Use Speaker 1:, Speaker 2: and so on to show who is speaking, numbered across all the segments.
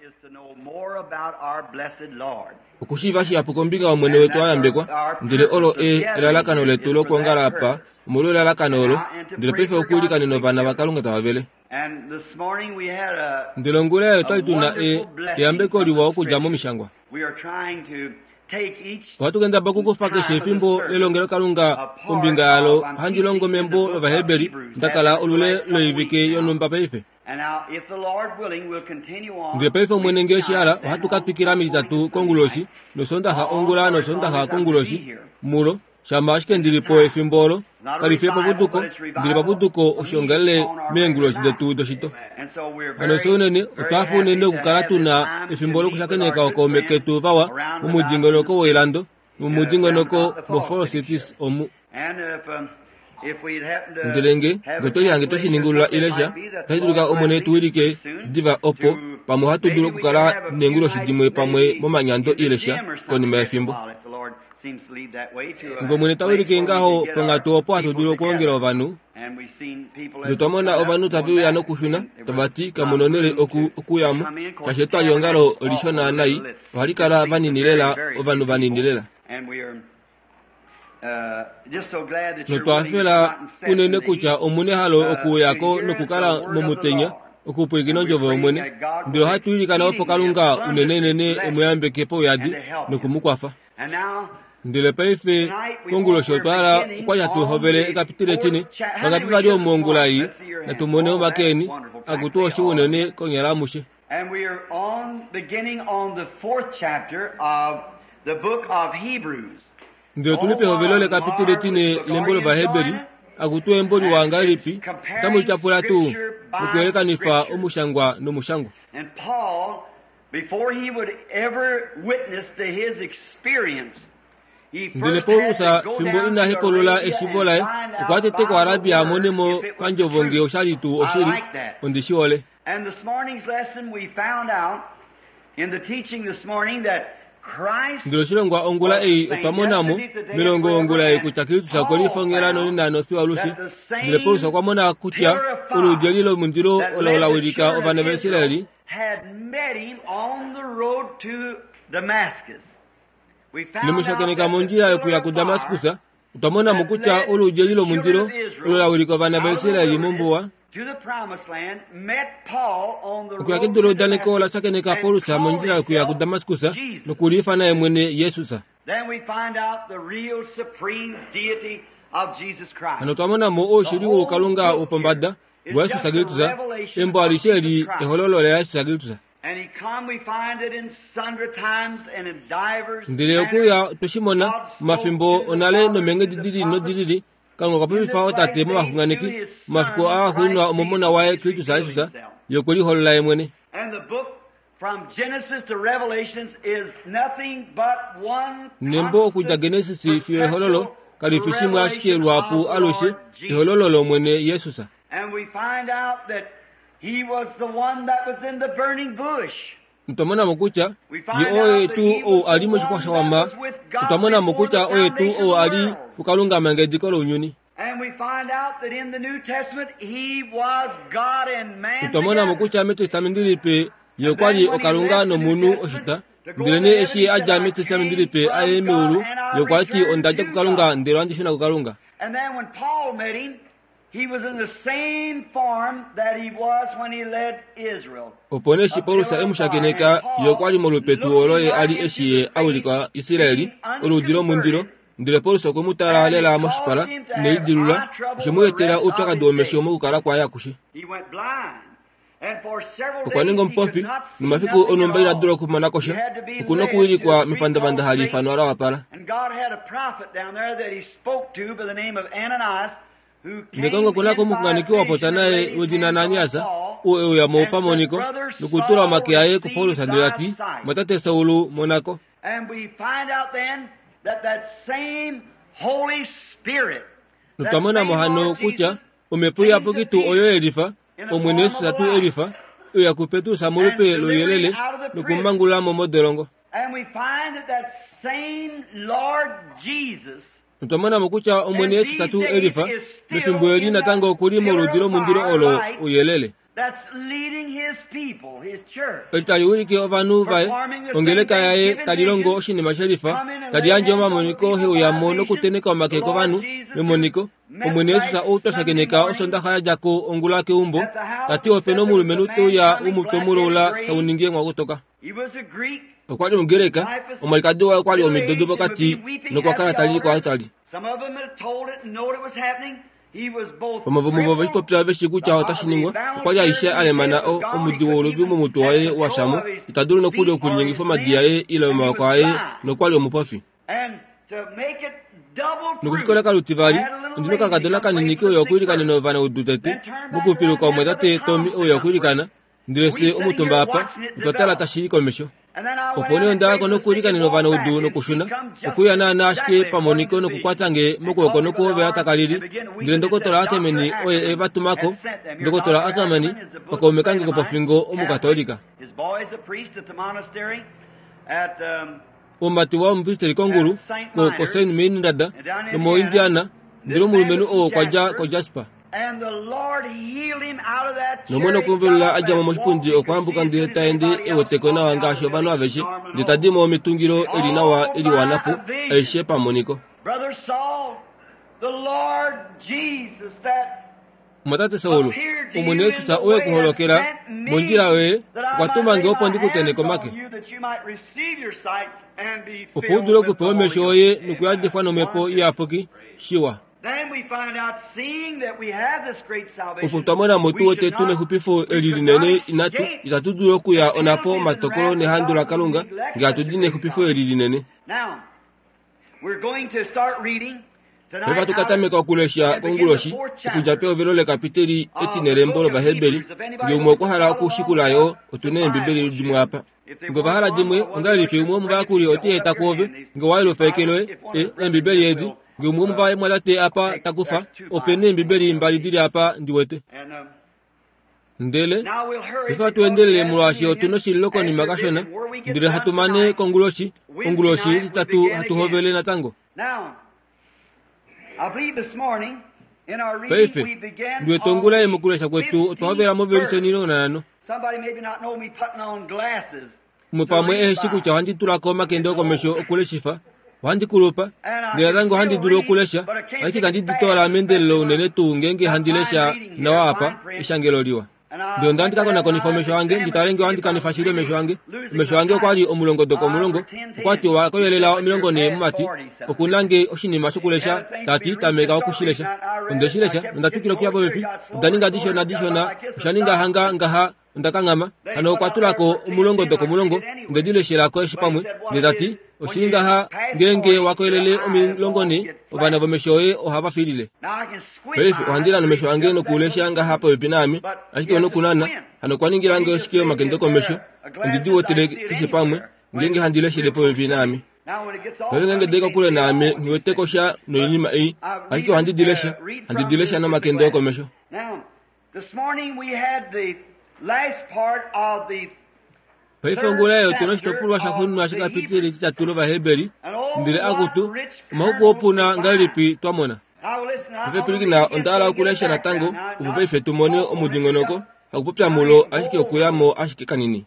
Speaker 1: is to know more about our blessed Lord.
Speaker 2: Ukushiva shi apukombinga omwene wetu ayambekwa ndile olo elalakano letu lokuongala apa mulo elalakano olo ndile pefe okulika nino vana vakalunga tawavele.
Speaker 1: And this morning we had a
Speaker 2: ndile ngule twalituna yambeko liwa okujamo mishangwa.
Speaker 1: We are trying to take each
Speaker 2: watu kenda bakukufake shefimbo lelongelo kalunga ombinga yalo hanjilongo membo vaheberi ndakala olule loivike yonumba peife.
Speaker 1: And now, if the Lord willing, we'll continue on.
Speaker 2: Ndile peife mwenengeshi ala hatu katpikira mizatu konguloshi nosonda ha ongula nosonda ha konguloshi mulo shamashke ndilipo efimbolo kalife pabuduko ndile pabuduko oshongele menguloshi detu doshito. Anosonene otwafunene okukalatuna efimbolo kushakeneka okomeketu vawa mumujingoloko woilando mumujingoloko moforositis omu. Ndelenge gotoli hange toshiningulula ilesha taitulika omone tuwilike diva opo pamwe hatudulo kukala nengulo shidimwe pamwe momanyando ilesha konima efimbo. Ngomwene tawilike ngaho pongatu opo hatudulo kuongela ovanu ndotomona ovanu tabiu yano kushuna tabati kamunonele okuyamu shashetu ayongalo lishona anai walikala vaninilela ovanu vaninilela. Notwafela unene kucha omune halo okuyako nokukala momutenya okupwekino njovo omwene ndilo hatuilikana opo kalunga unenenene emuyambekepo yadi nokumukwafa. Ndile peife kongulo shotwala kwa tuhovele ekapitile chini bagapiva omongulayi na tumone omakeni akutuoshi unene konyala mushe.
Speaker 1: And we are beginning on the 4th chapter of the book of Hebrews.
Speaker 2: Ndio tulipe hovelole kapitile chine lembolo vaheberi akutue mboli wangalipi tamu chapula tu nukueleka nifa omushangwa nomushangwa.
Speaker 1: And Paul, before he would ever witness to his experience,
Speaker 2: ndile polusa fimbo ina hepolola esivolae ukwatete kwa Arabia monemo kanjovonge oshalitu oshiri ondishiole.
Speaker 1: And this morning's lesson we found out in the teaching this morning that
Speaker 2: ndilo shilongwa ongula pamonamo milongo ongula kutakilitu sakolifongela noni nano siwa lusi ndile polusa kwa mona kucha ulujelilo mundilo olawilika ovana vesireli
Speaker 1: had met him on the road to Damascus.
Speaker 2: Limushakeneka monjia yokuya ku Damaskusa utamona mukucha ulujelilo mundilo olawilika ovana vesireli mumbuwa
Speaker 1: to the promised land, met Paul on the road.
Speaker 2: Kuyakidolo daneko la sakeneka polusa monjia yokuya ku Damaskusa nokulifa naye mwene Yesusa.
Speaker 1: Then we find out the real supreme deity of Jesus Christ.
Speaker 2: Anotamona mo oshiriwo kalunga opombada Yesu sagilituza embo alisheri ehololo ya Yesu sagilituza.
Speaker 1: And he come, we find it in sundry times and in divers.
Speaker 2: Ndile okuya toshimona mafimbo onale no menge dididi no dididi kango kapipi fa otate mo akunganiki mafiko ahunwa omomona wae Kristo sa Yesusa yokoli holola emwene.
Speaker 1: And the book from Genesis to Revelations is nothing but one
Speaker 2: nembo okuja Genesis fi hololo kalifishimwa ashike lwapu aloshe hololo lo mwene Yesusa.
Speaker 1: And we find out that he was the one that was in the burning bush.
Speaker 2: Utamona mukucha oe tu o ali moshikwa wama utamona mukucha oe tu o ali kukalunga mangedikolo unyuni.
Speaker 1: And we find out that in the New Testament he was God and man.
Speaker 2: Utamona mukucha meto stamindilipe yokwali okalunga no munu oshita ndilene eshi aja meto stamindilipe ayemuru yokwati ondaje kukalunga ndelo andishuna kukalunga.
Speaker 1: And then when Paul met him, he was in the same form that he was when he led Israel.
Speaker 2: Oponeshi Paulusa emushakeneka yokwali molupetu oloye ali eshiye awulika Israeli oludiro mundiro ndile Paulusa komutala alela moshipala neidilula shemuyetera utaka domesho mukukala kwa yakushi.
Speaker 1: He went blind. And for several days
Speaker 2: Okwanengo mpofi numafiku onombaira duro kumanakosha ukunokuwili kwa mipandabanda halifano ala wapala.
Speaker 1: And God had a prophet down there that he spoke to by the name of Ananias.
Speaker 2: Ndikongo kunako mukunganikiwa potanaye wejina Ananiasa uwe ya mopa moniko nukutura makiaye ku Paulusa ndirati matate Saulu monako.
Speaker 1: And we find out then that same Holy Spirit
Speaker 2: nutamona mohano kucha umepuya pokitu oyo elifa omwene satu elifa uya kupetu samulupe loyelele nukumangula momodelongo.
Speaker 1: And we find that same Lord Jesus
Speaker 2: nutamona mukucha omwene satu elifa nufimbueli natango kulimo ludiro mundiro olo uyelele.
Speaker 1: that's leading his people, his church.
Speaker 2: Elitaliwiki ovanu vai ongeleka yae talilongo oshini masharifa tadianje mamoniko heuya no kuteneka makeko vanu memoniko omwenesu sa utosha keneka osonda haya jako ongula ke umbo tati openo mulumenuto ya umutomurola tauningie ngwa kutoka.
Speaker 1: He was a Greek.
Speaker 2: Okwali ongereka omalikado kwali omidodo bakati no kwakala tali kwa tali.
Speaker 1: Some of them had told it and know it was happening. He was both
Speaker 2: omavumu vipopila veshiku cha otashiningwa kwali aisha alemana omudiwolo bimo mutoye washamu itadulu no kuli okulingi foma diaye ile makwaye no kwali omupafi.
Speaker 1: And to make it double
Speaker 2: nukushikola kalutivali ndinoka kadona kaniniki oyokwirikana no vana udutete mukupilo kwa mwetate tomi oyokwirikana ndirese omutumba apa utotala tashiriko mesho opone onda kono kurikana no vana udu no kushuna okuyana nashke pamoniko no kukwatange moko no ko vya takaliri ndirendokotola akemeni oye ebatumako ndokotola akamani pakomekange ko pafingo omukatolika.
Speaker 1: His boy is a priest at the monastery at
Speaker 2: omati wa mpisteri konguru ko Saint Minada no mo Indiana ndiro mulumenu o kwa Jasper.
Speaker 1: And the Lord healed him out of that.
Speaker 2: No mono kuvula ajama moshipundi okwambuka ndeta ende ewoteko na wangasho bano aveshi nditadimo mitungiro elinawa eli wanapo eshepa moniko.
Speaker 1: Brother Saul, the Lord Jesus that
Speaker 2: matate Saulo omunesu sa oye kuholokera monjira we kwatumange opondi kuteneko make opuduro kupomesho oye nukuyadifano mepo iapoki shiwa.
Speaker 1: Then we find out, seeing that we have this great salvation,
Speaker 2: uputamona motu wote tune hupifo elilinene inatu itatuduro kuya onapo matokoro ne handula kalunga ngatudine hupifo elilinene.
Speaker 1: Now we're going to start reading tonight.
Speaker 2: Eva tukatame kwa kulesha konguloshi kujapeo velole kapiteli etinerembolo bahebeli ngomwe kwahala kushikulayo otune mbibeli dimwapa ngo bahala dimwe ngalipe umwe mbakuli otie takove ngo wailo fekelwe mbibeli edi ngomwe mvaye mwalate apa takufa opene mbibeli mbali dili apa ndiwete ndele ifa tuendelele mulwashi otunoshiloko ni makashona ndile hatumane konguloshi zitatu hatuhovele na tango.
Speaker 1: I believe this morning in our reading we began
Speaker 2: ndwetongula emukulesha kwetu twavera moverise nino nano.
Speaker 1: Somebody maybe not know me putting on glasses.
Speaker 2: Mupamwe siku cha handi tulakoma kendo komesho okuleshifa handi kulupa ndirango handi dulo kulesha aki kandi ditora mendelo nene tu ngenge handilesha na wapa ishangeloliwa ndio ndandika kona konifomesho wange nditalengo handi kanifashire mesho wange kwali omulongo doko mulongo kwati wa koyelela milongo ne mati okunange oshini mashukulesha tati tameka okushilesha ndeshilesha ndatukiro kyabo bepi daninga dishona shaninga hanga ngaha ndakangama ano kwatulako mulongo doko mulongo ndedileshela ko eshipamwe ndati oshinga ha ngenge wakoyelele omilongo ni obana bomeshoye ohaba filile pefi ohandira no mesho wange no kulesha nga hapo epinami ashike no kunana ano kwaningira ngo shike makendo komesho ndidiwo tele kisipamwe ngenge handileshe lepo epinami ngenge deka kule nami niweteko sha no yima ashike handidilesha no makendo komesho.
Speaker 1: Now this morning we had the last part of the
Speaker 2: paifongolayo tunoshitopulwa shakunu ashika pitiri sitatulo bahebeli ndile akutu mahuko opuna ngalipi twamona pepiliki ondala okulesha na tango upupeife tumone omudingonoko akupupya mulo ashike okuyamo ashike kanini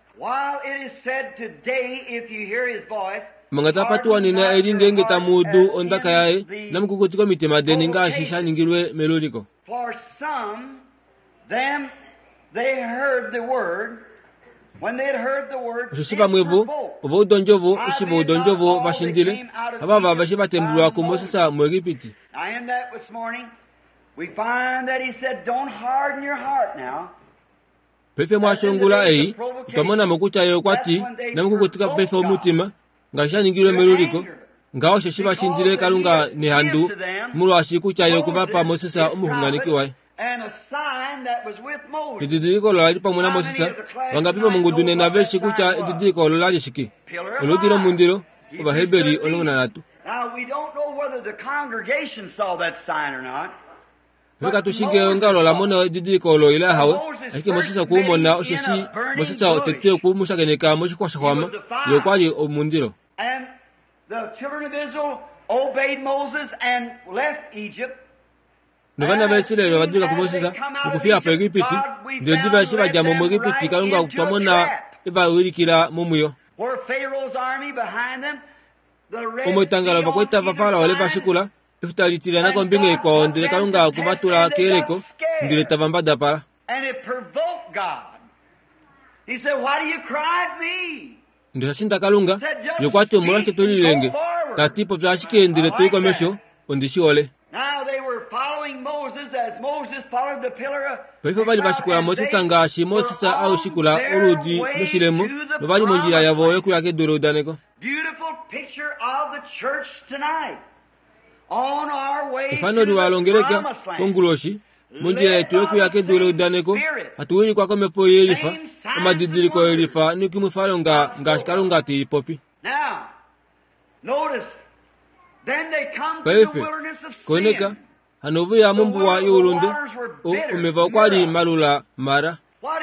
Speaker 2: mangatapatuwa nina elingenge tamudu ondaka yae namukukutiko mitema deni nga ashisha ningilwe melodiko.
Speaker 1: For some them they heard the word. When they had heard the word,
Speaker 2: Shiba mwevo, ovo donjovo, ishibo donjovo vashindile, abava vashiba tembulwa kumosisa mwegipiti.
Speaker 1: And that this morning, we find that he said, don't harden your heart now.
Speaker 2: Pefe mwashongula ei, utamona mokucha yokwati, na mkukutika pefe umutima, ngasha ningilwe meluriko, ngao shishiba shindile kalunga ni handu, mulu ashikucha yokubapa mosisa umuhunganiki wai.
Speaker 1: And a sign that was with Moses.
Speaker 2: Ididiko lolali pamwe na Mosisa wangapipa mungudune na veshi kucha ididiko lolali shiki oludiro mundiro obahebeli olona natu.
Speaker 1: Now we don't know whether the congregation saw that sign or not.
Speaker 2: Weka tushige ngalo la mona ididiko lo ila hawe aki Mosisa kuumona osheshi Mosisa otete kumushageneka moshikwa shahwama yokwali omundiro.
Speaker 1: And the children of Israel obeyed Moses and left Egypt.
Speaker 2: novana vaisraeli vadika kumosisa mukufika pa Egipiti ndilo diva shiva jambo mu Egipiti kalunga pamona iva wirikira mumuyo omwetangalo vakweta vafala wale vashikula ifutalitira nako mbinge kwa ndile kalunga kuvatula keleko ndile tavambada para. Ndisashinda kalunga yokwati omulake tolilenge tatipo vyashike ndile toiko mesho ondishiole. Paifo vali vashikula Mosesa ngashi Mosesa au shikula oludi meshilemu novali monjira yavo yoku yake dolo udaneko. Ifano duwalongereka konguloshi monjira yetu yoku yake dolo udaneko hatuwini kwa komepo yelifa amadidiliko yelifa nikimufalo ngashi kalunga ti popi. Paife koneka hanovu ya mumbu wa yulunde umeva kwali malula mara.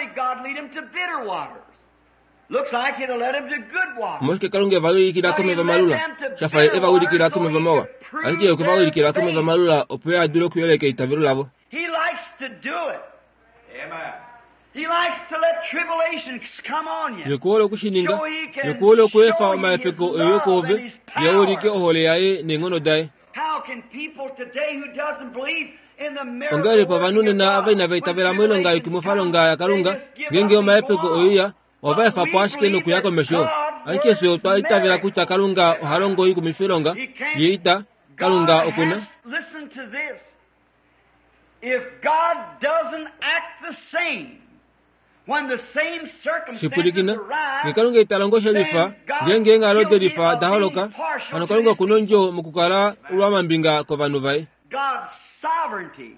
Speaker 2: Moshke kalunge vali kila komeva malula shafa eva wili kila komeva mawa asike yokuva wili kila komeva malula opea dilo kuyeleke itaviru lavo.
Speaker 1: He likes to do it. Amen. He likes to let tribulations come on you.
Speaker 2: Yekolo kushininga yekolo kuefa maepeko eyokove yawolike ohole yae nengono dai.
Speaker 1: How can people today who doesn't believe in the miracle
Speaker 2: ongale pavanune na avaina veitavela mwelo ngai kumufalo ngai kalunga genge omaepeko oya ovaefa pwashike no kuyako mesho aike sio twaitavela kucha kalunga ohalongo iku mifilonga yeita kalunga okuna.
Speaker 1: Listen to this. If God doesn't act the same when the same circumstances arise,
Speaker 2: kalunga italongosha lifa genge ngalode lifa daholoka ano kalunga kunonjo mukukala ulwama mbinga kwa vanu vai.
Speaker 1: God's sovereignty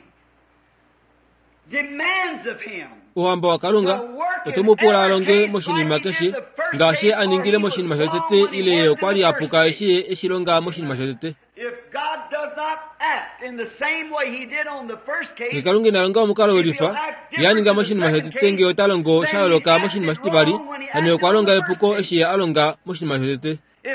Speaker 1: demands of him
Speaker 2: uwamba wa kalunga otomupula alonge moshini makeshi ngashi aningile moshini mashatete ile kwali apuka eshilonga moshini mashatete. Nikalungi nalonga omukalo olifa yaninga moshini mashatete nge otalongo shaloka moshini mashitibali hano kwalonga epuko eshi alonga moshini mashatete.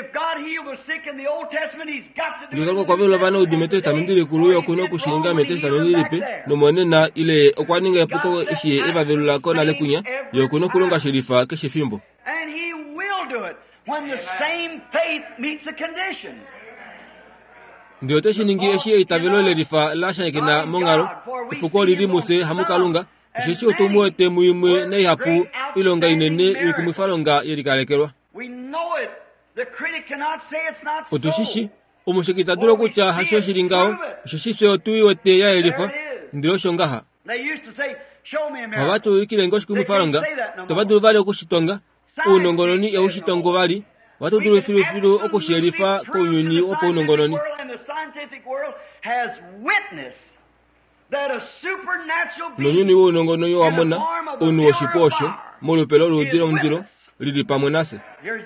Speaker 2: Nikalunga kwa velo vana udimete tamindili kuluyo kuno kushiringa mete tamindili pe nomonena ile okwaninga epuko eshi eva velula kona lekunya yokuno kulonga shirifa keshi fimbo.
Speaker 1: And he will do it when the same faith meets the condition.
Speaker 2: Ndio teshiningi eshi itavelo le rifa lasha ikina mongalo epuko lirimuse hamukalunga sheshi otomuete muimwe na yapu ilonga inene ikumifalonga yerikalekelwa.
Speaker 1: We know it. The critic cannot say it's not so.
Speaker 2: Otushishi omushikitaduro kucha hasho shilingao sheshi otuiwete ya elifa ndio shongaha.
Speaker 1: They used to say, show me a miracle.
Speaker 2: Wabatu ikilengo shikumifalonga tabaduru vale okushitonga unongononi ya ushitongo vali watu duru filu okusherifa kunyuni opo unongononi. Nonyuni wo unongono yo amona onu oshiposho molupelo ludiro ndiro lili pamonase.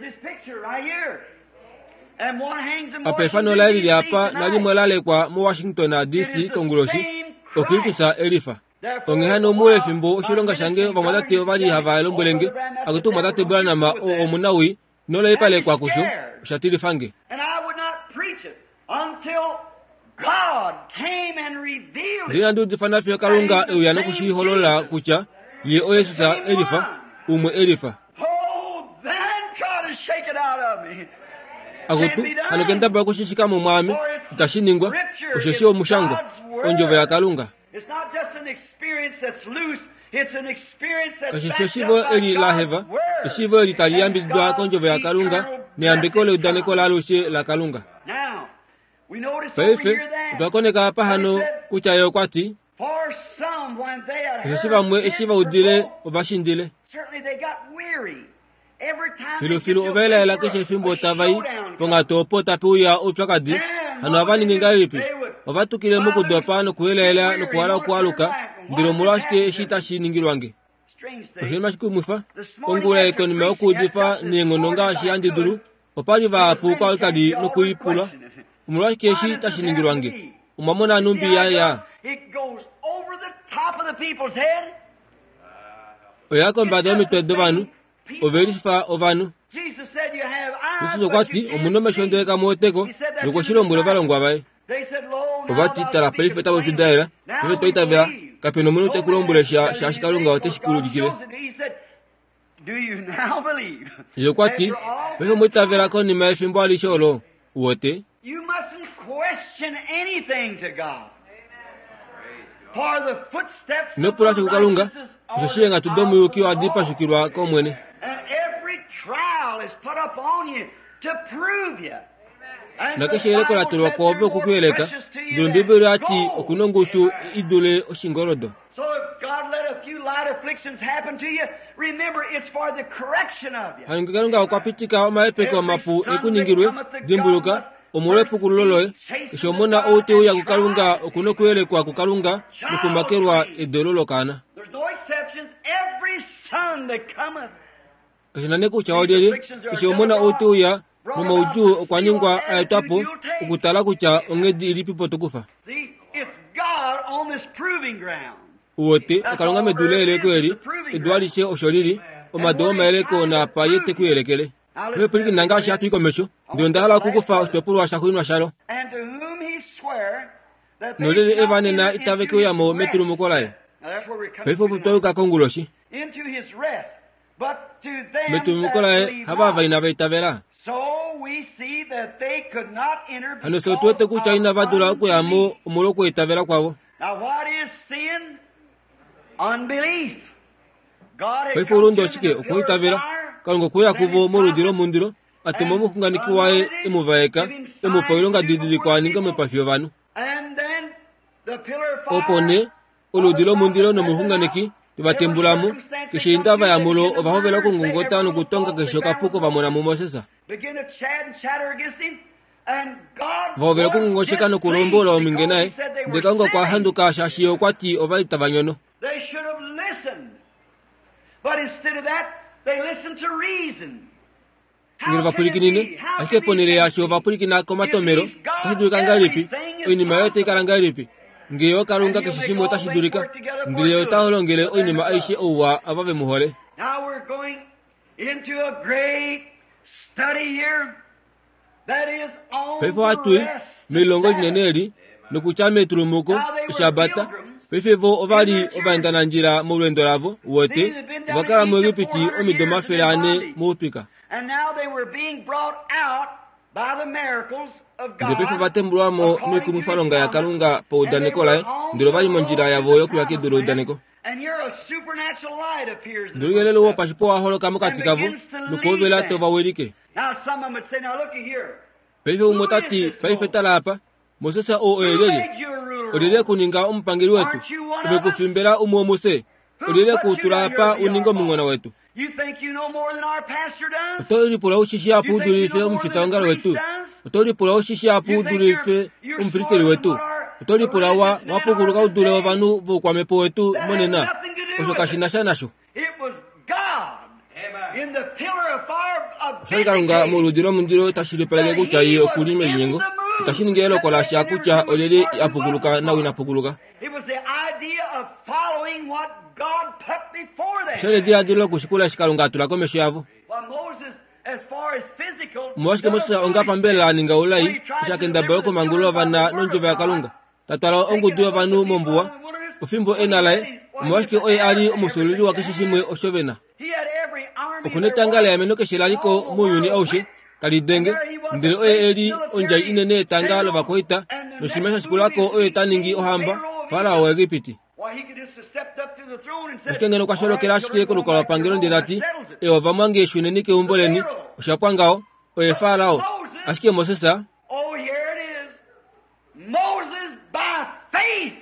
Speaker 2: Apefano la ili hapa nali mwelale kwa mu Washington DC kongulosi okilitusa elifa. Ongehano mule fimbo oshilonga shange vamadate ovali hava lombelenge akutu madate bwana ma omunawi nola ipale kwa kusho ushatili fange.
Speaker 1: And I would not preach it until God came and revealed it.
Speaker 2: Dina ndu difana fya kalunga uyano kushi holola kucha ye oyesusa elifa umwe elifa.
Speaker 1: Oh, then God has shaken out of me.
Speaker 2: Akutu anokenda ba kushishika mu mwami tashiningwa usheshi omushangwa onjova ya kalunga.
Speaker 1: It's not just an experience that's loose, it's an experience that's
Speaker 2: kashishivo eli laheva ishivo eli taliyambi dwa konjova ya kalunga ni ambekole udaneko la lushe la kalunga.
Speaker 1: Now, we notice over
Speaker 2: Paife
Speaker 1: here that
Speaker 2: twakoneka hapa hano kucha yokwati
Speaker 1: for some when they had heard
Speaker 2: ishiva mwe ishiva udile ovashindile
Speaker 1: certainly they got weary. Every time
Speaker 2: filu ovela ela keshe fimbo tavai ponga topo tapuya utwakadi hano avani ngingalipi ovatukile muku dopano kuelela no kuala kualuka ndilo mulashike eshita shiningilwange. Oshema shiku mufa ongula ekonime okudifa nengononga shiyandi dulu opali va apuka altadi no kuipula mulashike eshita shiningilwange umamona numbi ya
Speaker 1: it goes over the top of the people's head.
Speaker 2: oyako mbado mitwedo vanu overifa ovanu.
Speaker 1: Jesus said you have eyes
Speaker 2: Yesu kwati omunome shondeka moteko nuko shilombule valongwa vai
Speaker 1: they said lo
Speaker 2: ovati tala pelife tabo pidaira pefe toitavela kapeno munu tekulombole sha shikalunga oteshikulu dikile
Speaker 1: He said, do you now believe?
Speaker 2: yokwati pefe moitavela konima efimbo alisholo uote
Speaker 1: You mustn't question anything to God. For the footsteps
Speaker 2: no
Speaker 1: of
Speaker 2: pula
Speaker 1: the
Speaker 2: kukalunga
Speaker 1: righteous are
Speaker 2: shoshienga tudomu
Speaker 1: of
Speaker 2: yukiwa
Speaker 1: the
Speaker 2: adipa
Speaker 1: Lord.
Speaker 2: shukirwa komwene
Speaker 1: And every trial is put upon you to prove you. And
Speaker 2: na
Speaker 1: the
Speaker 2: keshe ileko la
Speaker 1: Bible
Speaker 2: tulwa
Speaker 1: said
Speaker 2: kwa
Speaker 1: they're
Speaker 2: obo
Speaker 1: more
Speaker 2: kukweleka
Speaker 1: precious to you
Speaker 2: ndilo
Speaker 1: than
Speaker 2: mbibiri ati
Speaker 1: gold.
Speaker 2: okunongushu idule oshingorodo
Speaker 1: So if God let a few light afflictions happen to you, remember it's for the correction of you.
Speaker 2: halingalunga okwapitika omaepeke omapu ekunyingirwe dimbuluka omule pukuloloe ishomona ote uya kukalunga okunokwelekwa kukalunga nukumakerwa edololokana
Speaker 1: There's no exceptions. Every son that cometh
Speaker 2: kashinane kuchaodeli ishomona ote uya numauju okwaningwa aetapo okutala kucha ongedi ilipipo tokufa
Speaker 1: See, it's God on this proving ground.
Speaker 2: uote okalunga medulele kweli edwalishe osholili omadoo maeleko na payete kuyelekele pepeliki nanga shatu ikomesho ndio ndala kukufa ostopulwa shakuinwa shalo
Speaker 1: And to whom he sware that they
Speaker 2: nolele
Speaker 1: shall
Speaker 2: evanena
Speaker 1: enter into
Speaker 2: itaveke uyamo
Speaker 1: his rest.
Speaker 2: metulu mukolae
Speaker 1: Now that's where we're coming
Speaker 2: pefo
Speaker 1: to now.
Speaker 2: putoyuka konguloshi
Speaker 1: Into his rest. But to them
Speaker 2: metulu
Speaker 1: that
Speaker 2: mukolae
Speaker 1: believe
Speaker 2: habava
Speaker 1: not.
Speaker 2: ina veitavela
Speaker 1: So we see that they could not enter
Speaker 2: hano
Speaker 1: because
Speaker 2: sotuete kucha ina
Speaker 1: of
Speaker 2: vadula okuyamo
Speaker 1: unbelief.
Speaker 2: omulo kuitavela kwavo
Speaker 1: Now what is sin? Unbelief. God had
Speaker 2: pefo
Speaker 1: come
Speaker 2: ulundo
Speaker 1: to
Speaker 2: shike
Speaker 1: the pillar of
Speaker 2: okuitavela
Speaker 1: fire,
Speaker 2: kalunga kuya kuvo moludilo mundilo atomo mukunganikiwae emuvaeka emupoilonga didilikwaninga mepafio vanu
Speaker 1: and then the pillar of fire
Speaker 2: opone oludilo mundilo nomuhunganiki tivatembulamo kishindava ya mulo ovahovela kungungota nukutonga kishoka puko vamona mumosesa
Speaker 1: begin to chat and chatter against him, and God
Speaker 2: vahovela
Speaker 1: was
Speaker 2: kungungosheka
Speaker 1: displeased
Speaker 2: nukulombola
Speaker 1: because
Speaker 2: omingenae
Speaker 1: he said they were
Speaker 2: ndekanga
Speaker 1: sinning.
Speaker 2: kwahanduka shashiyo kwati ovaita vanyono
Speaker 1: They should have listened. But instead of that, they listened to reason.
Speaker 2: ngiri vapulikinine ashikeponele yasho vapulikinako matomero tashidulika ngalipi oinima yote ikala ngalipi ngeyo kalunga kishishimo tashidulika ndileyo taholongele oinima aishe ouwa avave muhole
Speaker 1: Now we're going into a great study here that is on
Speaker 2: pefo
Speaker 1: the
Speaker 2: atui
Speaker 1: rest.
Speaker 2: milongo lineneli nukucha metrumuko ishabata pefevo ovali ovaendana njira mulwendo lavo wote vakala muegipiti omidoma felane muupika
Speaker 1: And now they were being brought out by the miracles of God.
Speaker 2: ndio pefo vatembulwamo mikumufalonga ya kalunga po udanekolae ndilo valimo njira yavo yokuyake dolo udaneko
Speaker 1: And here a supernatural light appears. in the
Speaker 2: ndolgelelo wo
Speaker 1: footsteps.
Speaker 2: pasipo waholokamo katikavo nukuovela tovawelike
Speaker 1: Now some of them would say, now looky here.
Speaker 2: peife umotati paife talapa mosesa o
Speaker 1: Who
Speaker 2: oelele
Speaker 1: made you a ruler?
Speaker 2: odele kuninga umupangeli wetu ubekufimbela umuomuse odele kutulapa uninga omung'ona wetu
Speaker 1: You think you know more than our pastor does?
Speaker 2: otolipula ushishi apu udulife umufitawangala wetu otolipula ushishi apu udulife umupilisteli wetu otolipula wapukuluka udule ovanu vokwamepo wetu monena osokashina nasho
Speaker 1: It was God in the pillar of fire of
Speaker 2: shalikalunga muludilo mundilo tashilipeleke kucha iyo okulime linyengo tashiningelo kola sha kucha olele apukuluka nawe napukuluka
Speaker 1: It was the idea of following what God put before them.
Speaker 2: shele dia dilo kushikula shikalunga tulakomesho yavo
Speaker 1: Well, Moses, as far as physical,
Speaker 2: mwashike mosa ongapa mbela ninga ulai shakenda bayoko mangulo vana nonjova ya kalunga tatwala onguduyo vanu mombuwa ufimbo enalae mwashike oye ali omusululi wa kishishimwe oshovena
Speaker 1: he had every army
Speaker 2: okunetangala yameno shelaliko muyuni aushe kalidenge ndile oye eli onjai inene tangalo vakoita noshimesha shikulako oye taningi ohamba farao wa Egipiti
Speaker 1: Why, he could just have stepped up to the throne and said,
Speaker 2: oshikengeno kwasholokela shike lukala pangelo ndirati eova mwange shwinenike umboleni oshapwangao oye farao ashike mosesa
Speaker 1: oh, here it is. Moses by faith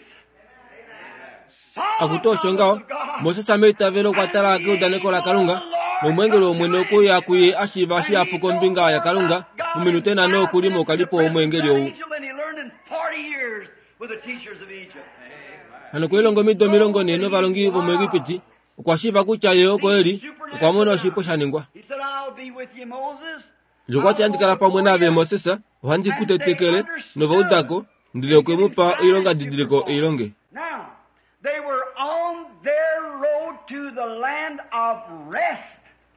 Speaker 1: saw the
Speaker 2: akutoshongao
Speaker 1: promise of God.
Speaker 2: mosesa meitavelo kwatala ake udaneko la kalunga nomwengelo omwene okuya akuye ashiva shiapuko mbinga ya kalunga muminute nano okulima okalipo omwengeli owu
Speaker 1: And he learned in 40 years with the teachers of Egypt.
Speaker 2: hano kuilongo mido milongo neno valongi vo muegipiti okwashiva kucha yeoko eli okwamona oshipo shaningwa
Speaker 1: He said, I'll be with you, Moses.
Speaker 2: lyokwati andikala pamwe nave mosesa ohandikutetekele nova udako ndile okwemupa ilonga didiliko ilonge
Speaker 1: Now, they were on their road to the land of rest.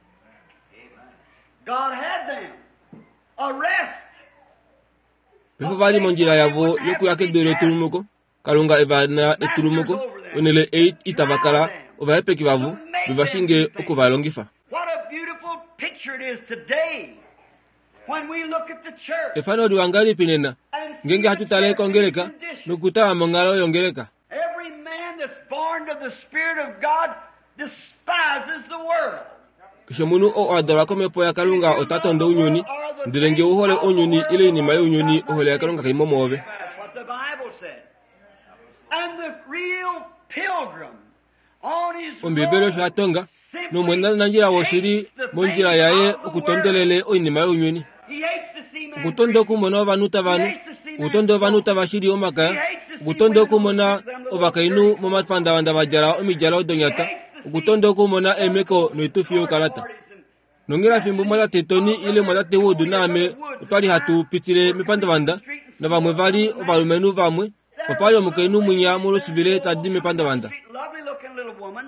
Speaker 1: God had them. A rest.
Speaker 2: pefo vali monjila yavo yokuyake dolo turumuko kalunga evana etulumuko onele itavakala ovaepe kivavu vivashinge okuvalongifa.
Speaker 1: What a beautiful picture it is today when we look at the church.
Speaker 2: Efano duangali pinena ngenge hatutale kongeleka nukutala mongalo yongeleka.
Speaker 1: Every man that's born of the Spirit of God despises the world.
Speaker 2: Kishomunu o adora kome poya kalunga otatondo unyoni ndirenge uhole unyoni ile ni mayo unyoni uhole kalunga kaimomove.
Speaker 1: That's what the Bible said. And the real pilgrim on his
Speaker 2: Ombebelo shatonga no mwenda nanjira woshiri monjira yae okutondelele o ni mayo unyoni.
Speaker 1: he hates to see men.
Speaker 2: Gutondo kumona vanuta vanu gutondo vanuta vashiri omaka gutondo kumona ovakainu momapanda wanda vajara omijala odonyata gutondo kumona emeko no itufio kalata. Nongira fimbo mala tetoni ile mala tewodu name utwali hatu pitire mipanda wanda na vamwe vali ovalumenu vamwe papali omukainu munya mulo sibile tadi mipanda wanda.
Speaker 1: Lovely looking little woman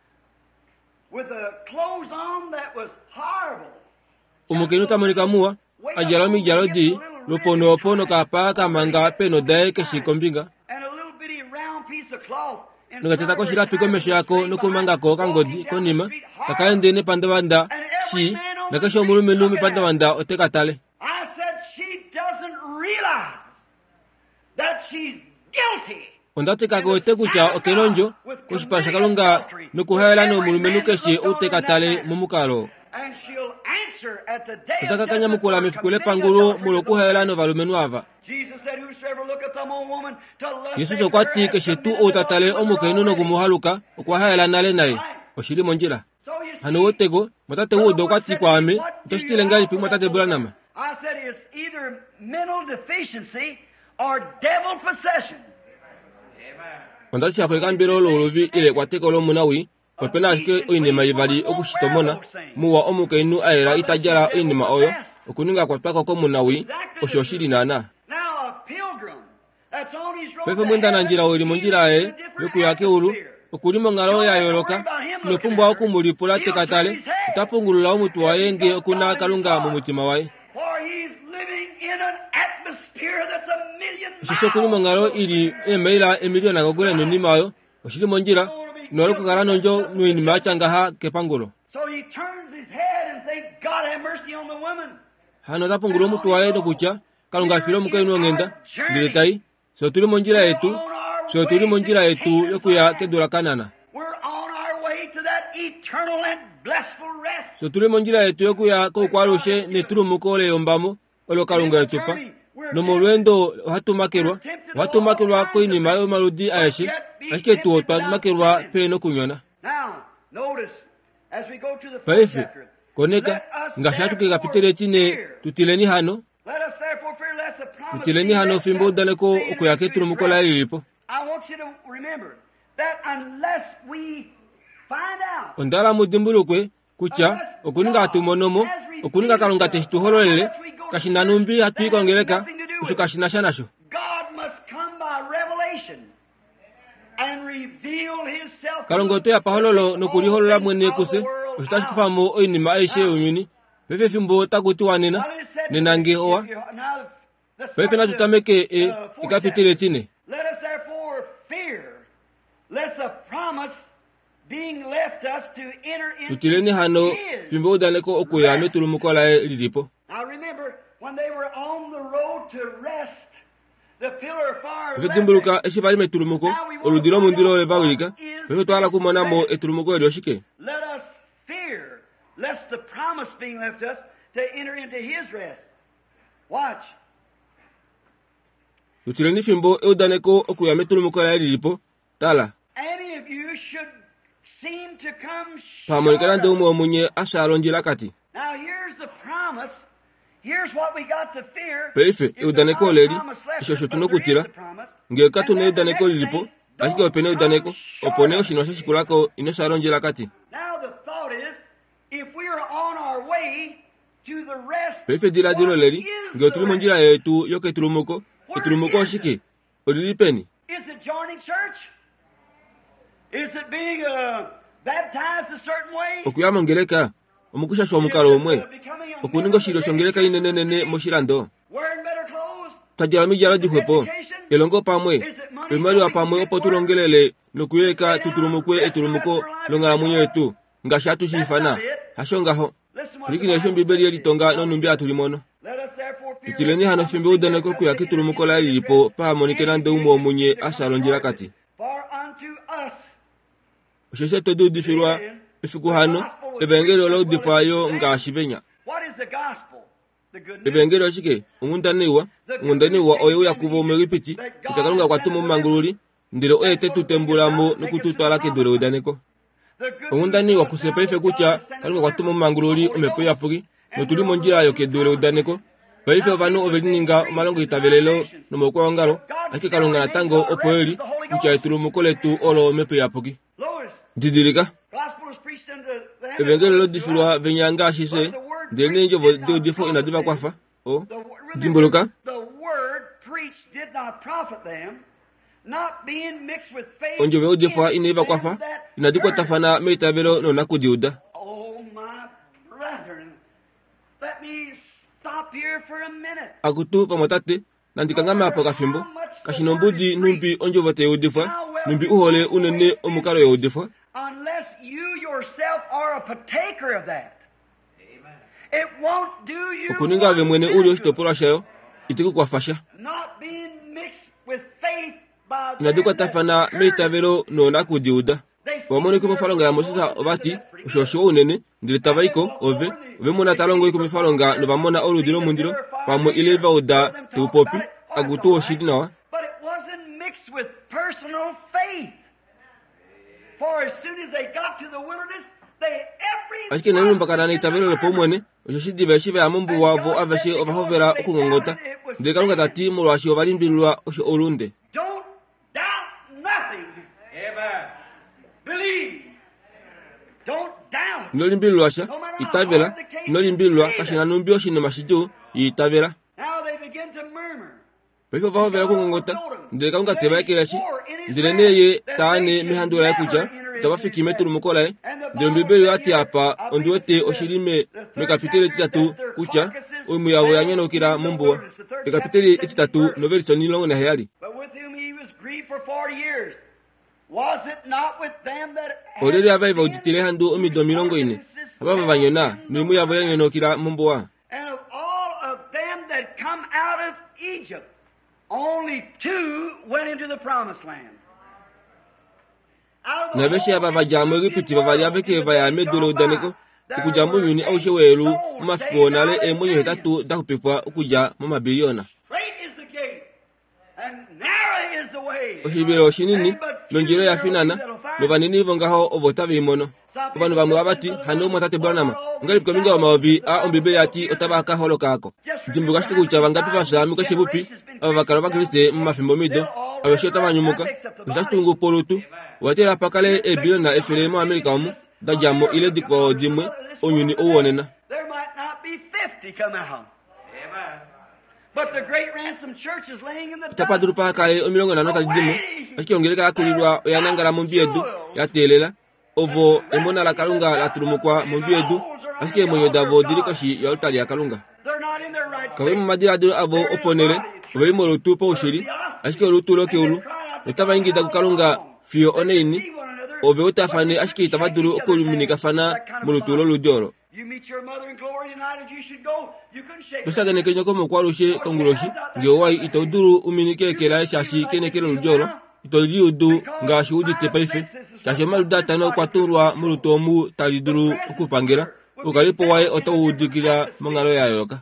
Speaker 1: with a clothes on that was horrible.
Speaker 2: Omukainu tamonika muwa ajala omijala di lopono opono kapa kamanga peno dae keshikombinga.
Speaker 1: And a little bitty round piece of cloth.
Speaker 2: Nukateta ko shira piko mesho yako nukumanga ko kangodi konima takaende ne panda wanda si nakasho mulumelu mipanda wanda otekatale.
Speaker 1: I said she doesn't realize that she's guilty.
Speaker 2: Ondate kako etekucha okenonjo kushipasha kalunga nukuhela no mulumelu keshi otekatale mumukalo.
Speaker 1: And she'll answer at the day of
Speaker 2: Utaka kanya
Speaker 1: judgment
Speaker 2: mukula
Speaker 1: for
Speaker 2: mifukule
Speaker 1: committing
Speaker 2: pangulu
Speaker 1: adultery.
Speaker 2: mulukuhela no valumenu ava.
Speaker 1: Jesus said, whosoever looketh on a woman to lust
Speaker 2: Yesu
Speaker 1: after her
Speaker 2: sokwati
Speaker 1: hath
Speaker 2: keshe tu
Speaker 1: committed
Speaker 2: otatale
Speaker 1: adultery with her
Speaker 2: omukainu no
Speaker 1: already.
Speaker 2: kumuhaluka okwahela nale naye oshiri monjila.
Speaker 1: So you see,
Speaker 2: Hano wotego matate wudo kwati kwame utoshitile ngali pi matate bulanama.
Speaker 1: I said it's either mental deficiency or devil possession.
Speaker 2: Ondasi akweka mbiro lolovi ile kwateko lo munawi popena ashike oinema yivali okushitomona muwa omukainu aera itajala oinema oyo okuninga kwatako ko munawi oshoshiri nana.
Speaker 1: Now a pilgrim that's on his road
Speaker 2: Pepe mwenda na njira wili monjira ae yoku yake uru okulimo ngalo ya yoroka nopumbwa okumulipula tekatale utapungulula omutu wae nge okuna kalunga mumutima wae.
Speaker 1: for he's living in an atmosphere that's a million
Speaker 2: Shisho kulimo ngalo ili emeila emiliona kagule nonimayo oshiri monjira noroku karano njo nuini machangaha kepangulo.
Speaker 1: So he turns his head and says, God have mercy on the woman.
Speaker 2: Hano tapungulo omutu wae dokucha kalunga filo mukainu ngenda ndiretai so tuli monjira yetu yokuya kedura kanana.
Speaker 1: We're on our way to that eternal and blissful rest.
Speaker 2: So tuli monjira yetu yokuya ko kwaloshe ne turumuko le yombamo olo kalunga yetupa no molwendo hatumakerwa ko ini mayo maludi ayeshi ashike tu makerwa pe no kunyona.
Speaker 1: Now, notice, as we go to the first
Speaker 2: Paife
Speaker 1: chapter,
Speaker 2: koneka ngashatu ke kapitele chine tutileni hano
Speaker 1: let us therefore fear lest the promise
Speaker 2: tutileni hano fimbo daneko okuyake turumuko la lilipo.
Speaker 1: I want you to remember that unless we find out
Speaker 2: Ondala mudimbulukwe kucha okuninga atumonomo okuninga kalunga tehituhololele kashinanumbi hatuikongeleka ushukashinashanasho.
Speaker 1: God must come by revelation and reveal himself.
Speaker 2: Kalongoto ya pahololo nokuliholola mwene kuse ushitashikufamo oinima aishe unyuni pepe fimbo takuti wanena nenange owa pepe na tutameke ikapitile chine.
Speaker 1: Let us therefore fear lest a promise being left us to enter into
Speaker 2: Tutileni hano
Speaker 1: his.
Speaker 2: fimbo udaneko okuya meturumuko la lilipo.
Speaker 1: Now remember, when they were on the road to rest, the pillar of fire left them.
Speaker 2: Vetimbuluka eshivali meturumuko oludilo mundilo levawika pepe twala kumonamo eturumuko elioshike.
Speaker 1: Let us fear lest the promise being left us to enter into his rest. Watch.
Speaker 2: Tutileni fimbo eudaneko okuya meturumuko la lilipo tala
Speaker 1: Any of you should seem to come
Speaker 2: pamonikana
Speaker 1: short
Speaker 2: ndo
Speaker 1: of it.
Speaker 2: umwe omunye ashalonjila kati.
Speaker 1: Now here's the promise. Here's what we got to fear.
Speaker 2: Peife
Speaker 1: If
Speaker 2: eudaneko
Speaker 1: there's
Speaker 2: leli
Speaker 1: no promise left
Speaker 2: isho
Speaker 1: us,
Speaker 2: shotuno
Speaker 1: but there is
Speaker 2: kutila
Speaker 1: a promise,
Speaker 2: ngeka
Speaker 1: and
Speaker 2: tune
Speaker 1: that's the
Speaker 2: eudaneko
Speaker 1: next
Speaker 2: lilipo
Speaker 1: thing.
Speaker 2: ashike
Speaker 1: Don't
Speaker 2: opene
Speaker 1: come
Speaker 2: eudaneko
Speaker 1: short
Speaker 2: opone
Speaker 1: of it.
Speaker 2: oshino shashikulako inoshalonjila kati.
Speaker 1: Now the thought is, if we are on our way to the rest,
Speaker 2: Peife dila dilo
Speaker 1: what
Speaker 2: leli
Speaker 1: is
Speaker 2: nge
Speaker 1: the
Speaker 2: otulimo
Speaker 1: rest?
Speaker 2: njila yetu yoke eturumuko oshike olilipeni.
Speaker 1: Is it joining church? Is it being baptized a certain way?
Speaker 2: Okuyama ngeleka omukusha shomukalo omwe okuningo shilo shongeleka inenenene moshilando
Speaker 1: Wearing better clothes?
Speaker 2: tajala mijala jihwepo elongo pamwe emali wapamwe opo tulongelele nokuyeka tutulumukwe etulumuko longala munyo etu ngashatu shifana hashongaho likini esho bibeli elitonga nonumbya tulimono tutileni hano fimbe udaneko kuya kitulumuko la lilipo pa monikena ndo umo munye asalonjira kati usheshe todo difirwa ifiku hano evangelo lo difayo ngashibenya evangelo shike umundaniwa oyo yakuvo meripiti itakalunga kwatumo mangururi ndile oyete tutembulamo nukututwala kedule udaneko umundaniwa kusepa ife kucha kalunga kwatumo mangururi omepo yapuri notuli monjira yo kedule udaneko paife vanu ovelininga malongo itavelelo nomokwa wangalo ake kalunga natango opoeli kucha etulumuko letu olo mepo yapuri didirika evangelo lo difirwa venyanga ashise ndele njovo dio difo inadiva kwafa jimbuluka onjove odifa inaiva kwafa inadikwa tafana meitabelo nona kudiuda akutu pamotate nandikangama apo kafimbo kashinombudi numpi onjove te odifa numpi uhole unene omukalo ya odifa okuninga ave mwene uli oshitopolwa shayo itiku kwafasha inadikwa tafana meitavelo nona kudiuda wamone kumefalonga ya mosisa ovati ushosho unene ndile tavaiko ove mona talongo iko mefalonga novamona oludilo mundilo pamwe ileva uda tuupopi agutu oshidi nawa ashike nenu mpakana neitavelo lepo mwene ushoshidi veshive ya mumbu wavo aveshe ovahovera okungongota ndile kalunga tati mulwashi ovalimbilwa osho olunde nolimbilwa sha itavela nolimbilwa kashina numbi oshine mashijo itavela paife vahovera okungongota ndile kalunga tevaekelashi ndile neye taane mihandula yakuja tavafiki metulumukolae ndile mbibeli ati apa ondiwete oshilime mekapiteli titatu kucha omuyavo yanyanokila mumbuwa ekapiteli ititatu novelisoni longo na heyali oleli avaiva uditile handu omido milongo ine abava vanyona nimuyavo yanyanokila mumbuwa naveshe abava jamu eripiti vavali aveke vaya medule udaneko ukuja munyuni aushe welu mumafiko nale emunyo hetatu dakupifwa ukuja mumabiliona oshibelo oshinini lonjilo yafinana novanini ivongaho ovota vimono ovanu vamwe avati hano umwatate bwanama ngalipika minga omaovi a ombibeli ati otavaka holo kako jimbuka shike kucha vangapi vasami kashivupi ava vakalo vakriste mumafimbo mido aveshe otavanyumuka ushachitungu polutu watela pakale ebilo na efelemo amerika omu dajamo ile dikwa dimwe onyuni uwonena tapaduru pakale omilongo na nota dimu ashikiongeleka akulilwa oyanangala mumbiedu yatelela ovo emona la kalunga la tulumukwa mumbiedu ashike mwenye davo dirikoshi ya altari ya kalunga kawemu madiradu avo oponele oveli lutu po ushiri ashike olutu loke ulu notava ingida kukalunga fiyo oneini ove utafane ashike itavaduru okuluminika fana mulutulo ludoro tusagane kenyo komo kwalushe konguloshi ngewai itoduru uminike kela shashi kenekelo ludoro itodi udu ngashi udite paife shashi maludata no kwaturwa mulutomu taliduru okupangira ukalipo wae otowudikira mongalo ya yoka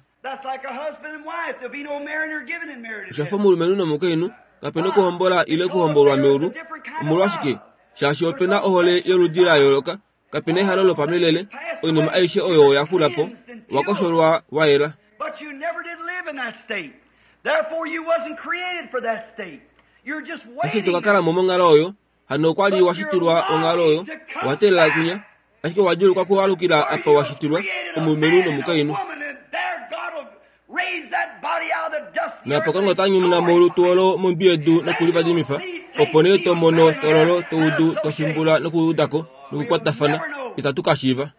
Speaker 2: shafa mulumenu no mukenu kapeno kuhombola ile kuhombolwa meuru umulwashike shashi opena ohole yoludira yoloka kapene halolo pamelele onima aishe oyo yakulapo wakosholwa waela akito kakala momongalo oyo hano kwali washiturwa ongalo oyo watela kunya akiko wajulu kwa kuwalukila apa washiturwa omumenu no mukainu na pakongo tanyu muna molu tuolo mumbiedu no kuliva dimifa opone to mono tololo to udu to shimbula no kudako no kwatafana itatukashiva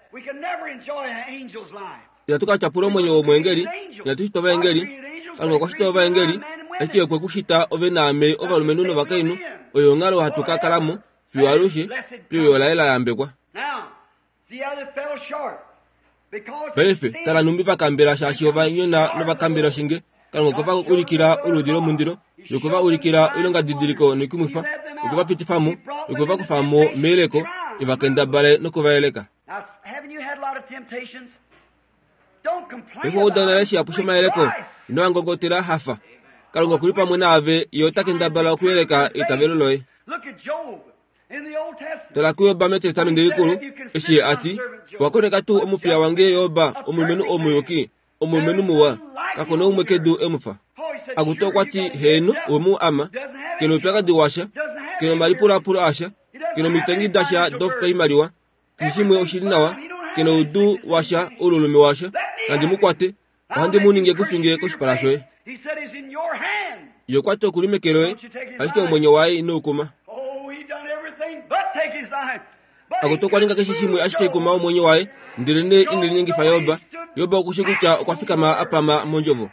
Speaker 2: itatuka chapuro mwenye omwengeli itatushitova engeli alwa kwashitova engeli Eki okwe kushita ove name ova lumenuno vakainu oyo ngalo hatuka kalamu fiwarushe piyo laela yambekwa. Pefe tala numbi vakambira shashi ova nyona no vakambira shinge kalmo kova ulikira uludiro mundiro yokova ulikira ilonga didiriko nikumufa yokova pitifamu yokova kufamu meleko ivakenda bale nokova eleka. Efo udanareshi apushoma eleko inoangogotira hafa kalunga kulipa mwena ave yotakenda bala kuyeleka itaveloloe. Tala kuyoba me testamento likulu eshi ati wakoneka tu omupya wange yoba omumenu omuyoki omumenu muwa kakono umwekedu emufa agutokwati henu omu ama keno pyaga diwasha keno maripura pura asha keno mitengi dasha dokpe imariwa kishimwe oshirinawa keno udu washa ululumi washa nandi mukwate wandi muninge kufinge koshiparasoe yokwate okulimekeroe ashike omwenye wae inokuma agotokwa ninga keshishimwe ashike kuma omwenye wae ndirene indirinyengi fayoba yoba okushikucha okwafika ma apama monjovo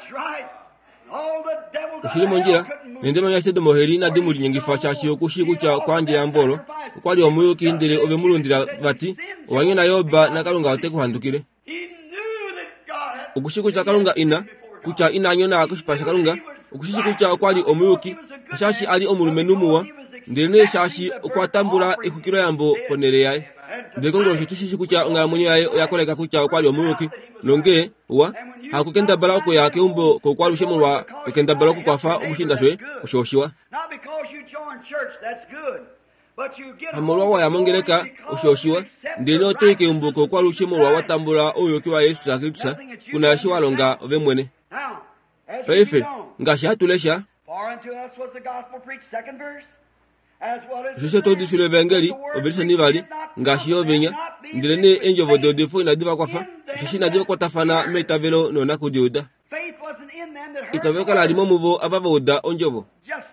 Speaker 2: ushili monjira nendema nyashede moheri na dimuli nyengi fashashi okushikucha kwanje yambolo kwali omuyuki indire ove mulundira vati wanye na yoba na kalunga oteku handukire okushikucha kalunga ina kucha ina nyona kushipasha kalunga okushikucha kwali omuyuki shashi ali omulumenumuwa ndene shashi okwatambula ekukiro yambo ponere yae ndekongolo shitushishi kucha nga mwenye yae yakoleka kucha kwali omuyuki nonge wa hakukenda bala ko yake umbo ko kwali shemulwa okenda bala ko kwafa omushinda shwe ushoshiwa amolwa wa yamongeleka ushoshiwa ndene otoike umbo ko kwali shemulwa watambula oyo kiwa Yesu Kristo kuna shiwa longa ove mwene pefe ngashi hatulesha Jose todi sur l'Evangeli, au verset nivali, ngashi yovenya, ndirene enjovo de defo inadiva kwafa, shishi nadiva kwa tafana metavelo nona kudiuda. Itaveka la limo muvo avava uda onjovo.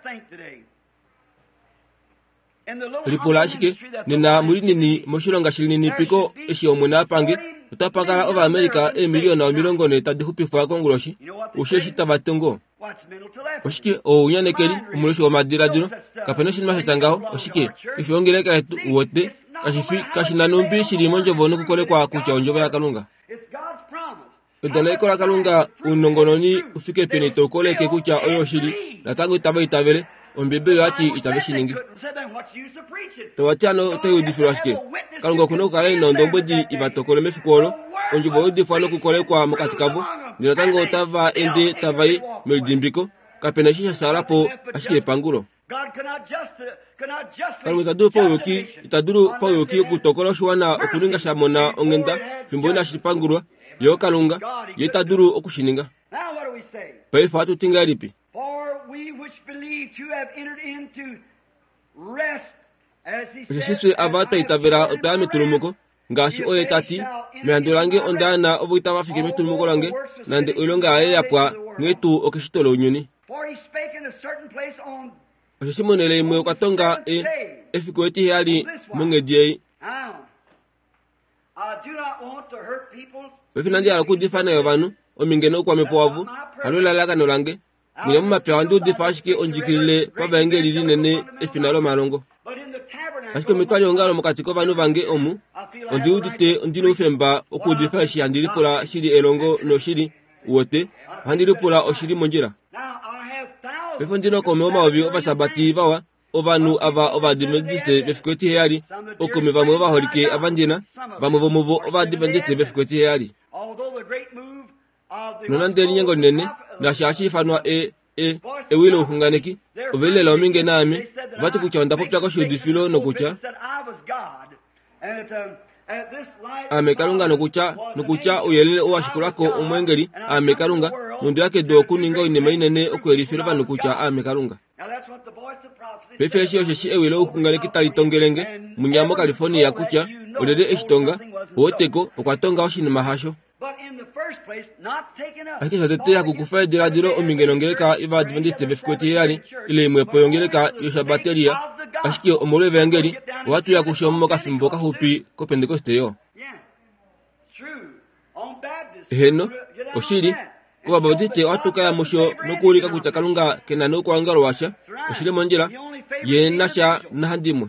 Speaker 2: Lipola ashike, nina muri nini moshiro ngashi nini piko eshi omwena apange, utapakala ova Amerika miliona o milongone tadihupifa konguloshi, usheshi tavatongo. Oshike o unyanekeri umuloshi wa madiradiro kapeno shinma hetangaho oshike ifiongeleka etu uwote kashifi kashinanumbi shirimonjo vono kukole kwa kucha onjova ya kalunga udana ikola kalunga unongononi ufike penito ukole ke kucha oyo shiri natango itaba itavele ombebe yo ati itabe shiningi tawachano te udifiro ashike kalunga kuno kale nondombodi ibatokole mefikolo onjovo udifano kukole kwa mukatikavu ninatango otava ende tavai meldimbiko kapena shisha salapo ashike pangulo kalunga itaduru pa yoki okutokolo shwana okuninga shamona ongenda fimbona shipangulwa yo kalunga yetaduru okushininga paifa tutinga lipi shiswe avata itavera otame turumuko ngashi oye tati meandulange ondana ovuita wafike mitulumuko lange nande ulonga aye yapwa ngetu okishitolo unyuni oshimonele imwe okatonga efiko eti hali mongediei pefinandi ala kudifana yo vanu omingeno kwa mepoavu alola laga nolange mwenye mumapya wandu difashike onjikile pavangeli linene efinalo malongo ashike mitwali ongalo mukatiko vanu vange omu ondi udite ondino ufemba okudifashi handilipola shiri elongo no shiri uwote handilipola oshiri monjira pefo ndino kome omaovi ova sabati vawa ovanu ava ova adventiste befikoti heyali okome vamwe ova holike avandina vamwe vomuvo ova adventiste befikoti heyali nonandeli nyengo nene nashashi ifanwa ewile ukunganeki ovelela ominge nami vati kucha ondapopya koshudifilo nokucha amekalunga nokucha uyelele owashikulako omwengeli amekalunga mundu yake do kuninga inema inene okwelifilo vanukucha amekalunga pefeshi osheshi ewile ukunganeki talitongelenge munyamo California kucha olele eshitonga woteko okwatonga oshinima hasho akisha tetea kukufa diradiro omingenongeleka iva adventiste befikoti yali ile imwepo yongeleka yoshabateria ashiki omolo evangeli watu ya kushomo kafimbo kahupi ko Pentecoste yo heno oshiri ko Baptiste watuka ya musho nukulika kucha Kalunga kena nuko angalo washa ushile monjela ye nasha nahandimwe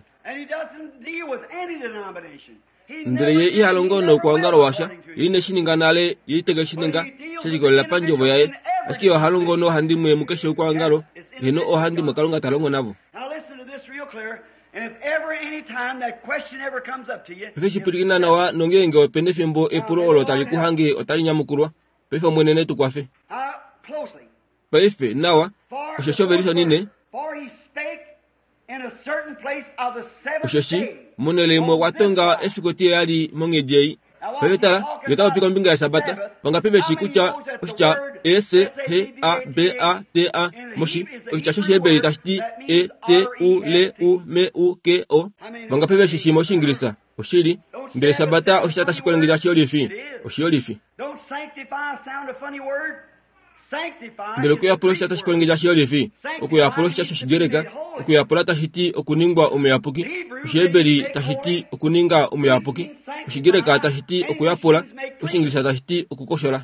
Speaker 2: ndere ye ihalongo no ko angalo washa ine shininga nale yitege shininga shijiko la panjo boyaye aski wa halongo no handimwe mukeshe ko angalo eno o handimwe Kalunga talongo navo. Pefe purigina nawa nongenge opende fembo epuro olo taliku hangi otali nyamukurwa pefe mwenene tukwafe pefe nawa ushesho verisho nine usheshi monele mwa watonga efikotie yali mongejei pefe tala yotao piko mbinga ya sabata panga pepe shikucha ushicha S H A B A T A moshi ushicha shoshi ebeli tashti E T U L U M U K O panga pepe shishi moshi ingilisa ushiri mbele sabata ushicha tashikole ngila shiolifi mbele kuya polosha tashikole ngila shiolifi okuya polosha shoshigereka okuya pola tashiti okuningwa umeyapuki ushebeli tashiti okuninga umeyapuki ushigereka tashiti okuya pola ushingilisa tashiti okukoshola.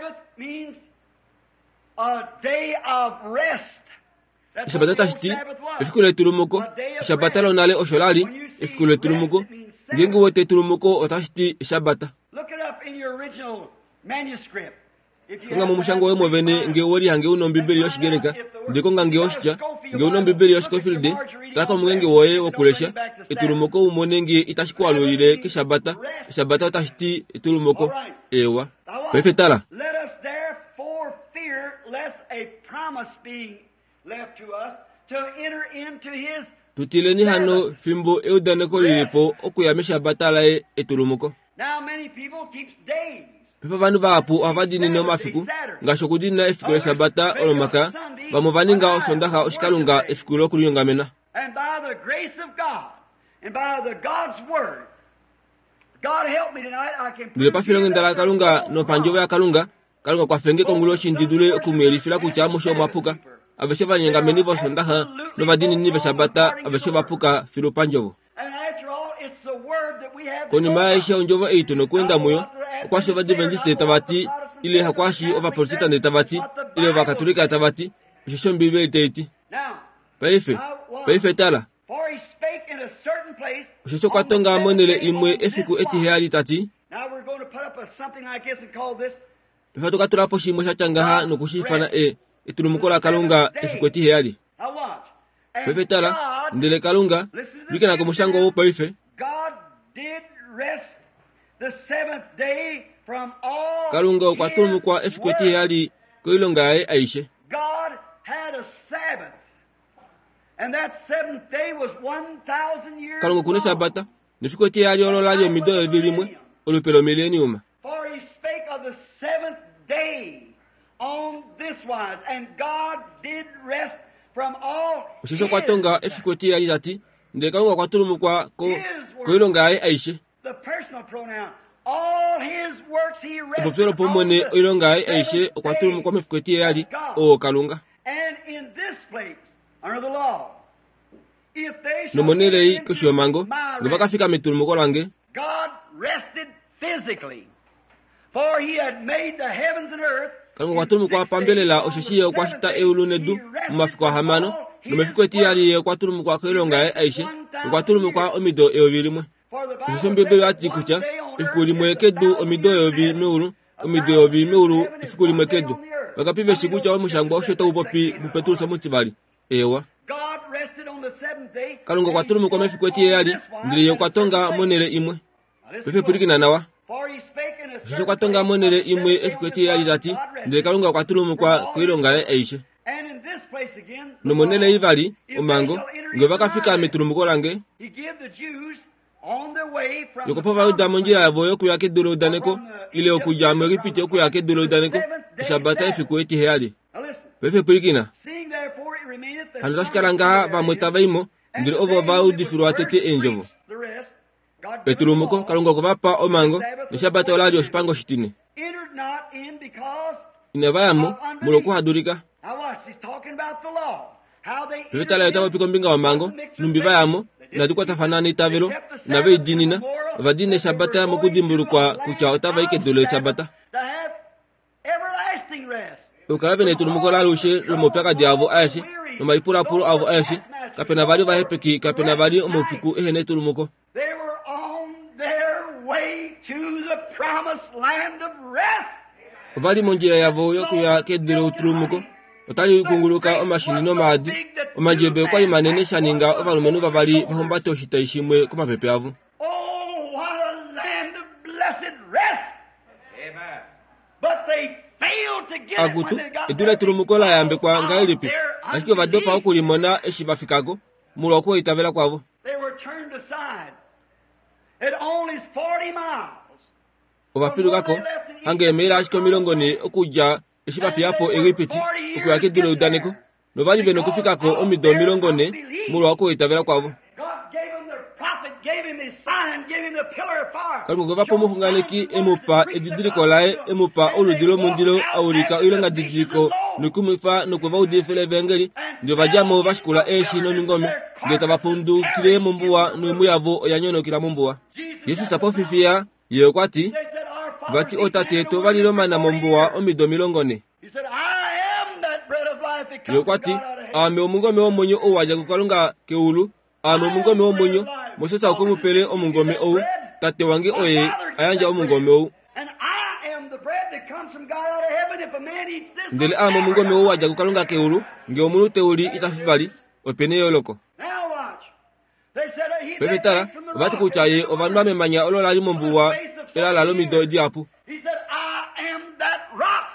Speaker 2: Sabata tashiti efikule turumuko sabata lonale osholali efikule turumuko ngengu wote turumuko otashiti sabata nga mumushango we movene nge wori hange uno bibeli yoshigereka ndiko ngange oshicha nge uno bibeli yoshikofilde tako mungenge woye wokulesha eturumuko umonenge itashikwaluile ke sabata otashiti eturumuko ewa pefe tala tutileni hano fimbo eudaneko lilipo okuyamisha batala eturumuko. Pepa vandu vapu avadini no mafiku ngasho kudina efikule sabata olomaka vamovaninga osondaha oshikalunga efikule okuliyongamena ndile pafilonge ndala Kalunga no panjove ya Kalunga kwa fenge kongulo shindidule okumwelifila kucha musho mapuka aveshe vanyengameni vosondaha no vadini nive sabata aveshe vapuka filo panjovo koni maisha onjovo eito no kwenda muyo okwashi Adventiste tabati ile hakwashi ova Protestant tabati ile ova Katolika tabati shisho Bible teiti paife tala shisho kwatonga monele imwe efiku eti heali tati pefa katula po shimo shachangaha no kushifana eturumuko la Kalunga efiku eti heali paife tala ndele Kalunga bikena ko mushango wo paife Kalunga kwatumu kwa efikweti yali koilongae aishe.
Speaker 1: God had a Sabbath, and that seventh day was 1,000 years.
Speaker 2: Kalunga kuna sabata nifikweti yali ololaje mido ebilimwe olupelo millennium.
Speaker 1: For he spake of the seventh day on this wise, and God did rest from all.
Speaker 2: Ushisho kwatonga efikweti yali ati ndele Kalunga kwatumu kwa koilongae aishe.
Speaker 1: The personal pronoun. All his works he
Speaker 2: rested upon the ilongai aishe okwatumu kwa mefikweti yali o Kalunga.
Speaker 1: And in this place under the law if they
Speaker 2: no monele yi kusho mango ngavaka fika mitulumu lange
Speaker 1: God rested physically for he had made the heavens and earth.
Speaker 2: Kalunga kwatumu kwa pambelela oshishiye kwa shita eulunedu mafiko hamano no mefikweti yali okwatumu kwa ilongai aishe okwatumu kwa omido eovilimwe Usombe ati kucha ifukuli mwekedu omido yovi meuru omido yovi meuru ifukuli mwekedu bakapive shikucha wa mushangwa oshota upopi bupetulu samutibali ewa Kalunga kwatumu kwa mefikweti yali ndile kwatonga monele imwe pefe purikina nawa shisho kwatonga monele imwe efikweti yali dati ndile Kalunga kwatumu kwa kuilonga aishe no monele ivali omango ngevaka fika mitulumu lange Yokopava udamonjira yavoyo kuyake dolo daneko ile okujama ripite okuyake dolo daneko sabata efikweti heali pefe purikina Andashkaranga va mwetavaimo ndile ovo vau difuru atete enjovo Petrumuko Kalunga kovapa omango ni sabata olali oshipango shitine Inevayamo muloko hadurika Pefe tala yotava piko mbinga wa mango numbivayamo Nadukwa tafanani tavelo nave idinina vadine sabata mokudimuru kwa kucha otava ike dole sabata ukala tulumuko la lushe lumopaka diavo ashi no maipura puro avo ashi kapena bali va hepeki kapena bali omofiku ehene tulumuko.
Speaker 1: They were on their way to the promised land of rest.
Speaker 2: Vali monjira yavo yokuya kediro tulumuko otali kunguluka omashini no madi omajebe kwa imanene shaninga ovalumenu vavali vahombato shita ishimwe kuma pepe avu.
Speaker 1: Oh, what a land of blessed rest. Amen. But they failed to get
Speaker 2: Agutu,
Speaker 1: it when they got
Speaker 2: edule tulumuko la yambe kwa ngailipi. Ashiko vadopa okulimona eshivafikago, muloko itavela kwavo.
Speaker 1: They were turned aside. It only is 40 miles.
Speaker 2: Ovapilu kako, hange mera ashiko milongoni okuja eshivafiapo egipiti, okuya kedule udaneko. Novali veno kufikako omido milongone, muloko itavela kwavo.
Speaker 1: God gave him their prophet, gave him his sign, gave him the pillar of fire.
Speaker 2: Kalungo vapo muhunganeki emupa edidiriko lae emupa oludilo mundilo aurika ulenga didiriko nukumifa nukuva udifele vengeri ndio vajamo vashikula eshi no mingome ngeta vapundu kile mumbuwa numu yavo oyanyono kila mumbuwa. Yesu sapo fifia yekwati
Speaker 1: They said, our father,
Speaker 2: vati otateto valilo mana mumbuwa omido milongone.
Speaker 1: he said, I am that bread of life that comes from
Speaker 2: Yekwati
Speaker 1: God out of heaven.
Speaker 2: ame omungome omonyo owaja kukalunga keulu ame omungome omonyo mosesa okumupele omungome ou tate wange oye ayanja omungome ou.
Speaker 1: And I am the bread that comes from God out of heaven. If a man eats this,
Speaker 2: Ndele amo mungome ou waja kukalunga keulu nge omunu teuli itafifali opene yoloko.
Speaker 1: now watch. They said, he
Speaker 2: Pepe
Speaker 1: that
Speaker 2: tara
Speaker 1: came from the
Speaker 2: vati
Speaker 1: rock.
Speaker 2: kuchaye ovanma memanya olola limombuwa ela lalo mido diapu.
Speaker 1: He said, I am that rock.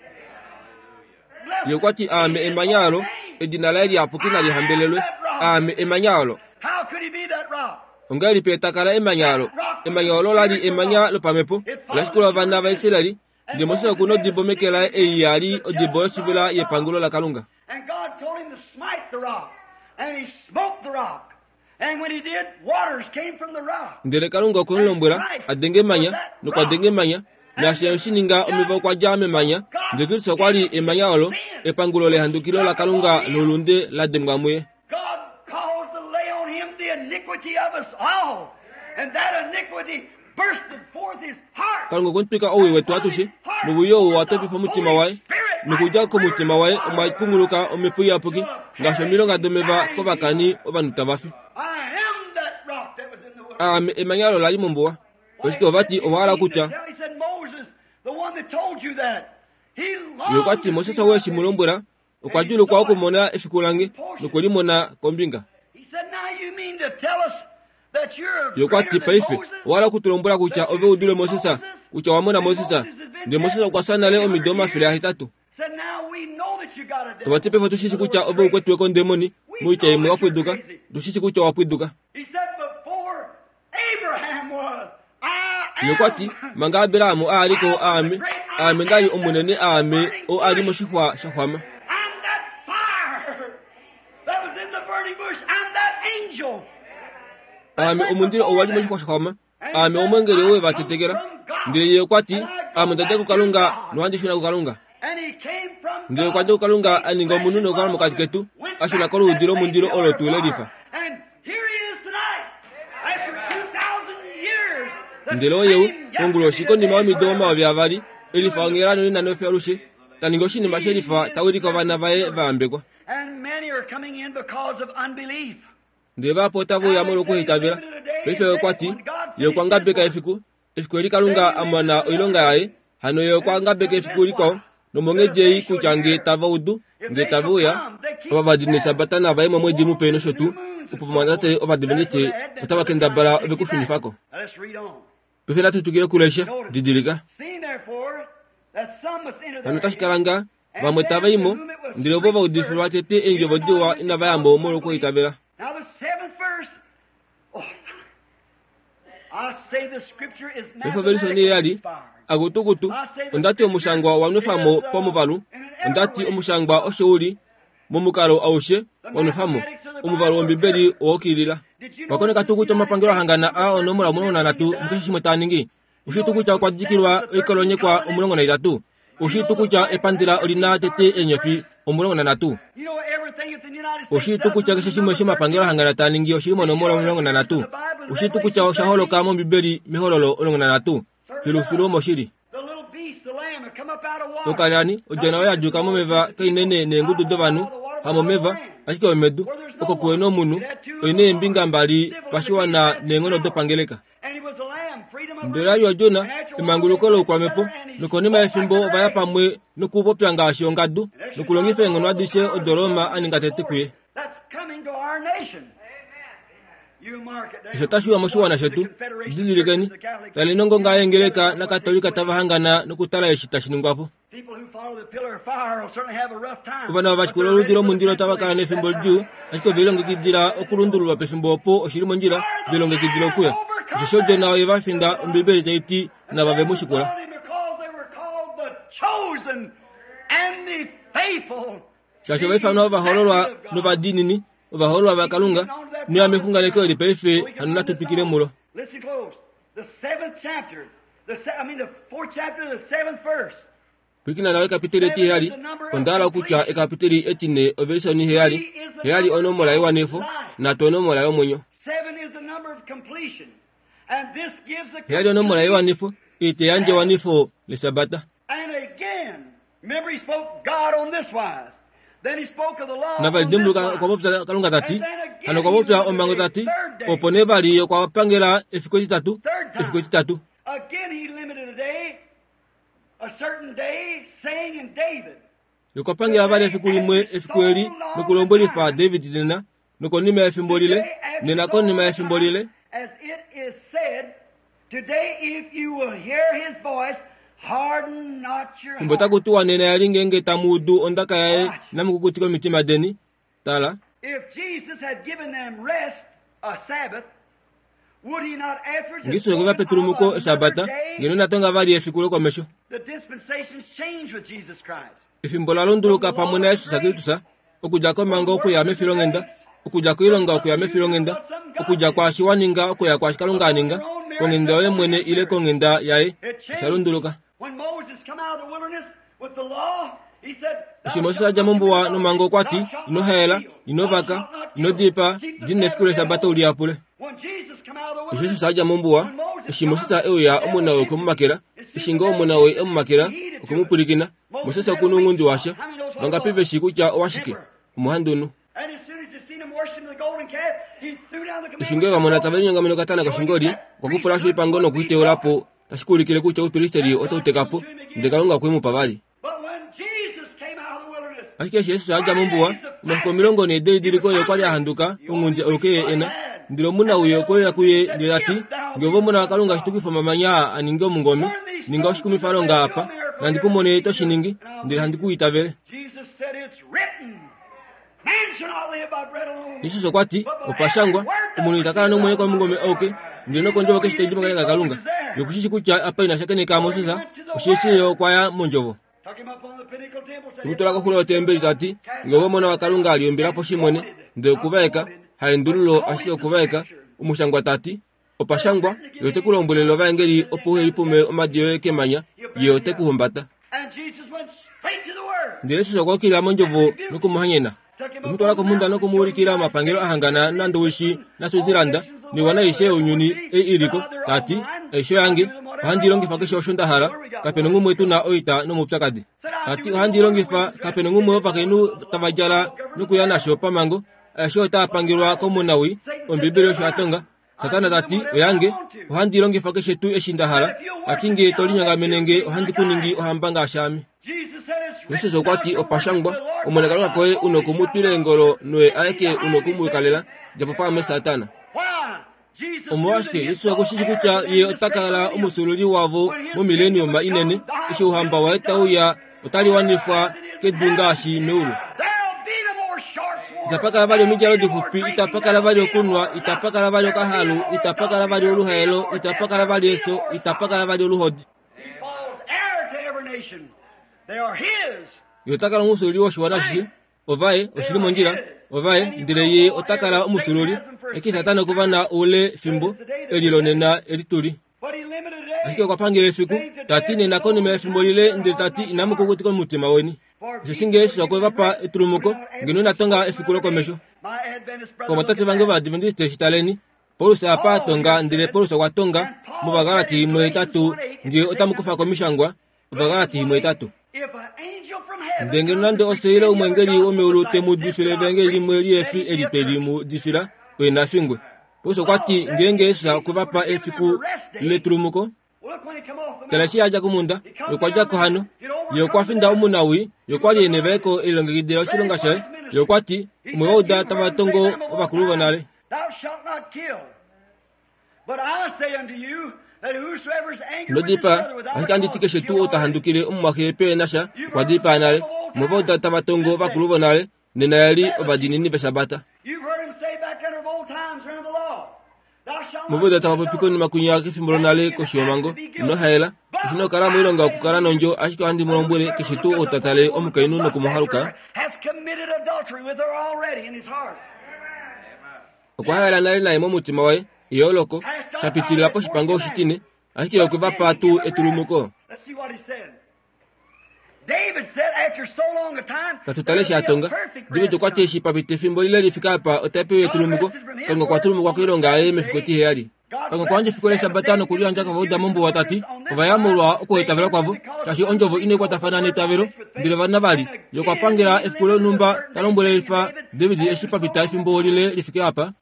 Speaker 1: Blessed
Speaker 2: Yekwati ame emanyalo edinala diapu kina lihambelelwe ame emanyalo.
Speaker 1: How could he be that rock?
Speaker 2: Ongali petakala emanyalo emanyalo lali emanya lopamepo lashikula vana vaiselali ndemosesa kuno dibo mekela eyali odibo sivila yepangulo la kalunga.
Speaker 1: And God told him to smite the rock. And he smote the rock. And when he did, waters came from the rock.
Speaker 2: Ndele kalunga kunlombwela adenge manya nukwa denge manya na shininga omivo kwa jame manya ndekilso kwali emanyalo epangulo le handukilo la kalunga lolunde la demgamwe.
Speaker 1: God caused to lay on him the iniquity of us all. And that iniquity bursted forth his heart.
Speaker 2: Kalunga kuntpika owe wetu atushe nubuyo watopi fa mutima wae nukuja ko mutima wae omaikumuluka omepuya apuki ngasomilo ngadomeva kovakani ovanutavafi.
Speaker 1: I am that rock that was in the wilderness.
Speaker 2: Ame emanyalo lali momboa osike ovati owala kucha
Speaker 1: He said, Moses, the one that told you that. He longed
Speaker 2: yokwati
Speaker 1: to
Speaker 2: mosesa
Speaker 1: see
Speaker 2: weshi mulombwela okwajulu kwa okumona efikulange nukulimona kombinga.
Speaker 1: He said, now you mean to tell us that you're
Speaker 2: Yokwati
Speaker 1: greater than
Speaker 2: paife
Speaker 1: Moses?
Speaker 2: wala kutulombwela kucha ove udule mosesa kucha wamona mosesa ndi mosesa kwasana le omidoma fili ahitatu.
Speaker 1: Said, now we know that you got a devil.
Speaker 2: Tobati pefa tushisi kucha ove ukwetweko ndemoni muicha imwe wapwiduka tushisi kucha wapwiduka.
Speaker 1: He said, before Abraham was, I am.
Speaker 2: Yokwati manga Abiramu aliko ame ngai omunene ame o alimo shihwa shahwama.
Speaker 1: I'm that fire that was in the burning bush. I'm that angel.
Speaker 2: Ame omundire owalimo shihwa shahwama ame omwengere owe vatetegera ndire yokwati ame ndade kukalunga nwanje shuna kukalunga
Speaker 1: And he came from
Speaker 2: ndire
Speaker 1: God.
Speaker 2: kwate kukalunga aninga omununo kalamo kasiketu ashuna kolo udiro mundiro olo tuele difa.
Speaker 1: And here he is tonight. After 2,000 years. the
Speaker 2: Ndire oyeu
Speaker 1: same
Speaker 2: kongulo shiko
Speaker 1: yesterday,
Speaker 2: ni mawa
Speaker 1: today,
Speaker 2: midoma wa
Speaker 1: forever.
Speaker 2: vyavali elifa ngerano ni nanofe alushe taningoshi ni masherifa tawirika vana vae vaambekwa.
Speaker 1: And many are coming in because of unbelief.
Speaker 2: Ndire vapotavo ya molo kuhitavira pefe yokwati yokwanga beka efiku elikalunga amana oilonga yae hano yokwanga beka efiku liko nomonge jei kuchange tavaudu nge tavuya obavadinisa batana vae momwe dimu peno shotu upumanate obadivenite utavakenda bala obekufinifako.
Speaker 1: Let's read on.
Speaker 2: Pefe natutugire kulesha didilika
Speaker 1: Seeing therefore that some must enter
Speaker 2: hano
Speaker 1: therein,
Speaker 2: tashikalanga vamwe tavaimo ndire vova udifiro watete enjovodiwa inavayambo molo kuhitavira.
Speaker 1: Now the 7th verse. Oh, I say the scripture is
Speaker 2: Pefe verisoni yali
Speaker 1: inspired.
Speaker 2: agutugutu ondati omushangwa wanufamo pomuvalu ondati omushangwa oshouli momukalo aushe wanufamo omuvalu ombibeli ookilila wakone katukucha mapangilo hangana a onomula omulongo natu mukashishimwe taningi ushitukucha kwajikilwa ikolonye kwa omulongo na itatu ushitukucha epandila olina tete enyofi omulongo na natu
Speaker 1: You know everything in the United States.
Speaker 2: ushitukucha kashishimwe shimapangilo hangana taningi oshilimo nomola omulongo na natu ushitukucha oshaholoka mombibeli mihololo olongo na natu filufilu moshili
Speaker 1: The little beast, the lamb, had come
Speaker 2: okalani ojana wa yajuka momeva kainene nengudu dovanu hamomeva ashike omedu oko kueno munu ene mbinga mbali pashiwana nengono dopangeleka ndola yo jona imangulukolo kwa mepo nukonima efimbo vaya pamwe nukupo pyanga ashongadu nukulongife ngono adishe odoroma aningatete kuye Ishotashu wa moshuwa na shetu, didiligani, talinongo nga engeleka na katolika tavahangana nukutala yeshitashi nungwapo. Kubana wavashikula ludiro mundiro tavakana nefimbo juu, ashiko vilonge kidira okulunduru wa pefimbo opo oshiri monjira vilonge kidira okuya. Ishojo na weva finda umbibeli jaiti na wave mushikula. Shasho wefa na wavahorolwa nuva dinini, wavahorolwa wakalunga, ni amekunga leko ili pefe hanuna tupikire mulo.
Speaker 1: Listen close. The 7th chapter, the 4th chapter, the 7th verse.
Speaker 2: Pikina nawe kapiteli ti heali, ondala kucha e kapiteli etine oversoni heali, heali ono mola ewa nefo, na tono mola ewa mwenyo.
Speaker 1: 7 is the number of completion, and this gives the
Speaker 2: heali ono mola ewa nefo, ite anje wa nefo le sabata.
Speaker 1: And again, remember he spoke God on this wise. Then he spoke of the law.
Speaker 2: Na validimlu kwa bopta kalunga tati, hano kwa bopta ombango tati, opone vali kwa pangela efikoji tatu.
Speaker 1: Again he limited a certain day, saying in David.
Speaker 2: Nuko pangela vali efikueli, nukulomboli fa David nena, nuko nime efimbolile, nena kon nime efimbolile.
Speaker 1: As it is said, today if you will hear his voice, harden not your heart.
Speaker 2: Mbota kutuwa nena yaringenge tamudu ondaka yae namukukutiko mitima deni. Tala.
Speaker 1: If Jesus had given them rest, a Sabbath, would he not afterwards
Speaker 2: Ngiso kwa petrumuko sabata, ngeno natonga vali efikulo kwa mesho.
Speaker 1: The dispensations change with Jesus Christ.
Speaker 2: Ifimbola londuluka pamona Yesu sakiritusa, okujako mango okuyame filongenda, okujako ilonga okuyame filongenda, okujako ashiwaninga okuya kwa shikalunganinga, kongenda oye mwene ile kongenda yae, salonduluka.
Speaker 1: When Moses come out of the wilderness with the law, he said,
Speaker 2: Shimosa aja mumbuwa no mango kwati, ino hela, ino vaka, ino dipa, jine fikule sabata uliapule.
Speaker 1: when Jesus come out of the wilderness,
Speaker 2: Yesu aja mumbuwa, shimosa eoya omunawe kumumakera, ishinga omunawe omumakera, okumupurikina, Mosesa kunungundi washa, banga pive shikucha owashike, umuhandunu.
Speaker 1: and as soon as he seen him worshiping the golden calf, he threw down the commandment.
Speaker 2: Ishinga mwana tavenyo ngameno katana kwa shingodi, kwa kupura shui pangono kuite olapo, tashikuli kile kucha upiristeri oto utekapo, ndekaunga kwemu pavali.
Speaker 1: But when Jesus came out of the wilderness,
Speaker 2: Ashike Yesu aja mumbuwa, mako milongo ne deli koyo kwa ya handuka, ungunje okeye ena, ndilo muna uyo koyo kuye ndilati, ngevo muna wakalunga shituki fa mamanya aningo mungomi, ninga ushikumi falonga hapa, na ndikumone to shiningi, ndilo handiku itavele.
Speaker 1: Jesus said, it's written, man shall not live by bread alone.
Speaker 2: Yesu sokwati, opashangwa, umunu itakana no mwenye kwa mungome oke, ndilo konjo keshite njima kaya kalunga. Yokushishi kucha apa inashakene ka Mosesa, ushisi yo kwa ya monjovo.
Speaker 1: Took him up on the pinnacle temple, said,
Speaker 2: Tumutola ko kulo tembe tati, ngevo mona wakalunga aliombira po shimone, ndo kuvaeka, haendululo asio kuvaeka, umushangwa tati, opashangwa, yote kulombulelo vangeli opohe ipume omadio kemanya, yote kuhombata.
Speaker 1: and Jesus went straight to the word.
Speaker 2: Ndile suso kwa kila monjovo nukumuhanyena. Tumutola ko munda nukumulikila mapangelo ahangana nando wishi nasuziranda, ni wana ishe unyuni iliko, tati, ishe yangi, handirongi fakesho oshundahara, kapenungu mwetu na oita no muptakadi. Tati handirongi fa kapenungu mwe fakenu tavajala nukuyana shopa mango, sho ta pangirwa komunawi, ombibiro sho atonga, satana tati oyange, handirongi fakesho tu eshindahara, atinge tolinyanga menenge handikuningi ohambanga ashami.
Speaker 1: Jesus said, it's
Speaker 2: Yesu
Speaker 1: written,
Speaker 2: sokwati opashangwa, omonekala koe unokumutwile ngolo noe aeke unokumuikalela, japapa me satana.
Speaker 1: why? Jesus
Speaker 2: Omwashke Yesu akushishi kucha ye otakala umusululi wavo mu millennium inene ishi uhamba wa etau ya otali wanifa kedungashi meulu.
Speaker 1: there'll be no more short swords.
Speaker 2: Itapaka lavali omijalo difupi, itapaka lavali okunwa, itapaka lavali okahalu, itapaka lavali oluhelo, itapaka lavali eso, itapaka lavali oluhodi.
Speaker 1: He falls heir to every nation. They are his.
Speaker 2: Yotakala umusululi woshiwanashi, ovae, oshili monjira, ovae, ndireye otakala umusululi, eki satana kuvana ule fimbo, elilonena elituri.
Speaker 1: But he limited it.
Speaker 2: Asike kwa pangile fiku, tati nena koni me fimbo lile, ndi tati inamukukutiko mutima weni. Shinge Yesu akwe vapa eturumuko, ngenu natonga efikulo kwa mesho.
Speaker 1: My Adventist
Speaker 2: Kwa
Speaker 1: brother,
Speaker 2: matati vango va Adventiste shitaleni, Paulu apa tonga, ndile Paulu sa watonga, muvagalati mwe tatu, ngi otamukufa kwa mishangwa, vagati mwetatu ndenge nande oseira umwengeli omeulute mu difile vengeli mweli efi elipeli mu difila wena fingwe poso kwati ngenge esa kuvapa efiku letrumuko teleshi aja kumunda yokwaja kohano yokwafinda umunawi yokwali eneveko ilongegidira shilonga she yokwati umweoda tavatongo obakuluva nale nodipa akanditike shetu otahandukile umwakepe nasha kwadipa nale mweoda tavatongo obakuluva nale nenayali obadinini besabata mweoda tavapopiko ni makunya kifimbolo nale koshiyomango no haela sino kala mwilonga okukala nonjo ashiko andi mulombwele kishitu otatale omukainu nokumuharuka okwahela nali naye momutima we iyoloko sapitililapo shipango oshitine ashike yokuvapa tu etulumuko natutale shatonga dibe tukwate shipapite fimbo lile lifika apa otapewe etulumuko kango kwa tulumuko kwilonga aye mefikoti heyali kango kwanje fikole sabatano kuliwa njaka vauda mumbu watati ovayamulwa okuhetavela kwavo chashi onjovo ine kwatafana netavelo ndile vana vali yokwapangela efikulo numba talombwele ifa David eshipapita efimbo lile lifike apa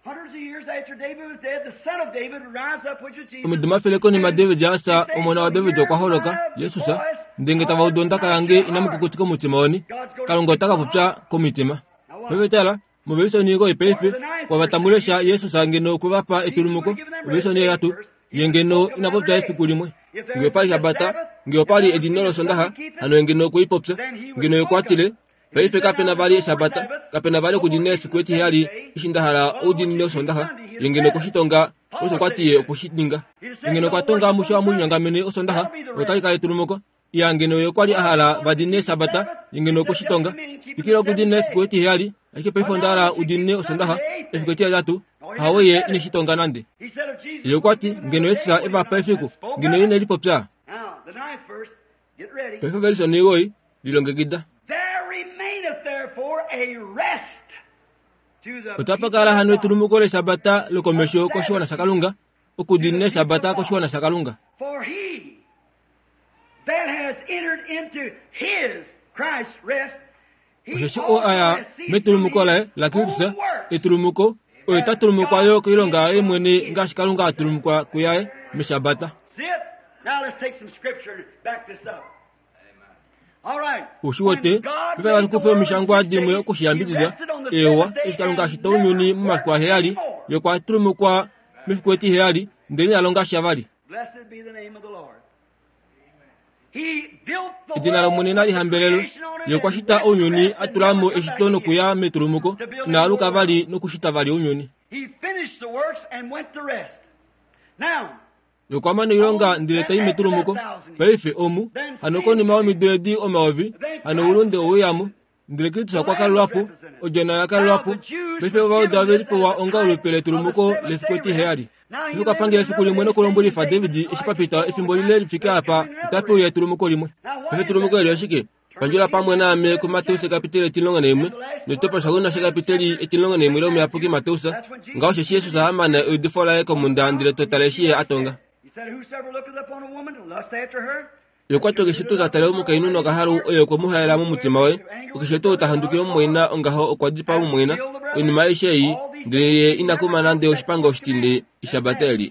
Speaker 2: omiduma feleko ni ma David asa omona wa David okwaholoka Yesusa ndenge tavaudonda kayange inamukukutiko mutima oni kalongo takapupya komitima pevetala muveliso nigo ipeife wabatamulesha Yesusa ngeno kuvapa etulumuko muveliso ni yatu yengeno inapopya efiku limwe ngiopali habata ngiopali edinolo sondaha hano ngeno kuipopya ngeno yokwatile peife kapena vali esabata kapena vali kudine efiku eti hali ishindahala udinilo sondaha yengeno kushitonga oso kwatiye okushitinga yengeno kwatonga musho wa munyangamene osondaha otalikale etulumuko yangeno yokwali ahala vadine sabata yengeno kushitonga ikilo kudine efiku eti hali ake peifondala udine osondaha efiku eti yatu haweye inishitonga nande yokwati ngeno esa eba pefiku ngeno ine lipopya pefe verso nigoi lilongegida utapakala hanu etulumuko le sabata lokomesho koshwana sakalunga okudine sabata koshwana sakalunga oshoshi o aya metulumuko le lakilisa etulumuko oitatulumuko ayo kuilonga emwene ngashikalunga atulumuko kuyae mesabata ushiwote pipela kufe mishangwa dimwe okushiyambidida ewa eshikalunga shito unyuni mumafikwa heyali yokwatulumukwa mifikweti heyali ndeni alonga shavali idina lomwene nalihambelelo yokwashita unyuni atulamo eshitono kuya metulumuko na aluka vali nokushita vali unyuni yokwamano ilonga ndileta imetulumuko peife omu hanokoni maomi dedi omaovi hano ulunde owiyamu ndilekitusa kwa kalulapo ojana ya kalulapo peife ovauda velipowa onga ulupele tulumuko lefikweti heyali yuka pangile fiku limwe nokolombo lifa David eshipapita efimbo lile lifike apa itape uye tulumuko limwe peife tulumuko elioshike panjula pamwe name ku Mateusa kapiteli etilonga nemwe nitopa shaguna shakapiteli etilonga nemwe lo meapuki Mateusa ngao sheshi Yesu amana udifola eko munda ndile totaleshi atonga yokwato kishitu tatale umukainu no gaharu oyo kumuhaela mu mutima we ukisheto utahandukira umwena ongaho okwadipa umwena enima yesheyi ndile inakuma nande oshipango shitinde ishabateli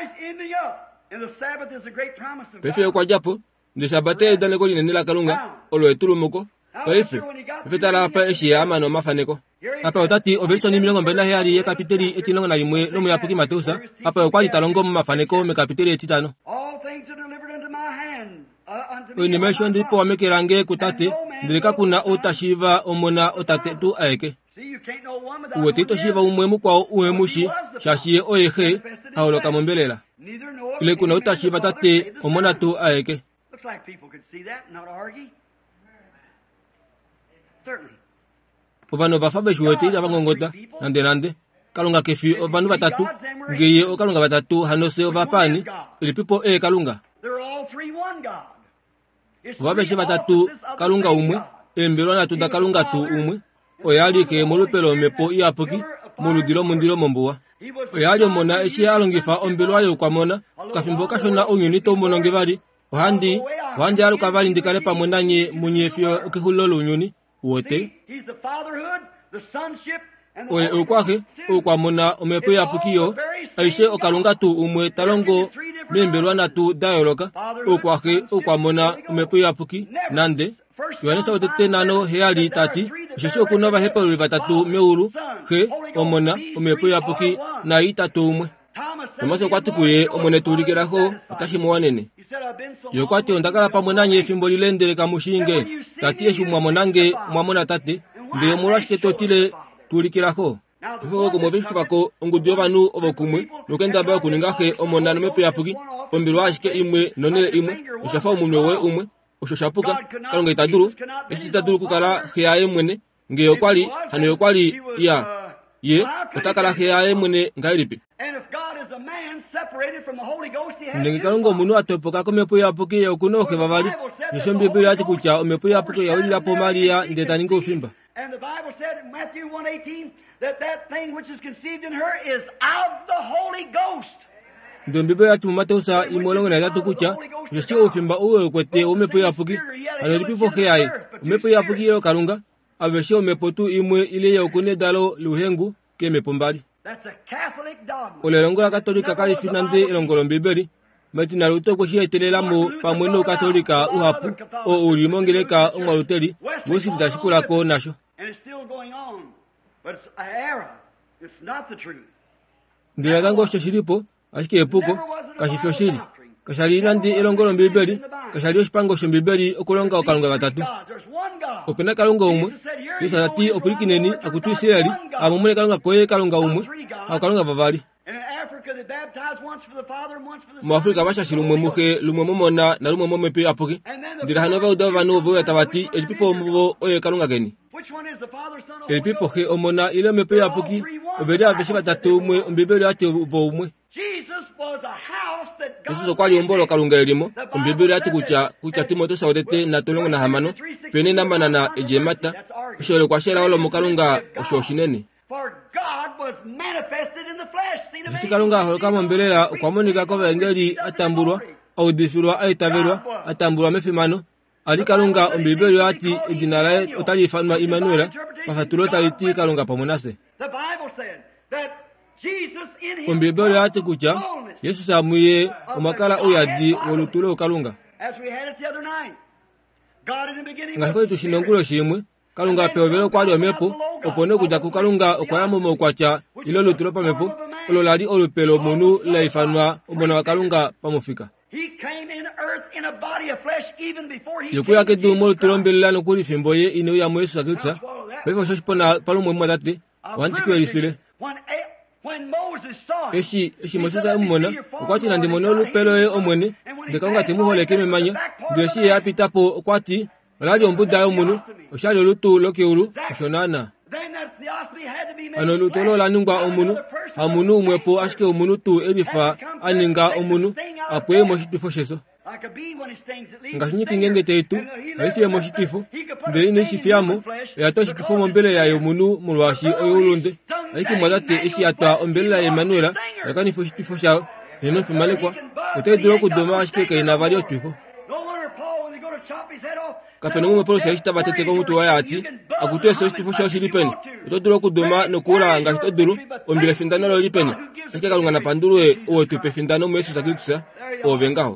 Speaker 2: pefe yokwajapo ndi shabateli daneko linenela kalunga olo etulumuko peife fetala apa eshi amano mafaneko apa otati oversoni milongo mbena heyali ye kapiteli etilongo na limwe lomu yapuki Mateusa apa yokwali talongo mafaneko me kapiteli etitano inimesho ndipo wamekelange kutate ndilika kuna otashiva omona otate tu aeke uwetito shiva umwemu kwa uwemushi shashiye oyehe haoloka mombelela ile kuna otashiva tate omona tu aeke ovano vafabe shuwete avangongota nande kalunga kefi ovanu batatu ngeye okalunga batatu hanose ovapani ilipipo kalunga vabeshi batatu kalunga umwe embelwa na tuda kalunga tu umwe oyali ke mulupelo mepo iapuki muludilo mundilo mombuwa oyali omona eshi alongifa ombelwa yo kwamona kafimbo kashona unyuni to mononge bali ohandi wanja alu kavali ndikale pamwe nanye munyefyo ukihulolo unyuni wote oye okwake okwamona omepo yapukiyo aishe okalunga tu umwe talongo membelwa na tu dayoloka okwake okwamona omepo yapuki nande Yohanesa otete nano heali tati sheshe okunova hepaluli vatatu meuru he omona omepo yapuki na itatu umwe Tomasi okwatikuye omone tulikiraho otashimuwanene yokwati ondakala pamwe nanye efimbo lilendeleka mushinge tati eshu mwamonange mwamona tate ndile mulwashike totile tulikiraho ifo como vishkuvako ongudio vanu ovokumwe nokenda ba kuningahe omona nomepo yapuki ombilwa ashike imwe nonele imwe ushafa omunwe we umwe ushoshapuka kalonga itaduru esitaduru kukala heaye mwene ngeyo kwali hano yokwali ya ye utakala heaye mwene ngailipi ndenge kalonga omundu atopoka komepo yapuki yokunoke vavali yesho mbibili ati kucha omepo yapuki yaulila po Maria ndetaninga ufimba.
Speaker 1: And the Bible said in Matthew 1:18 that thing which is conceived in her is of the Holy Ghost.
Speaker 2: Ndo Biblia ati Mateusa imolongo na tatu kucha yesi ufimba uwe kwete umepo yapuki alolipipo heai umepo yapuki yo kalunga aveshe umepo tu imwe ile ya ukune dalo luhengu kemepo mbali.
Speaker 1: That's a Catholic dogma.
Speaker 2: Olelongola katolika kali finande elongolo mbibeli mati na luto kushia telelamo pamweno katolika uhapu o ulimongeleka ongaluteli musi tutashikula nasho.
Speaker 1: And it's still going on, but it's an error. It's not the truth.
Speaker 2: Ndila gango shiripo ashike epuko kashifyo shiri kashali nandi elongolo mbibeli kashali oshipango shombibeli okulonga okalonga gatatu opena kalonga umwe yisati opulikineni akutwisirali amumule kalonga koye kalonga umwe akalonga vavali. Mu Afrika bashashira umwe muhe lumwe momona na lumwe momepe apuki ndila hanova udova novo yatabati elipipo muvo oye kalonga geni elipipo he omona ile mepe apuki obeli aveshi batatu umwe mbibeli ati uvo umwe Jesus okwali ombolo kalunga elimo mbibeli ati kucha Timoto saudete na tolongo na hamano pene nambana na ejemata ushole kwa shela olo mukalunga oshinene Sisi kalunga holoka mwambelela ukwamonika kwa engeli atambulwa au difirwa aitavelwa atambulwa mefimano ali kalunga ombibeli ati edinalae otali ifanwa Emmanuel pafatulo taliti kalunga pamonase ombibeli ati kucha Yesu samuye omakala uyadi wolutulo kalunga ngahiko tushinongulo shimwe kalunga peovelo kwali omepo opone kuja kukalunga okwayamomo okwacha ilo lutulo pamepo ololali olupelo munu laifanwa omona wa kalunga pamofika yokuya kedumo lutulo mbelila nokuli fimbo ye ine uyamu Yesu sakitsa pefo shoshipona palumwe mwadate wansikwe elisile eshi Mosesa umona okwati na ndimono olupelo ye omwene ndekalunga timuholeke memanya ndeshi ye apitapo okwati olali ombuda omunu oshali olutu lokeulu oshonana ano lutolo lanungwa omunu hamunu umwepo ashike omunu tu elifa aninga omunu apwe moshitifo sheso ngashinyiki ngenge teitu aifie moshitifo ndeli nishifiamo yato shitifo mombele ya omunu mulwashi oyulunde aiki mwadate ishi atwa ombele ya Emmanuel yakanifo shitifo shao eno fimalekwa otedulo kudoma ashike kaina valio tifo kapenungu mepolo shashita batete komutu waya ati akutwe shitifo shao shilipeni otedulo kudoma nokula ngashitodulu ombile findano lo lipeni ashike kalunga na pandulwe owetupe findano mu Yesu sakitusa ovengaho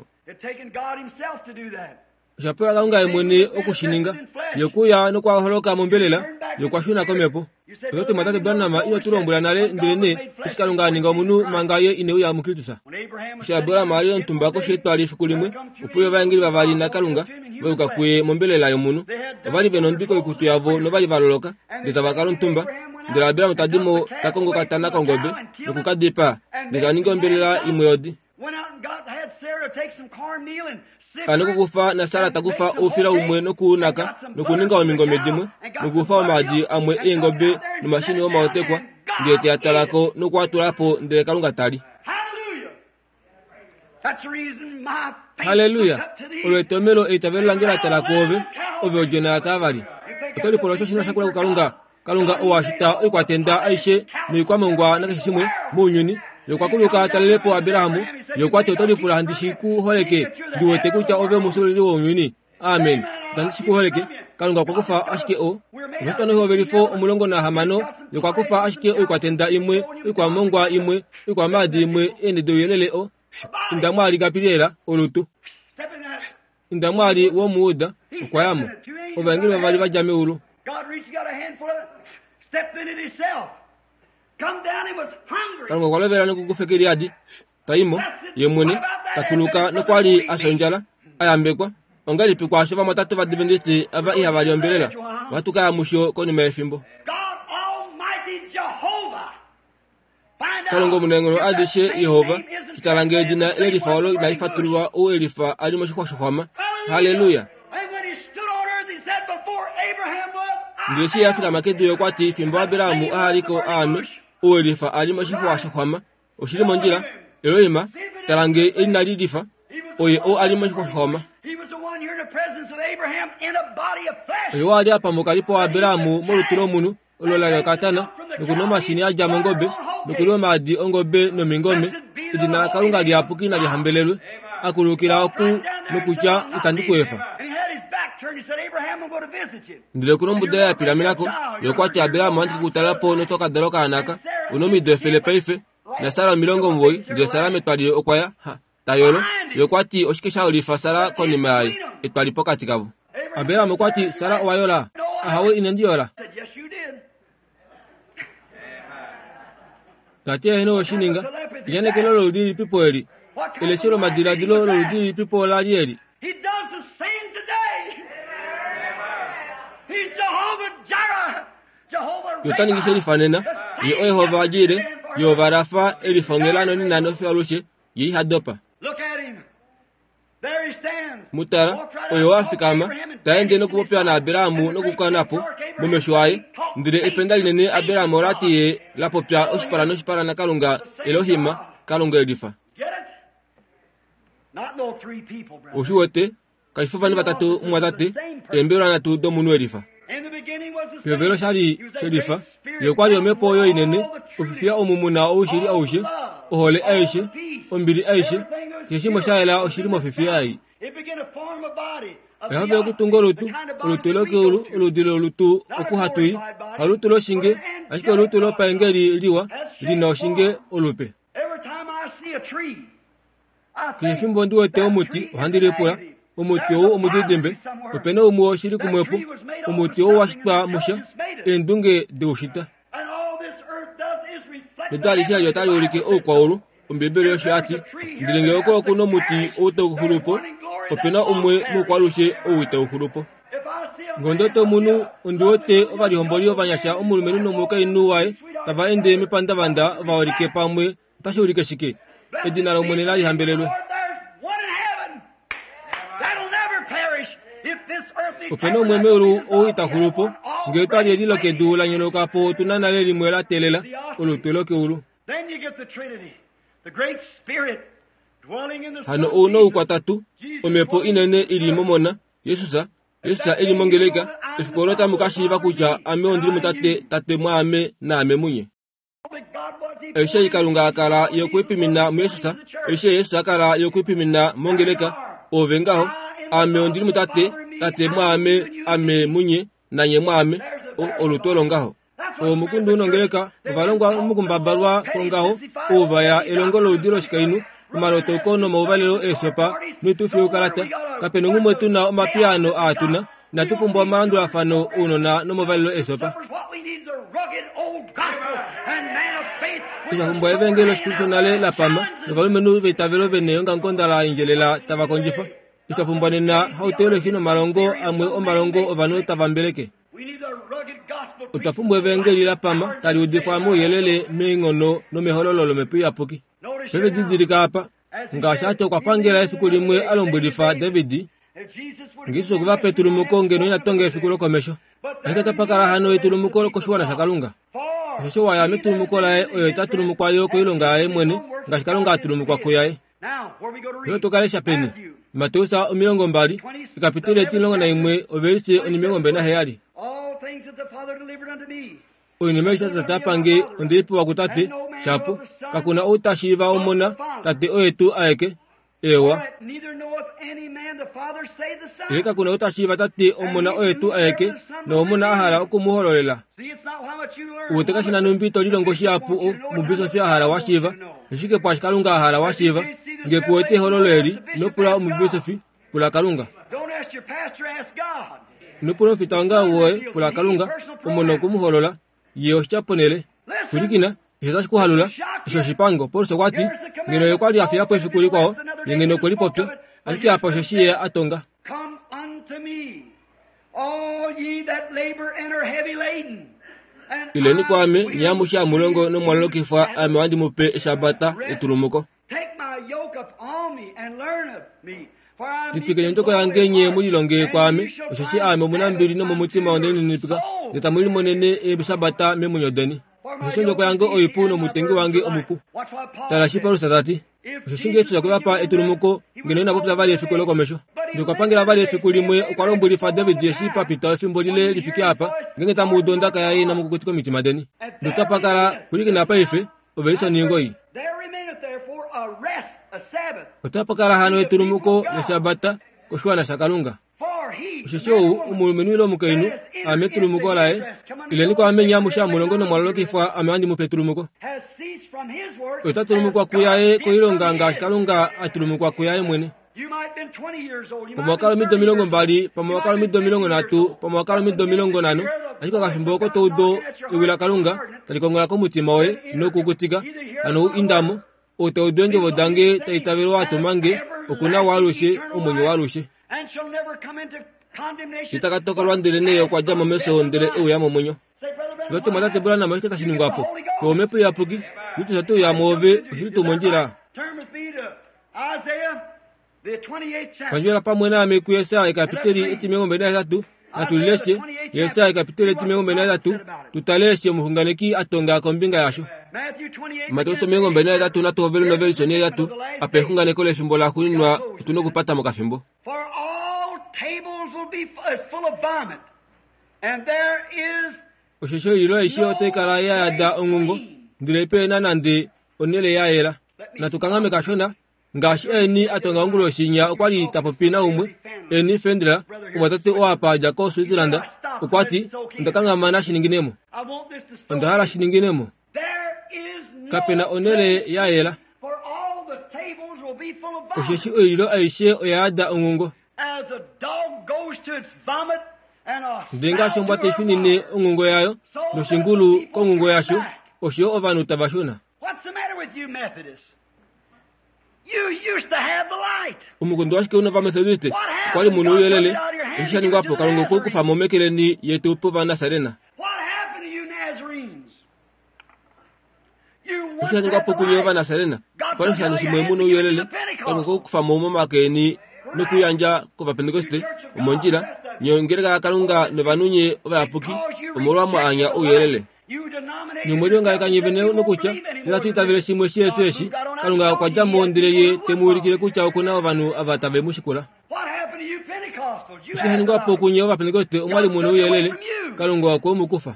Speaker 2: Shapela kalunga emwene okushininga yokuya nokwa holoka mombelela yokwashuna komepo yote matate bwanama iyo tulombula nale ndene isikalunga ninga omunu mangaye ine uya mukitusa shabula mali ntumbako shetu alifukulimwe upuyo vangili bavali na kalunga bayuka kuye mombelela yomunu bavali beno ndiko ikutu yavo no bali valoloka ndetavakalo ntumba ndelabela mutadimo takongo katana kongobe nokukadipa ndekaninga ombelela imweyodi Kanoko kufa na Sara takufa ofira umwe nokunaka nokuninga omingo medimwe nokufa omadi amwe engobe no mashini o maotekwa ndete atalako nokwatulapo ndele kalunga tali Hallelujah olwetomelo eitavelo ngela talakobe ovyojena kavali otoli polosho shino shakula kalunga owashita ikwatenda aishe nikwamongwa nakashimwe munyuni yokwakuluka talelepo Abirahamu yokwati otolipula handishiku holeke diwote kucha ove musulili wonyuni amen handishiku holeke kalunga kwakufa ashike o Westano ho verifo omulongo na hamano yokwakufa ashike o kwatenda imwe ikwa mongwa imwe ikwa madi imwe ene doyelele o indamwali gapirera olutu indamwali wo muuda okwayamo obangire bali bajame ulu kalunga kwalevera nokugufekeri adi taimo yemwene takuluka nokwali asonjala ayambekwa ongali pikwa shova matatu va Adventist ava iya bali ombelela watuka ya musho koni mefimbo kalongo munengolo adishe Yehova kitalange jina elifa walo na ifatulwa o elifa alimo shkwashkwama haleluya ndisi Afrika makedu yokwati fimbo Abiramu ahaliko ame o elifa alimo shkwashkwama oshilimo njira Elohima talange inali difa oye o alimo shkwashkwama oyo ali apa mukalipo Abiramu molutulo munu ololale katana nukunoma sini aja mongobe nukuloma adi ongobe no mingome idina kalunga lyapuki na lihambelelwe akulukira oku nukucha itandikuefa ndile kunombude ya piramilako yokwati Abiramu antiki kutalapo notoka daloka anaka unomi defele peife na sara milongo mvoi ndile sara metwali okwaya tayolo yokwati oshikesha olifa sara koni mai etwali pokati kavu Abiramu kwati sara owayola ahawe inendiola tatia heno washininga yane kelo lodiri pipo eri ile shiro madira dilo lodiri pipo la eri
Speaker 1: he does the same today. He's Jehovah Jireh, Jehovah
Speaker 2: yotani gisheri fanena ye Yehova ajire Yehova Rafa eli fongelano ni nano fialushe yi hadopa
Speaker 1: look at him. There he stands.
Speaker 2: Mutara oyo Afrikama taende no kupopya na Abiramu no kukanapo mumeshwaye ndire ipendali nene Abiramu rati ye la popya oshipara na kalunga Elohima kalunga edifa
Speaker 1: not no three people, brother.
Speaker 2: oshuote kaifufa ni batatu mwatate embera na tu domunu edifa
Speaker 1: In the beginning was the
Speaker 2: Pevelo shari sherifa yokwali omepo yo inene ofifia omumuna oshiri aushe ohole aishe ombiri aishe yeshimo shaela oshiri mofifia ai
Speaker 1: it began to form a body.
Speaker 2: yabe okutungolutu olutuloke oludilo olutu okuhatui halutulo shinge ashike olutulo paengeri liwa lina oshinge olupe
Speaker 1: Every time I see a tree, I think
Speaker 2: kifimbo ndiwote omuti ohandirepula omuti owo omudidimbe opene omuo shiri kumwepo omuti owo washitwa musha endunge deushita
Speaker 1: and all this earth does is reflect
Speaker 2: nedali sha yota yolike okwaulu ombebere yoshati ndilenge oko kuno muti otokuhurupo opena omwe mukwalushe owite uhurupo
Speaker 1: if I see a
Speaker 2: ngondoto munu ondote ovali homboli ovanyasha omulumenu nomuka inuwae tava ende mipanda vanda vaolike pamwe tashulike shike edina lomwene lali hambelelwe
Speaker 1: Lord, there's one in heaven that'll never perish if this earthly
Speaker 2: opena omweme olu owitahurupo ngetali eliloke dula nyelokapo tunanale limwe latelela oluteloke ulu
Speaker 1: Then you get the Trinity, the great Spirit dwelling in the
Speaker 2: hano
Speaker 1: Son.
Speaker 2: uno ukwatatu omepo inene ilimomona yesusa elimongeleka efikolota mukashiva kucha ame ondili mutate tate mwame na ame munye
Speaker 1: God was he
Speaker 2: elisha ikalunga akala yokwipimina mu yesusa elisha yesu akala yokwipimina mongeleka ovengaho ame ondili mutate tate mwame ame munye na nye mwame olutolongaho omukundu unongeleka ovalongwa mukumbabalwa kolongaho ovaya elongolo udilo shikainu umaloto kono mauvalelo esopa nutufi ukalata kapeno ngumwetu na omapiano atuna natupumbwa mandu afano unona nomovalelo esopa
Speaker 1: what we need is a rugged old gospel and man of faith.
Speaker 2: isafumbwa evengelo spirituale la pama novalumenu vitavelo vene onga nkondala injelela tavakonjifa isafumbwa nena hautelo hino malongo amwe omalongo ovanu tavambeleke
Speaker 1: We need a rugged gospel.
Speaker 2: utapumbwa evengeli la pama tali udifamu yelele mengono no meholololo mepiya puki
Speaker 1: Notice
Speaker 2: pepe didirika apa ngashato kwa pangela efiku limwe alombwelifa Davidi
Speaker 1: if Jesus would
Speaker 2: ngiso kuva petulumuko ngeno inatonga efikulo komesho aikata pakala hano etulumuko koshuwana shakalunga
Speaker 1: for
Speaker 2: shosho waya metulumuko lae oyo itatulumukwa yo koilonga aye mwene ngashikalunga atulumukwa kuyae
Speaker 1: now where we go to
Speaker 2: yo
Speaker 1: read
Speaker 2: tokalesha peni
Speaker 1: Matthew,
Speaker 2: matosa omilongo mbali ikapitile chilongo na imwe overise onimilongo mbena heyali
Speaker 1: all things that the Father delivered unto me.
Speaker 2: oyo nimeisha tatapange ondilipo wakutate shapo kakuna utashiva omona tate oetu aeke ewa ile kakuna utashiva tate omona oetu aeke no omona ahala okumuhololela uteka shina numbito lilongo shapu mubiso fya ahala washiva shike pashi kalunga ahala washiva ngekuete hololeri nopula mubiso fi pula kalunga nopula fitanga uwe pula kalunga omono kumuholola yeo chaponele kulikina Yesu kuhalula iso shipango por so kwati ngeno yokwali afya po fikuli kwao ngeno kwali popyo asiki apo shishie atonga
Speaker 1: come unto me all ye that labor and are heavy laden
Speaker 2: ileni kwame nyamusha mulongo no mwalo kifa amewandi mupe shabata etulumuko
Speaker 1: take my yoke upon me and learn of me
Speaker 2: Dipike ntoko yangenye mulilonge kwame oshishi ame munambiri no mumutima ondeni nipika detamuli monene ebisabata memunyodeni oshishi ko yango oipu no mutengi wange omupu talashi paru sadati oshishi ngetu yakubapa etulumuko ngene na popla vali efikolo komesho ndikapangela vali efikuli mwe kwalombuli fa David yeshi papita efimbolile lifiki apa ngenge tamudonda kaya na mukutiko mitimadeni ndotapakala kulikina pa ife obelisa ningoi Otapakala hano etulumuko ne sabata koshwana sakalunga Oshisho umulmenilo mukainu ametulumuko lae ileni kwa amenya musha mulongo no mwalo kifa amandi mupetulumuko Otatulumuko kuyae ko ilonga ngaskalunga atulumuko kuyae mwene Pamakalo middo milongo mbali pamakalo middo milongo natu pamakalo middo milongo nano Ashiko kafimboko todo iwila kalunga talikongola ko mutima we no kugutiga ano indamo Otodonjo vodange taitavero atomange okuna warushe omunyo warushe Itakatoka lwandele neyo kwa jamo meso ndele ewe munyo Lote madate bula na mashika tashinungwapo Kwa umepe ya pugi Yutu sato ya move Ushiritu monjira Panjwela pa mwena ameku Yesaya ikapiteli iti mengo mbena yatu Na tuleshe Yesaya ikapiteli iti mengo mbena yatu Tutaleshe muhunganeki atonga kombinga yasho Matoso mengo mbena yatu na tovelu novelu sonye yatu Apehungane kole fimbola kuninwa Utuno kupata moka fimbo
Speaker 1: For all tables will be full of vomit And there is
Speaker 2: Oshisho ilo ishi otekala ya da ongungo Ndilepe na nande onele ya era Na tukangame kashona Ngashi eni atonga ongulo shinya Ukwali tapopina umwe Eni fendra Umatate oapa jako Switzerland Ukwati Ndakanga mana shininginemo Ndahala shininginemo Kapena onele ya era Oshishi ilo aishe oyada ongungo Ndenga shombate shunine ongungo yayo Nushingulu kongungo yasho Oshio ovanu tabashona
Speaker 1: What's the matter with you Methodists? You used to have the light.
Speaker 2: Umugondo ashike unava Methodiste Kwali munu yelele Isha ningwapo kalongo kuku famomekele ni yetu upo Nazarena
Speaker 1: What happened to you Nazarenes?
Speaker 2: Isha ningwapo kunyova Nazarena Kwali shani simwemunu yelele Kalongo kuku famomoma keni Nukuyanja kufa Pentecoste Umonjila Nyongereka kalunga nevanunye ova apuki Umurwa muanya uyelele Nyumwelio nga eka nyebene nukucha Sila tuita vile simwe siye feshi Kalunga kwa jambo ndireye temuri kile kucha ukuna ovanu avatave mushikula Ishika haningwa po kunye ova Pentecoste umwali munu uyelele Kalunga wako mukufa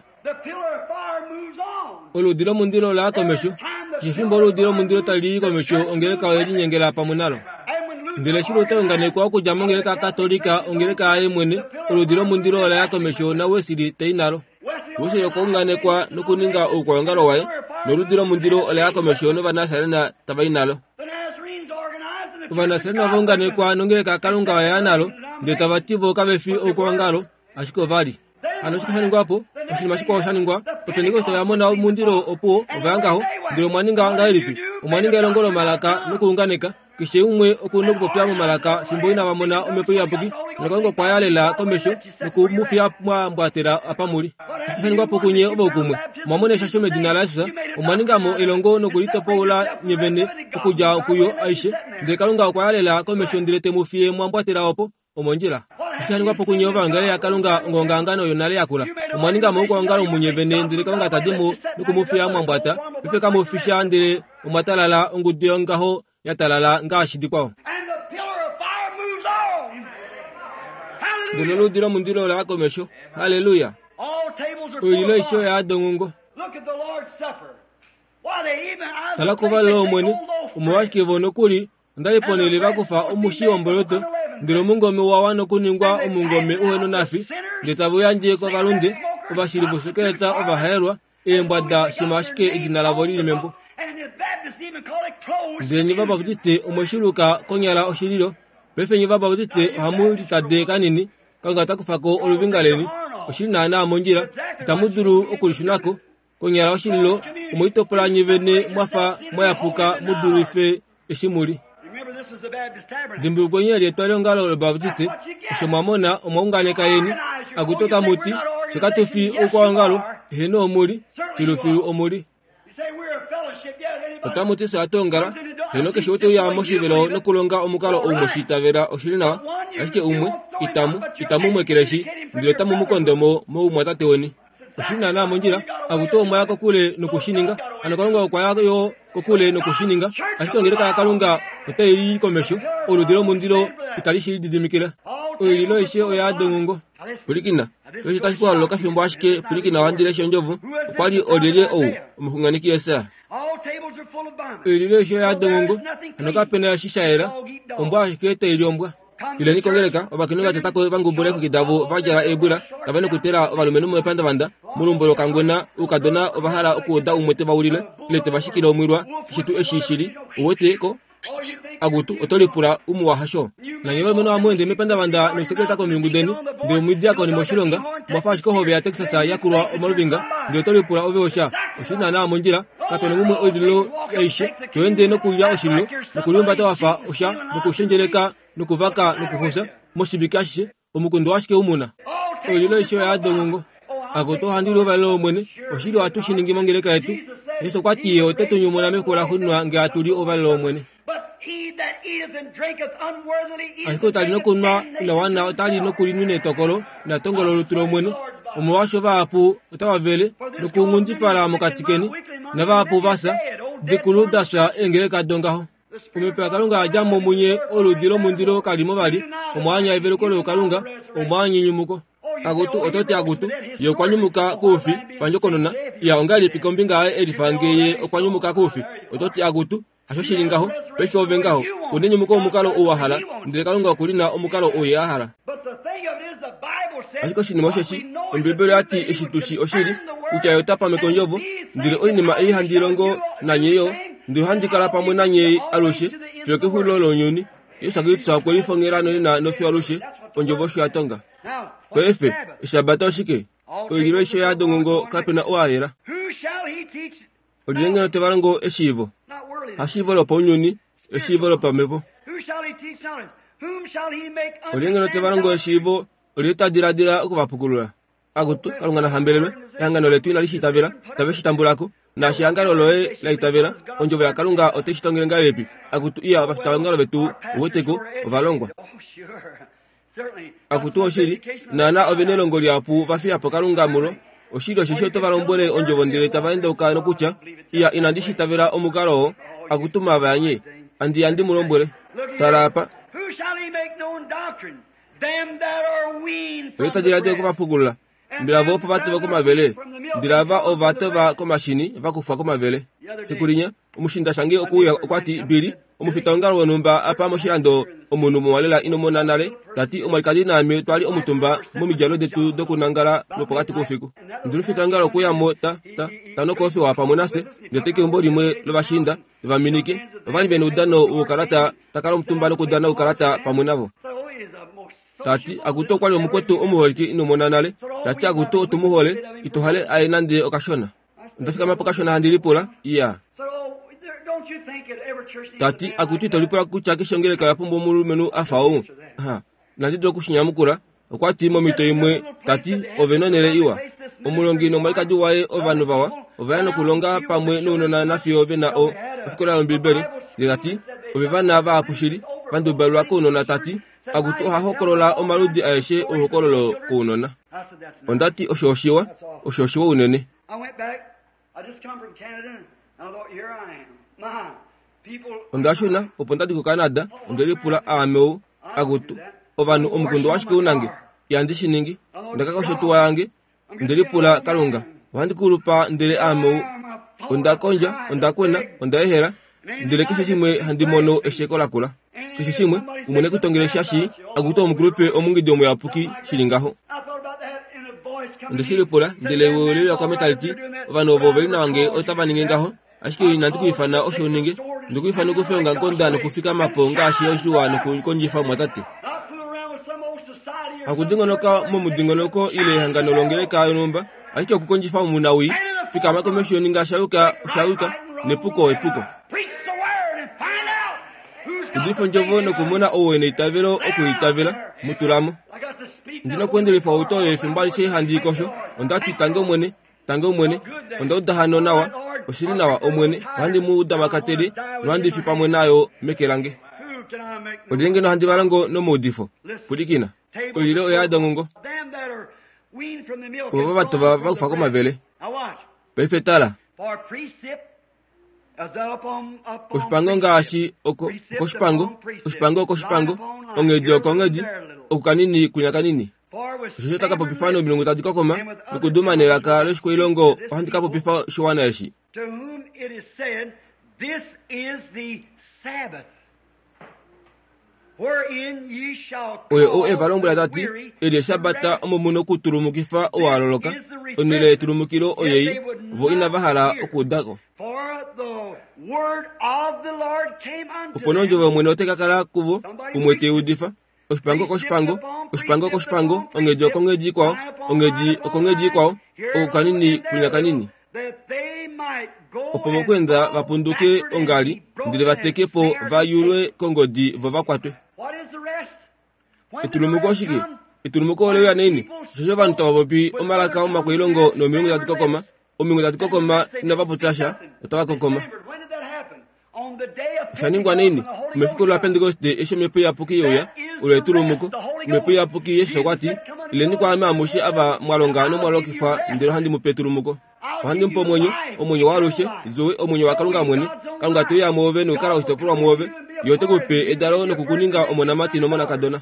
Speaker 2: Oludilo mundilo la komesho Kishifimbo oludilo mundilo tali komesho Ongeleka weli nyengela pamunalo Ndile shirote ongane kwa kujama ongeleka katolika Ongeleka aye mwene Oludilo mundilo la komesho na wesili teinalo Wuse yoko ongane kwa nukuninga ukwa ngalo wae Noludilo mundilo ole yako meshono va Nazarena tabainalo Va Nazarena vongane kwa nongeleka kalunga wae analo Nde tabativo kabefi ukwa ngalo Ashiko vali Anoshika haningwapo Oshimashiko oshaningwa Pentecoste yamona mundilo opo Ovangaho Ndilo mwaninga wanga elipi Umwaninga elongolo malaka nukuunganeka Kishe umwe okunuku popiamu malaka Simboina wamona umepo yapuki Nakaungo kwa yale la komesho Nukumufia mbwatera apamuri Ishikhaningwa pokunye obokumwe Mwamone shashome jina la Yesusa Umwaninga mo elongo nukulitopo ula nyevene Ukuja ukuyo aishe Ndekalunga kwa yale la komesho ndirete mufie mwambwatera opo Omonjila Ishikhaningwa pokunye ovangale ya kalunga ngongangano yonale yakula Umwaninga mo ukwa ngalo munyevene Ndirekalunga tadimu nukumufia mwambwata Ifeka mufisha ndire umatalala ungudio ngaho Yatalala ngashidi kwao Ndilolo dilo mundilo la komesho Hallelujah Oililo isho ya adongungo talako lo mwene umwashike vono kuli ndaliponele vakufa omushi omboloto ndilo mungome wawano kuningwa omungome uheno nafi nditavuya ko valunde ovashili buseketa ovaherwa embwada shimashike ijina lavo lili membo ndenyi vabaptiste omweshiluka konyala oshililo pefenyi vabaptiste hamu titade kanini kanga takufako oluvingaleni oshinana amonjira itamuduru okulishunako konyala oshililo omwitopolanyi vene mwafa mwayapuka muduru ife eshimuli dimbu kwenye lietwale ngalo le baptiste oshomamona omwaunganeka yeni agutota muti chikatofi okwa ngalo heno omuli filu omuli otamuti satongara heno keshoto ya moshivelo nokulonga omukalo omushitavera oshilina ashike umwe itamu mwekereshi ndile tamu mukondomo mo umwatatewoni oshina na monjira aguto omwa kokule nokushininga anokalonga kwa yo kokule nokushininga ashike ngere kalunga otayiri komesho oludiro mundiro italishi didimikira oyilo ishe oya dongo pulikina yo tashikwa loka fimbo ashike pulikina wandire shonjovu kwali odele omuhunganiki yesa oyilo ishe ya dongo anokapena ya shishaera ombwa ashike tayiriombwa ile nikongereka obakinuga tetako bangubure kukidavo bajara ebura tabane kutera obalumenu mwepanda banda mulumbolo kangwena ukadona obahala okuda umwete bawulile lete bashikira omwirwa kishitu eshishiri uwete ko agutu otolipura umuwahasho na nyewe meno amwende mepanda banda nuseketa ko mingudeni ndio mwidia ko ni moshilonga mwafashiko hobe ya Texas yakurwa omaluvinga ndio tolipura oveosha oshina na monjira katone mumwe odilo yaishe twende no kuya oshilo nukulimba tawafa osha nukushenjereka nukuvaka nukuhusa moshibikashe omukundo washike umuna olilo isho ya dongo agoto handiro valo mwene oshilo atushiningi mongereka yetu yeso kwati oteto nyumona mekola hunwa nge atuli ovalo mwene ashiko tali nokunwa na wana tali nokulinune tokolo na tongolo lutulo mwene omwasho vapu utawavele nukungundi para mukatikeni na vapu vasa dikulu dasha engereka dongaho umepewa kalunga ajamo munye oludiro mundiro kalimo bali omwanya ivelo kolo kalunga omwanyi nyumuko agutu otote agutu yokwanyumuka kofi panjokonona ya ongali pikombinga elifangeye okwanyumuka kofi otote agutu ashoshilingaho pesho vengaho unenyumuko omukalo owahala ndire kalunga okulina omukalo oyahala ashiko shini mosheshi embebele ati eshitushi oshiri uchayotapa mekonjovo ndire oinima eihandilongo nanyeyo ndio handikala pamwe nanye aloshe fyoke hulolo nyuni yosagiti sakweli fongerano na nofi aloshe onjovo shatonga kwefe shabata oshike oliro isho ya dongo kapena oayera olirengeno tevarango eshivo hashivo lo ponyuni eshivo lo pamevo olirengeno tevarango eshivo olita diradira okuvapukulula agutu kalungana hambelelwe yangano letu inalishitavera taveshitambulako na shiangalo loe la itavera onjovo ya kalunga oteshitongere ngalepi agutu iya bafitangalo betu uweteko valongwa akutu oshiri nana ovenelo ngoli apu vafia po kalunga mulo oshiri oshishoto valombole onjovo ndire tavaenda ukano kucha iya inandishitavera omukalo akutuma vanye andi mulombole tarapa Rita dirade ko mapugula ndilavo po vatu ko mavele ndilava ovato va ko mashini va kufa ko mavele sekurinya umushinda shange okuya okwati biri omufitangalo wonumba apa moshirando omunu mwalela inomona nale tati omalikadi na ame twali omutumba mumijalo detu dokunangala nopokati kofiku ndilufitangalo kuya mota tano kofi wa pamonase ndeteke mbodi mwe lovashinda vaminike vani venu dano ukarata takalo mutumba no kudana ukarata pamonavo tati aguto kwali omukwetu omuholiki inomona nale tati aguto tumuhole ituhale ainande okashona ndafika mapokashona handilipula iya tati akuti tolipula kucha kishongeleka yapumbo mulumenu afao nandido kushinyamukura okwati momito imwe tati ovenonele iwa omulongino malikadi wae ovanu vawa ovayano kulonga pamwe nunona nafio venao afikola yombibeli lilati ovevana va apushiri vandubalwa kunona tati agutu hahokolola omaludi aeshe ohokololo kunona ondati oshoshiwa unene ondashuna opondati ku Canada ondelipula ameu agutu ovanu omukundo washike unange yandishiningi ndakakoshetuwa yange ndelipula kalunga wandikulupa ndele ameu onda konja onda kwena onda ehera ndile kishimwe handimono eshekola kula kishimwe umone kutongere shashi aguto omugrupe omungi domo yapuki shilingaho ndishile pola ndile wolele kwa metality vano boveli na wange otabaninge ngaho ashiki nanti kuifana oshoninge ndikuifana kufenga nkonda no kufika maponga ashi oshuwa no konjifa mwatate akudingonoka mo mudingonoko ile hangano longeleka yomba ashiki okukonjifa munawi fika makomeshoninga shauka nepuko ndifo njovo no kumona owene itavelo okuitavela mutulamo ndino kwendele fa auto efimbali che handi kosho ondati tango mwene onda udahano nawa osiri nawa omwene handi muda makatele nwandi fipa mwenayo mekelange odenge no handi valango no modifo pulikina olile oyadongo baba batova bakufako mavele perfetala Kuspango ngashi kuspango ongeji okongeji okukanini kunyakanini Shishota kapo pifano 30 kokoma nukuduma nelaka leshko ilongo handika po pifa shwana eshi
Speaker 1: to whom it is said, this is the Sabbath wherein ye shall
Speaker 2: o evalombo dati ede sabata omomuno kuturumukifa o aloloka onile turumukiro oyei vo inavahala okudako
Speaker 1: word of the Lord came unto
Speaker 2: Upononjo wa mwene otekakala kuvo umwete udifa Ospango ongeji okongeji kwao okongeji kwao okukanini kunyakanini opomokwenda vapunduke ongali ndile vatekepo vayulwe kongodi vo vakwatwe Etulumuko olewa nini shosho vantu tavapopi omalaka omakwilongo no 30 kokoma ina vapotasha otavakokoma Shaningwa nini umefika la Pentecoste esho mepo ya puki yoya ule turumuko mepo ya puki yesho kwati ile ni kwa amushi aba mwalongano mwalokifa ndiro handi mupeturumuko handi mpo omonyo warushe zoe omonyo wakalunga mwene kalunga to ya move no kala ostopro move yote kupe edaro no kukuninga omona mati no mona kadona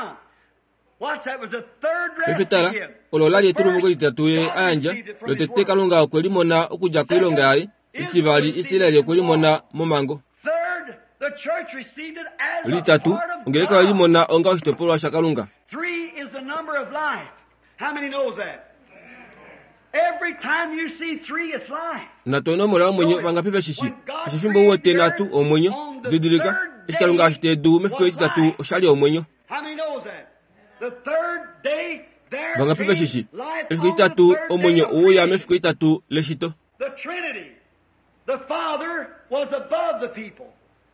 Speaker 2: Efetala ololali turumuko litatuye anja lotete kalunga kweli mona okuja kwilonga yali itivali Israeli kweli mona momango
Speaker 1: the church received it as
Speaker 2: litatu ngeleka walimona onga ostopolo shakalunga
Speaker 1: 3 is the number of life. How many knows that? Every time you see 3 it's life.
Speaker 2: Natono mola omonyo bangapipa shishi shifimbo wote natu omonyo didirika iskalunga ashite du mefiko itatu oshali omonyo
Speaker 1: How many knows that? The third day there
Speaker 2: bangapipa shishi mefiko itatu omonyo uya mefiko itatu leshito
Speaker 1: the Trinity. The Father was above the people.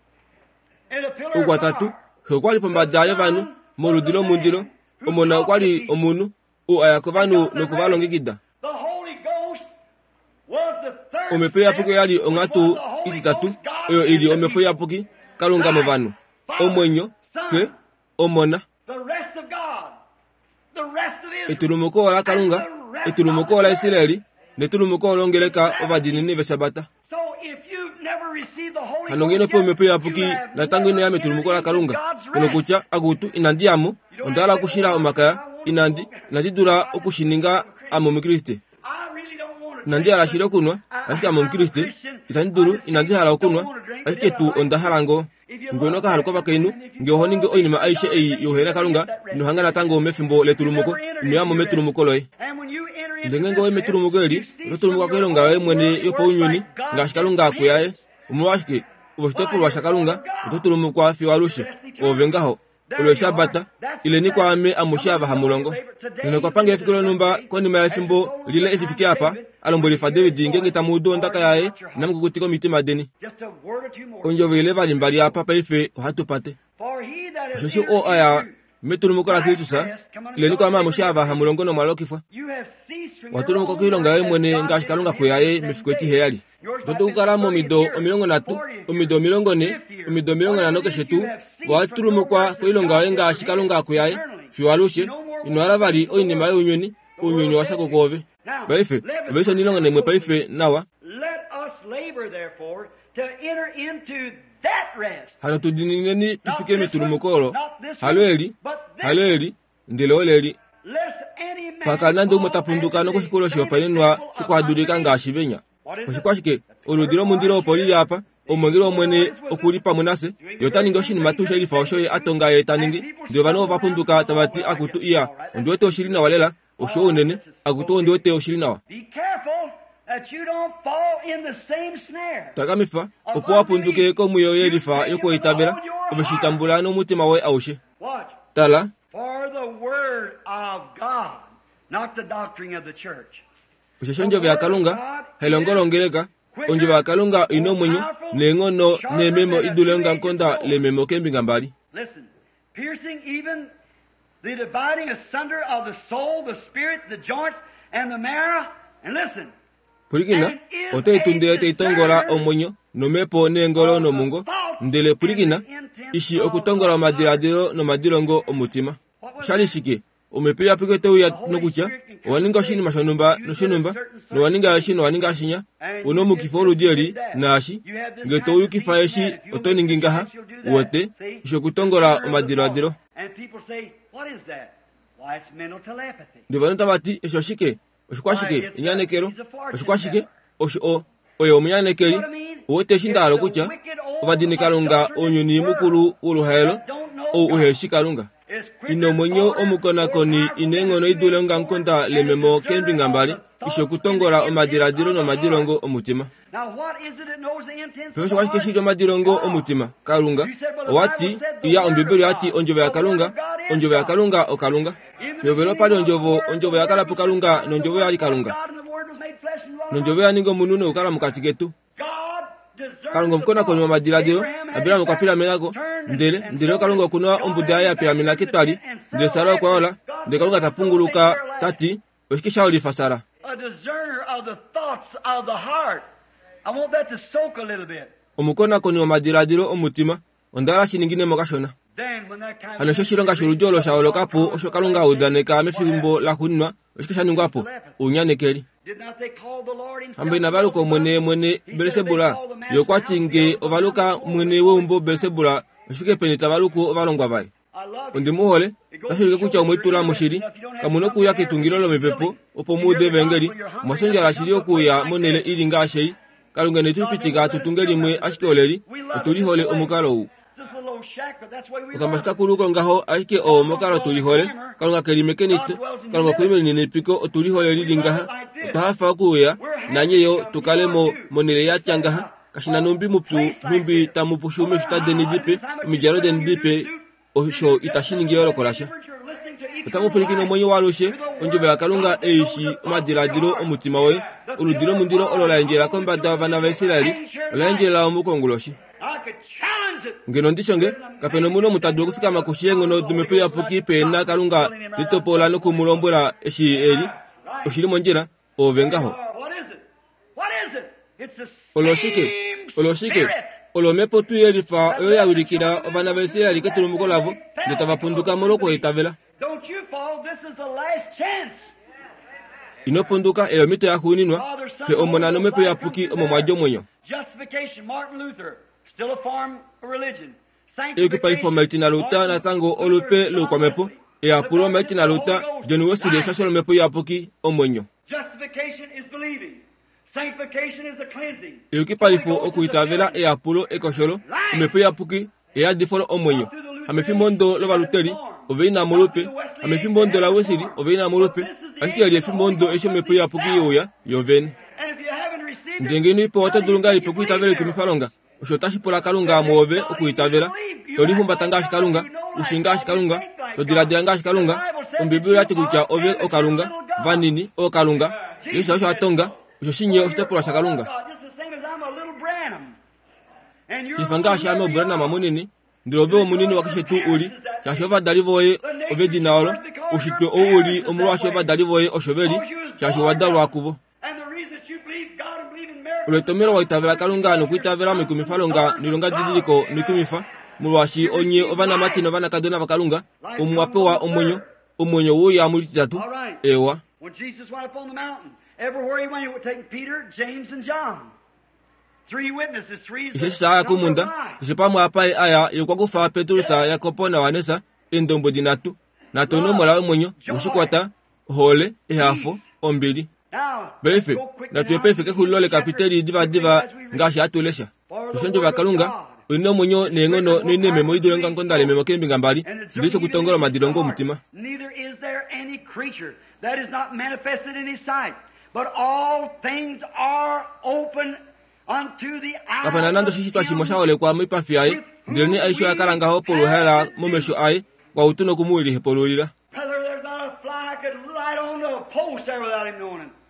Speaker 2: Ugwatatu kwali pambada yavanu moludilo mundilo omona kwali omunu o ayakovanu nokuvalongikida
Speaker 1: The Holy Ghost was the third
Speaker 2: omepe yapuki yali ongatu isitatu oyo ili omepe yapuki kalunga movanu omwenyo ke omona
Speaker 1: the rest of God, the rest of Israel.
Speaker 2: Etulumuko wala kalunga etulumuko wala Israeli netulumuko longeleka ovadini ni vesabata
Speaker 1: So if you never received the Holy
Speaker 2: Anongeno
Speaker 1: Ghost
Speaker 2: po mepe yapuki na tangu ine yame tulumuko la kalunga unokucha agutu inandiamu ondala kushira omakaya inandidura okushininga amo mkriste
Speaker 1: I really don't want to
Speaker 2: nandi ala shiro kunwa asike amo mkriste itandiduru inandihala okunwa asike tu ondahalango ngonoka haluko bakainu ngehoninge oinima aisha yohera kalunga nohangana tango mefimbo letulumuko imyamo metulumuko loy
Speaker 1: And when you enter into
Speaker 2: ndengengo metulumuko eli lotulumuko kelonga we mwene yopo unyuni ngashikalunga akuyaye umwashike ubostopolo washakalunga utotulumuko afi warushe ovengaho ulo shabata ile ni kwa ame amushava hamulongo nino kwa pange fikolo numba kwa ni maefimbo lile etifiki hapa alombo lifa David ngenge tamudo ndaka yae namukutiko mitima deni
Speaker 1: just a word or two more.
Speaker 2: onjo vile valimbali hapa paife hatupate
Speaker 1: For he that is
Speaker 2: shosho o aya metulumuko la kilitusa ile ni kwa ame amushava hamulongo no malokifa
Speaker 1: you have ceased from
Speaker 2: watulu mko kilonga we mwene ngashikalunga kuyaye mefikweti heyali toto kukaramo mido omilongo natu omido milongo ne omido milongo na noke shetu watulu mko kilonga we ngashikalunga kuyaye fiwalushe inwala vali oinima ye unyoni wasako kove paife besho nilonga ne mwe paife nawa
Speaker 1: let us labor therefore to enter into that rest.
Speaker 2: hano tudinini tufike mitulumukolo haloeli ndiloleri
Speaker 1: Lest any man
Speaker 2: paka nande umatapunduka no kushikulo shiwapanenwa shikuhadurika ngashivenya
Speaker 1: What is it?
Speaker 2: Oshikwashike oludilo mundilo poli yapa omwengelo mwene okulipa munase yotaninga oshini matusha ilifa oshoye atonga yetaningi ndio vano vapunduka tabati akutu iya ondiwete oshilina walela osho unene akutu ondiwete oshilina wa takamifa opo wapunduke komuyo yelifa yoko itabela obishitambula no mutima we aushe tala usheshonjo vya kalunga helongolongeleka onjo vya kalunga ino mwenyo nengono nememo idulenga nkonda lememo kembinga mbali.
Speaker 1: Listen, piercing even the dividing asunder of the soul, the spirit, the joints and the marrow. And listen,
Speaker 2: purigina ote itunde te itongola omwenyo nomepo nengolo no mungo ndele purigina ishi okutongola madiradiro no madilongo omutima shalishike umepia pigete uya nokucha waninga shini mashonumba no shinumba no waninga shino waninga shinya uno mukifolo dieri nashi ngeto ukifa yeshi otoningingaha wote isho kutongola madiradiro.
Speaker 1: And people say, what is that? Why, it's mental telepathy.
Speaker 2: Ndivyo tabati isho shike oshikwashike inyanekero oshikwashike osho oyo munyanekeri wote shindalo kucha obadini kalunga onyuni mukuru uluhelo o uheshi kalunga ino mwenyo omukonakoni inengono idulonga nkonda lememo kembinga mbali isho kutongola omadiradiro no madilongo omutima. Pwesho washike shijo madilongo omutima kalunga owati iya ombibeli ati onjove ya kalunga okalunga yovelo pali onjovo ya kalapu kalunga nonjovo ya kalunga nonjovo ya ningo mununo ukala mukati getu kalunga mkona koni wa madiradiro abila mkwapila menako ndele kalunga kunwa ombudaya ya pila menake twali ndele sara kwa ola ndele kalunga tapunguluka tati oshikisha olifasara.
Speaker 1: A discerner of the thoughts of the heart. I want that to soak a little bit.
Speaker 2: Omukona koni wa madiradiro omutima ondala shiningine mokashona. Hano shoshilonga shulujolo shaolokapo osho kalunga udaneka mefimbo la kunwa oshikisha ningwapo unyanekeri. Hambe nabaluko mwene Belzebula yokwatinge ovaluka mwene wombo Belzebula oshike penita baluko ovalongwa vai. Ondimuhole nashulike kucha omwitula mushiri kamuno kuya ketungilolo mepepo opo mude vengeri mwasonja la shiri okuya monele ilinga ashei kalunga netupitika tutungeli mwe ashikoleri otulihole omukalo u okamashika kuluko ngaho ashike o omukalo tulihole kalunga kelimekenitu kalunga kulimeli nenepiko otulihole lilingaha otahafa okuya nanyeyo tukalemo monele ya changaha kashina numbi mupyu numbi tamupushume shutadeni dipe mijaro deni dipe osho itashiningiyolo kolasha otamupirikino mwenye waloshe onjove ya kalunga eishi madiradiro omutima we uludiro mundiro olola enjela kombada vana va Israeli ola enjela omukonguloshi ngeno ndishonge kapeno muno mutadu kufika makushiengo no dumepeya puki pena kalunga litopola no kumulombola eshi eri oshilimo njira ovengaho oloshike olomepo tuyelifa oyo yawulikila ovana va Israeli ketulumukolavu ndetavapunduka moloko itavela.
Speaker 1: Don't you fall, this is the last chance.
Speaker 2: Inopunduka eyo mito ya huninwa ke omona no mepo ya puki omomwajo mwenyo.
Speaker 1: Justification, Martin Luther, still a form of religion.
Speaker 2: Ekipa ifo meltina luta na tango olupe lukwa mepo e apuro meltina luta jonu wosile sasolo mepo ya puki omwenyo.
Speaker 1: Justification is believing. Sanctification is the cleansing.
Speaker 2: Ekipa ifo okuitavela e apuro ekosholo mepo ya puki e adifolo omwenyo. Amefimondo lova luteri oveina molupe amefimbondo la wesiri oveina molupe asiki ali efimbondo esho mepo ya puki yoya yoveni ndengeni ipo watadulunga ipo itavela kumifalonga ushotashi pola kalunga muove okuitavela tolihumba tangashi kalunga ushingashi kalunga todiradira kalunga ombibira chikucha ove okalunga vanini okalunga yesu asho atonga ushoshinye oshitepola shakalunga sifangashi ame obrana mamunini ndirobe omunini wakishetu uli chashova dalivoye ovedi naolo ushitwe ouli omulwashova dalivoye oshoveli chashova dalwa kuvo uletomero waitavela kalunga nokuitavela mikumifalonga nilonga didiliko mikumifa mulwashi onye ovana matino vana kadona vakalunga omwapewa omwenyo wuya mulititatu ewa.
Speaker 1: When Jesus went up on the mountain, everywhere he went, he would take Peter, James, and John. Three witnesses, three
Speaker 2: isesa kumunda isipamwa apai aya yokwakufa Petro sa Yakobo na Vanessa endombo dinatu natono mola mwenyo mushikwata hole ehafo ombili befe na tuepefe ke kulole kapiteri diva ngashi atulesha tusonjo bakalunga ino munyo nengono nineme moido nga nkondale memo kembi ngambali ndiso kutongora madilongo mutima.
Speaker 1: Neither is there any creature that is not manifested in his sight, but all things are open unto the eyes.
Speaker 2: Kapana nando sisi twashimosha ole kwa mwipafi ai ndirni aisho yakalanga ho polo hela momesho ai kwa utuno kumuli hepololira.
Speaker 1: There's not a fly could light on the post there without him knowing it.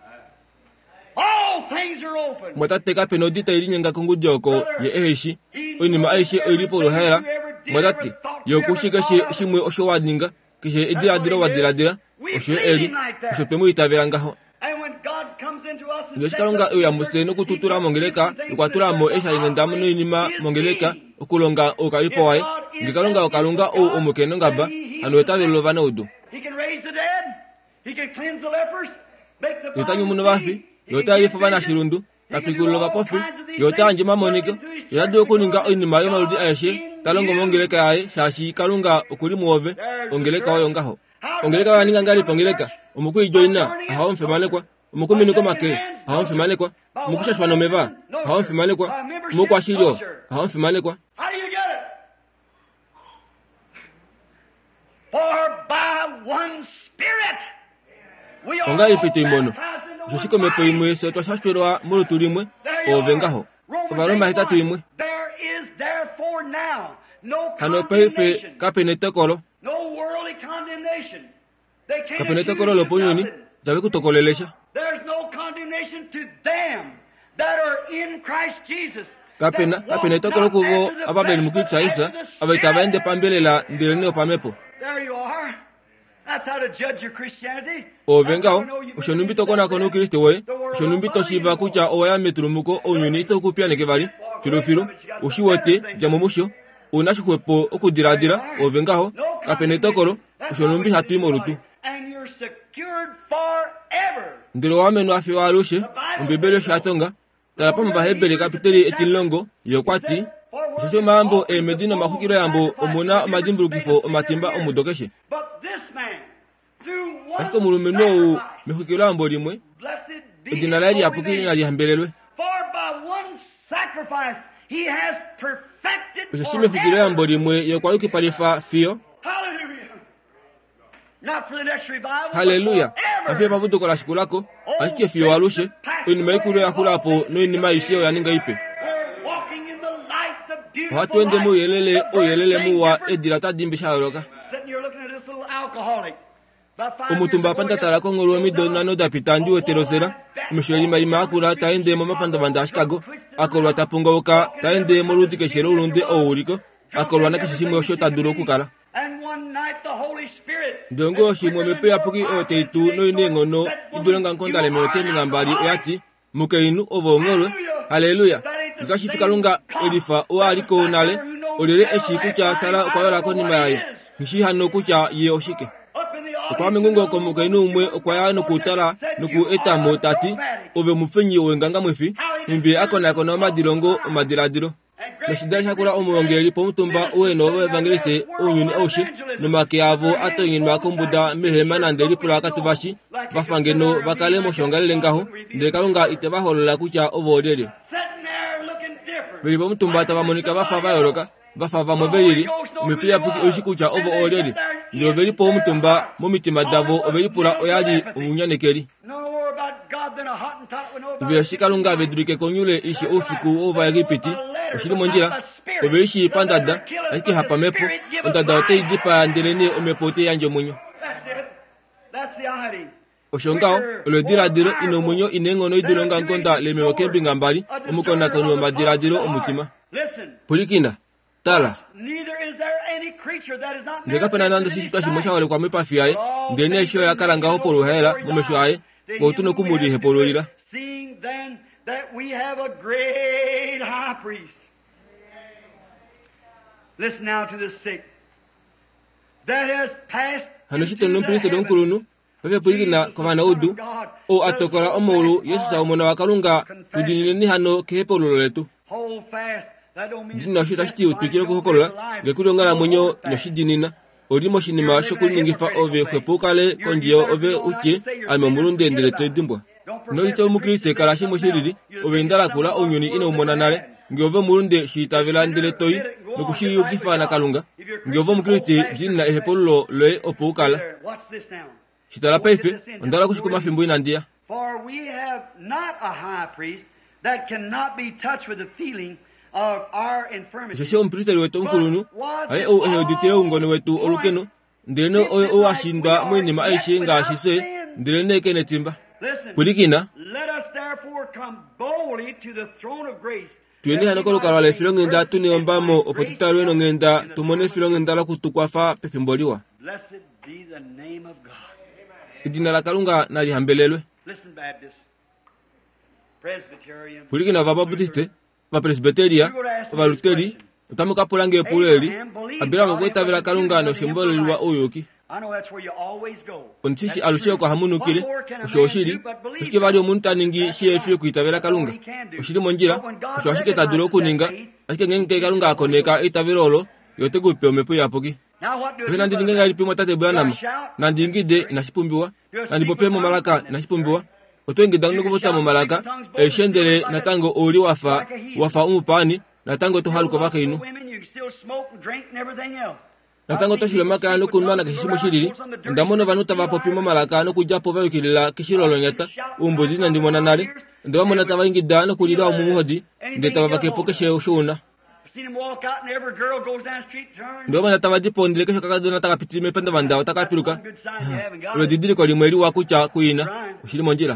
Speaker 1: All things are open.
Speaker 2: Mwatate kapeno dita ilinyenga kungujoko ye ehishi onima aishe elipolo hela mwatate yokushika shimwe osho wadinga kishe idira wadira osho eli osho pemu itaverangaho. Yoshikalonga uya museno kututura mongeleka ukwatura mo esha ingendamu n'inima mongeleka okulonga okalipo wae ngikalonga okalunga o omukeno ngaba ano etavelo na udu. Yotanyu muno bafi yota yifo bana shirundu kapikulo bapofi yota njima moniko yado kuninga inima yo maludi ayeshe talongo mongeleka yae shashi kalunga okuli muove ongeleka wayo ngaho ongeleka waninga ngali pongeleka omukui joina aho mfemane kwa omukumi niko make aho mfemane kwa mukusha shwano meva aho mfemane kwa mukwa shiro aho mfemane kwa.
Speaker 1: How do you get it? For by one Spirit we are
Speaker 2: onga ipite imono joshiko mepo imwe so twashashwerwa mulu tulimwe ovengaho obaroma hitatu imwe.
Speaker 1: There is therefore now no
Speaker 2: hano pefe
Speaker 1: condemnation,
Speaker 2: kapenete kolo
Speaker 1: no worldly condemnation. They can't
Speaker 2: kapenete
Speaker 1: accuse
Speaker 2: kolo
Speaker 1: you
Speaker 2: loponyoni
Speaker 1: of nothing.
Speaker 2: jabe kutokolelesha
Speaker 1: There's no condemnation to them that are in Christ Jesus.
Speaker 2: kapenete kolo kuvo ababeli mukitsa isa abaitavaende pambelela ndirene opamepo.
Speaker 1: There you are. That's how to judge your Christianity.
Speaker 2: Ovengao ushonumbito kona kono Kristo we ushonumbito shiva kucha oya metrumuko onyuni to kupia nekevali filofilo ushiwote jamomusho unashikwepo okudiradira ovengao kapenete kolo ushonumbi hatimo rutu
Speaker 1: And you're secured forever.
Speaker 2: ndiro wameno afi walushe umbebele shatonga talapa mvahebele kapiteli etilongo yokwati shisho mambo medina mahukiro yambo omuna majimbulu kifo omatimba omudokeshe.
Speaker 1: But this man, through one
Speaker 2: Asiko mulumeno mehukiro yambo limwe
Speaker 1: blessed be
Speaker 2: edina laili
Speaker 1: his
Speaker 2: apukiri
Speaker 1: holy
Speaker 2: na
Speaker 1: name.
Speaker 2: lihambelelwe
Speaker 1: For by one sacrifice he has perfected
Speaker 2: usishime hukiro yambo limwe yokwayuki palifa fio.
Speaker 1: Hallelujah. Not for the next revival.
Speaker 2: Haleluya
Speaker 1: But forever.
Speaker 2: afie pavuto kola shikulako asike fio walushe inima ikulu ya kulapo no inima isio yaninga ipe
Speaker 1: We're walking in the light, the beautiful
Speaker 2: watu ende mu
Speaker 1: light.
Speaker 2: yelele
Speaker 1: The
Speaker 2: o yelele
Speaker 1: birthday
Speaker 2: mu wa
Speaker 1: difference.
Speaker 2: edilata dimbisha yoroka
Speaker 1: Sitting here looking at this little alcoholic. About 5
Speaker 2: umutumba
Speaker 1: years ago,
Speaker 2: panda tala kongolo wa midona no dapitandi weterosera mshori marima akula taende mo mapanda banda Chicago akolwa tapungoka taende mo rudike shero urunde o uriko akolwa nakishishimo yoshota duro kukala
Speaker 1: and one night the Holy Spirit
Speaker 2: ndongo shimwe mepe apuki o teitu no inengono idulanga nkondale meoke mingambali yati mukeinu ovongolwe. Haleluya ngashifika lunga elifa o aliko nale olele eshiku cha sala kwa yola ko nimaye ngishihano kucha ye oshike
Speaker 1: up in the
Speaker 2: kwa mingungo ko mukainu umwe kwa yano kutala nuku etamo tati ove mufenyi wenganga mwefi mbi akona kono madilongo madiradiro nashidasha kula omongeli pomutumba ueno we evangeliste onyuni oshi numakiavo atonyini makombuda mehema nandeli pula kativashi bafangeno bakale moshongalele ngaho ndekalunga itebaholola kucha ovodele
Speaker 1: sitting there looking different.
Speaker 2: bili pomutumba tabamonika bafa bayoloka bafa bamobelili mipia puki oshikucha ovo odele ndio beli pomutumba momitima davo obeli pula oyali omunyanekeli
Speaker 1: No more about God than a Hottentot would know about
Speaker 2: vya shikalunga vedurike konyule ishi ofiku ova yagipiti oshili monjira oveishi pandada aiki hapa mepo ondada ote idipa ndelene omepote yanje munyo
Speaker 1: That's it. That's the idea.
Speaker 2: oshongao olodiradiro inomunyo inengono idulonga nkonda lemewoke ngambali omukona kono madiradiro omutima.
Speaker 1: Listen,
Speaker 2: Pulikinda tala
Speaker 1: neither is there any creature that is not
Speaker 2: ndekapena nando sisi twashimosha wale kwa mepafiaye ndene esho yakalanga hopolo hela momeshoaye botuno kumuli hepololira.
Speaker 1: Seeing then that we have a great high priest. Listen now to the sick. That has passed
Speaker 2: hanoshito nompristo donkulunu pepe pulikina komana udu o atokola omolu yesu sa omona wakalunga tudinini hano kehepololo letu
Speaker 1: hold fast. That don't mean
Speaker 2: dina shita shiti utwikile kuhokolola ngekuli ongala mwenyo nyoshidinina odimo shinima shokul mingifa ove khepukale konjio ove uche amemurunde ndele tedimbwa no ito mukriste kala shimo shiriri ove ndala kula onyoni ino monanale ngove murunde shitavela ndele toyi nokushi yukifa na kalunga ngove mukriste jinna ehepollo le opukala shitala peife ndala kushikuma fimbo inandia.
Speaker 1: For we have not a high priest that cannot be touched with the feeling of our infirmity.
Speaker 2: Sheshe umpriste wetu mkulunu ai o ehudite ungone wetu olukeno ndeno o ashindwa mwini maishe ngashise ndene kene timba kulikina.
Speaker 1: Let us therefore come boldly to the throne of grace.
Speaker 2: Tuende hanokolo kalale filongenda tuneombamo opotitalo eno ngenda tumone filongenda la kutukwafa pefimboliwa.
Speaker 1: Blessed be the name of God.
Speaker 2: Idina la kalunga nali hambelelwe.
Speaker 1: Listen, Baptist, Presbyterian.
Speaker 2: Kulikina va Baptiste, va Presbyteria, va Luteri, utamuka polange puleli, abira mokweta vela kalunga no simbolo liwa oyoki.
Speaker 1: I know that's where you always go.
Speaker 2: Ontisi alushio kwa hamunu kile, ushoshiri, ushike vali omunta ningi shie fio kuitavela kalunga. Ushiri monjira, ushwashike taduro kuninga, ashike ngenge kalunga akoneka itavirolo, yote gupe omepo yapoki. Nandi ninga ilipimo tate bwanama, nandi ingide inashipumbiwa, nandi bopemo malaka inashipumbiwa. Otwengi dangno kubota mu malaka, shendele natango oli wafa umupani, natango to haluko vaka inu. Natango to shile maka no kunmana kishimo shiriri, ndamono vanuta vapopimo malaka no kujapo vayukilila kishirolo nyata, umbuzi nandi monanari, ndo mona tavangida no kulira umuhodi, ndeta vakepoke shuna. Ndo mana tavadipo ndile kesho kakado nataka pitime penda vanda wataka piruka. Ulo didiri kwa limweli wakucha kuina, ushili monjila.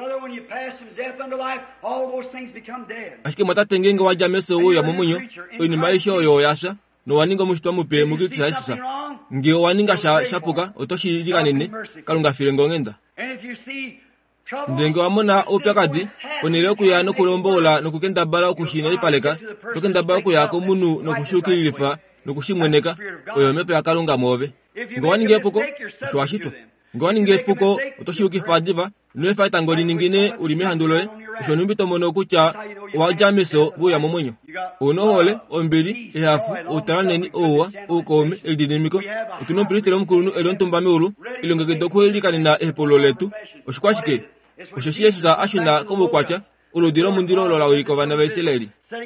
Speaker 2: Ashike matate ngenge waja meso uo ya mumunyo, ni maisha oyo yasha, no waninga mushitwa mupe mugiti saisisa. Nge waninga shapuka, otoshi jiga nene, kalunga filengo ngenda. Ndenge wamona opyakadi, oneleo kuya no kulombola no kukenda bala okushina ipaleka, tokenda bala kuya ko munu no kushukilifa, no kushimweneka, oyo mepe akalunga move. Ngo waninge puko, shwashito. Ngo waninge puko, otoshiuki fadiva, no faita ngoli ningine ulime handuloe, shonumbito mono kucha wajameso buya momonyo. Ono hole ombeli ehafu otaraneni owa okome eldinamiko utuno pristelo mkulunu elontumba meulu ilongeke doko elikanina epololetu oshikwashike oshishiye suza ashina komo kwacha ulodiro mundiro lola wiko vana veseleri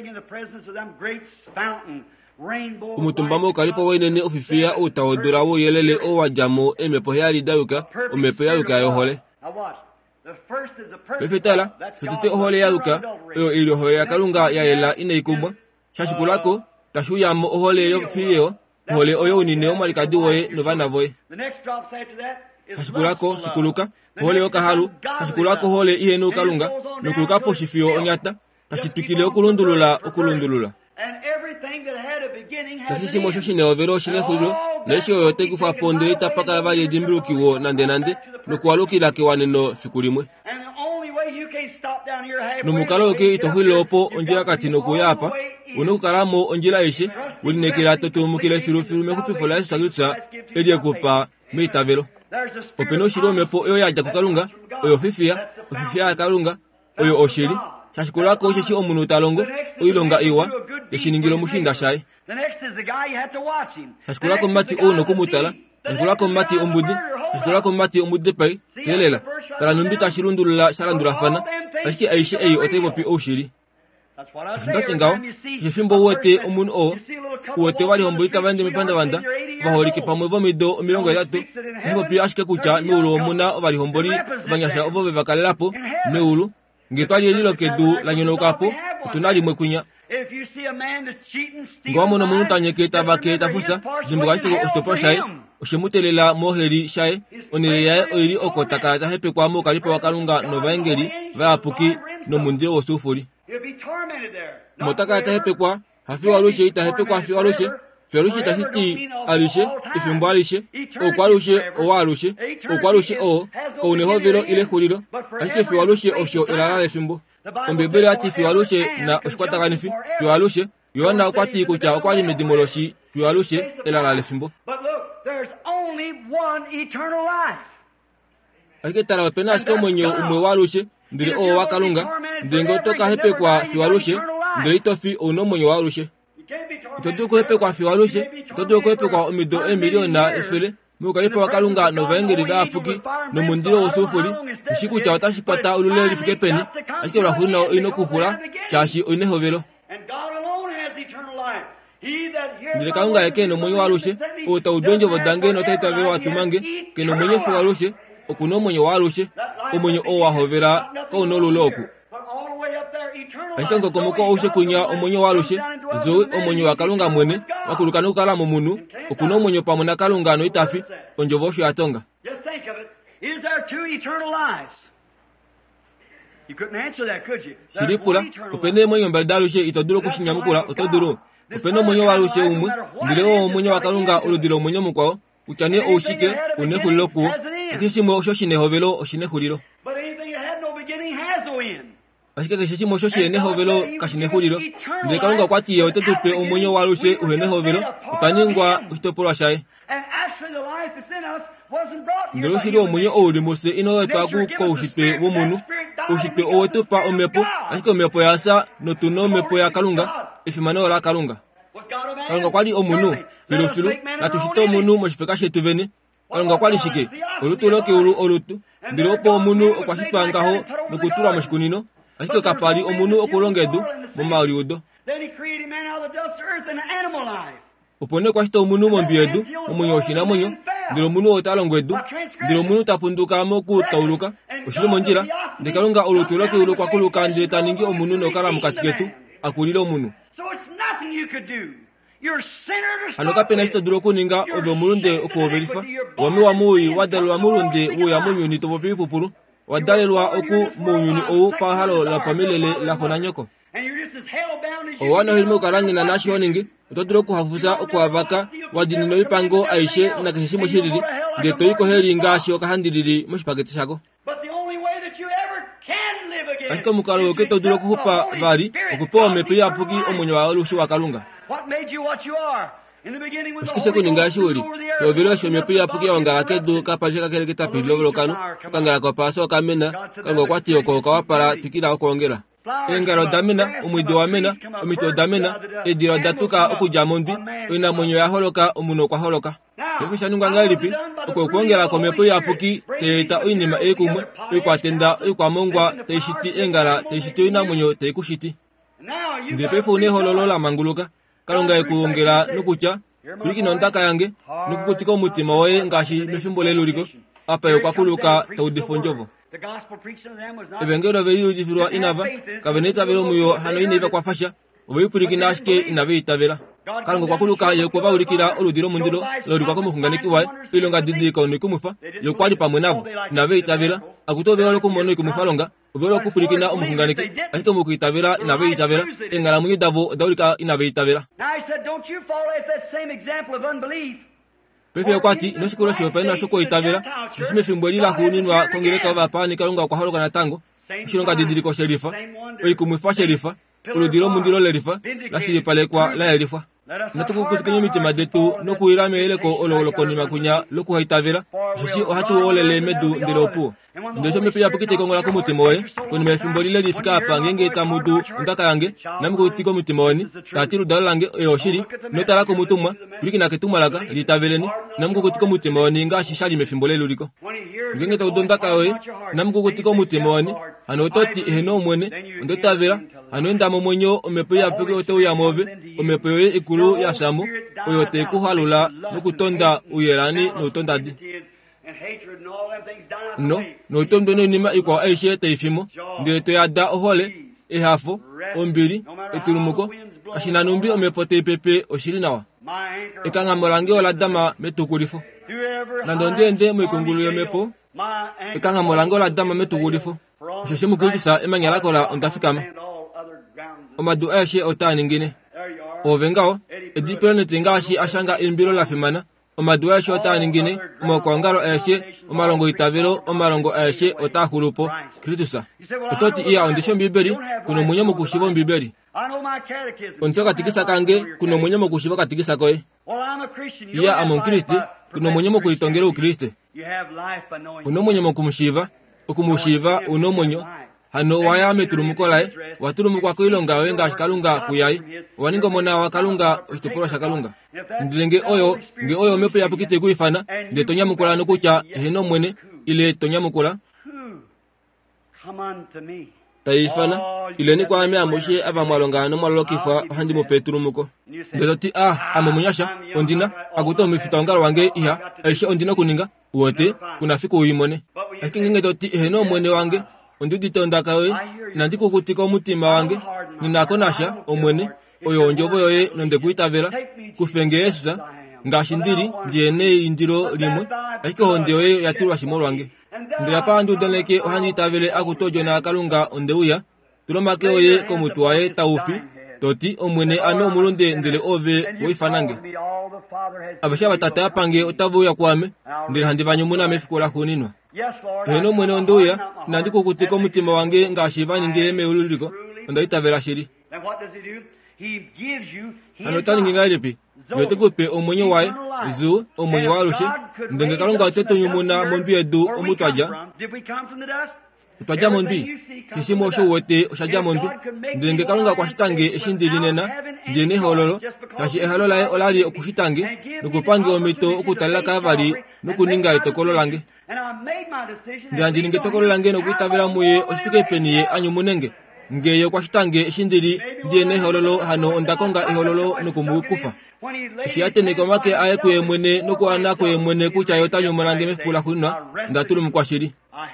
Speaker 2: umutumbamo kalipo wenene ofifia utawodura wo yelele owajamo emepo yali dawuka omepo yawuka yohole Befetala, fetete ohole yaduka, ili ohole ya kalunga ya ela inaikumwa, shashikulako, tashuyamo ohole yo filio, ohole oyo unineo malikadiwoe novanavoe. Shashikulako, shikuluka, ohole yo kahalu, shashikulako hole ihenu kalunga, nukulukapo shifio onyata, tashitukile okulundulula. Nasisi mosho shine overo shine hulo, neshi oyote kufa pondere tapaka vaye dimbiruki wo nande, nukuwaluki lake waneno fikulimwe. Numukalo ke itohilo opo onjira katino kuyapa, unukaramo onjira ishe, ulinekira totumukile filu mekupifola sagutsa, edia kupa meitavelo. Openo shiro mepo eyo yaja kukalunga, oyo ofifia kalunga, oyo oshiri, shashikulako sheshi omunu talongo, oilonga iwa, yeshiningilo mushinda shai. Shashikulako mati ono kumutala, shashikulako mati ombudi, shashikulako mati ombudi pai, telela, talanundita shirundula shalandula fana, ashiki aishe eyo otevo pi oshiri. Shindate ngao, shefimbo wote omunu o, wote wali hombolita vande mipanda vanda, vaholiki pamwevo mido milongo yatu, hevo pi ashike kucha, miulu omuna wali homboli, vanyasha ovove vakalelapo, miulu, ngetwali elilo kedu la nyono kapo, utunali mwekunya. Ngwamo munu tanyeketa vaketa fusa, dimbugashito ostopo shai, oshimutelela moheri shai, onireyae oiri okotakata hepe kwa mo kalipo wakalunga novaengeri, vayapuki no mundiro osufuri. Motaka hepe kwa, hafi walushe ita hepe kwa hafi walushe, fiwalushe tasiti alishe, ifimbo alishe, okwalushe owalushe, okwalushe o, kauneho viro ile hulilo, ashike fiwalushe osho ilalale fimbo. Ombebele ati fiwalushe na oshikwata ganifi, fiwalushe, yuwana okwati kucha okwali medimoloshi, fiwalushe ilalale fimbo. Ashike tala wapena ashike mwenye umwe walushe, ndiri o wakalunga, ndengo toka hepe kwa fiwalushe, ndiri itofi ono mwenye walushe. Itotuko hepe kwa fiwalushe, todo kwepe kwa omido emiliona efele mukalipa wakalunga novengeri vapuki no mundiro usufuri ishiku cha watashipata ulule lifike peni ashike rahuna ino kuhula chashi ine hovelo ndilekaunga yake no mwenye walushe ota udonjo vodange no taita veo atumange ke no mwenye fuwalushe okuno mwenye walushe omwenye owa hovera ka unololoku ashike komoko ushe kunya omwenye walushe zo omwenye wakalunga mwene wakulukana ukala mumunu okuno mwenye pamona kalunga no itafi onjovosho yatonga.
Speaker 1: Just think of it. Is there two eternal lives? You couldn't answer that, could you?
Speaker 2: Siripula upende mwenye mbadalushe itoduro kushinyamukula otoduro upende mwenye walushe umwe ndile mwenye wakalunga uludiro mwenye mukwao uchanie oushike unehuliloku ukishimo shoshine hovelo oshine hulilo.
Speaker 1: But anything that had no beginning has no end.
Speaker 2: Ashike kishimo shoshine hovelo kashine hulilo ndile kalunga kwati yotetupe omwenye walushe uhene hovelo upaningwa usitopolwa shaye. Ndelo siri omunye ouli mose ino etaku ko ushitwe womunu ushitwe owetupa omepo ashike omepo yasa notuno omepo ya kalunga ifimane ola kalunga kalunga kwali omunu filu na tushito omunu moshifeka shetu vene kalunga kwali shike olutuloke olutu ndilo opo omunu okwashitwangaho nokutulwa moshikunino ashike kapali omunu okulongedu momauli udo upone kwashita omunu mombiedu omunyo oshinamwenyo ndilo munu otalongwedu ndilo munu tapunduka moku tauluka oshili monjira ndikalunga olutuloke ulu kwakuluka ndile taningi omunu nokala mukati ketu akulile omunu anoka pena shito duro kuninga ove omulunde okuovelifa wami wa muyi wadalelwa mulunde wuya munyuni tovopi pupulu wadalelwa oku munyuni owu pahalo la pamilele la honanyoko owana hilime ukalangina nashi honingi utoduro kuhafuza okuavaka wadinino ipango aishe na kishishimo shiriri ndeto iko heri ngashi okahandilili moshipaketi shako ashika mukalo keto duro kuhupa vali okupewa mepe yapuki omwenyo wa olushi wakalunga ushikise kuninga shuli lovelo shomepe yapuki wangala kedu kapaje kakele kitapili lovolokano kangala kwa paso kamena kango kwati oko kawapala pikila okongela engalo damena omwido wamena omito damena ediro datuka okujamondi ina mwenyo ya holoka omuno kwa holoka yefishanunga ngalipi okongela komepo yapuki teeta oinima ekumwe ikwatenda ikwamongwa teishiti engala teishiti ina mwenyo teikushiti ndipefu une hololola manguluka kalonga ekuongela nukucha kulikino ntaka yange nukukutika omutima woye ngashi nufimboleluliko apa yokwakuluka taudifonjovo evengelo veyilujifirwa inava kaveneta velo muyo hano ineva kwa fasha oveyupuliki ashike inave itavela kalonga kwakuluka yekuva ulikila oludilo mundilo lori kwako muhunganikiwaye ilonga didika onikumufa yokwali pamwe navo inave itavela akutovela lokumono ikumufalonga ovelo kupulikina omuhunganiki ashike mukuitavela inave itavela engala munyu davo daulika inave itavela pepe kwati noshikolo shopena shoko itavela kisime fimbwelila huninwa kongeleka vapani kalunga kwa haloka na tango shilonga didiliko sherifa oikumwifa sherifa uludilo mundilo lerifa la shilipalekwa la erifa natuku kutikenye mitima detu nokuilame eleko ololokoni makunya loku haitavela shishi ohatu olele medu ndilopu ndesho mepe yapukite kongola ko mutima we koni mefimbolile lifika apa ngenge tamudu ndaka yange namuko tiko mutima woni tatiru dalange yoshiri notala ko mutumwa kulikina ketumalaga litaveleni namuko tiko mutima woni ngashi shali mefimbolele luliko ngenge ta udondaka we namuko tiko mutima woni anototi heno mwene ndotavela anonda momwenyo omepe yapuke oto ya move omepe ye ikulu ya samu oyote kuhalula nukutonda uyelani notondadi no tondo no nima ikwa aishe taifimo ndireto yada ohole ehafo ombiri etulumuko kashina numbi omepote pepe oshirinawa ekanga molange ola dama metukulifo nandonde mwikungulu yomepo ekanga molange ola dama metukulifo sheshe mukilisa emanyala kola ondafikama omadu aishe otaningine ovengao edipelone tingashi ashanga imbiro la fimana omadu aishe otaningine omokwangalo aishe omalongo itavelo omalongo aishe otahulupo kritusa ototi iya ondisho mbiberi kuno munyo mukushivo mbiberi oncho katikisa kange kuno munyo mukushivo katikisa koe iya amonkristi kuno munyo mukulitongera ukriste uno munyo mukumushiva okumushiva uno munyo hano waya meturumuko lai waturumuko akoilonga wenga shikalunga kuyai waningo mona wakalunga ostoporo shakalunga ndilenge oyo nge oyo mepo yapukite kuifana de tonya mukula nokucha heno mwene ile tonya mukula taifana ile ni kwa ame amoshe ava mwalonga no mwalo kifa handi mo peturumuko ndoti amomunyasha ondina aguto mifitangala wange iha aisha ondina kuninga wote kunafika uyimone akinge doti heno mwene wange ondudi tondakawe nandiko kutika omutima wange ninakonasha omwene oyo njobo yoye nonde kuitavera kufenge Yesu ngashindiri ndiene indiro limwe ariko honde yoye yatirwa shimolo wange ndira pandu doneke ohandi tavele akutojo na kalunga onde uya tulomake oye komutwaye taufi toti omwene ano mulonde ndele ove woifanange abasha batata pange otavu ya kwame ndira handi banyumuna mefikola kuninwa heno mwene onde uya nandiko kutika omutima wange ngashivani ngeme ululiko ondaitavera shiri anotani ngingalipi yotegupe omwenye wae zu omwenye warushe ndenge kalonga teto nyumuna monbi edu omutwaja utwaja monbi kisimo sho wote oshaja monbi ndenge kalonga kwa shitange eshindilinena ndene hololo kashi ehalola olali okushitange nukupange omito okutalala kavari nukuninga itokolo lange ndanje ninge tokolo lange nokuitavela muye osifike peniye anyumunenge ngeyo kwa shitange eshindiri ndene hololo hano ondakonga ehololo nukumukufa Siate nikomake aye kuye mwene nuko ana kuye mwene kucha yota nyumanange mefula kunna ndatulu mkwashiri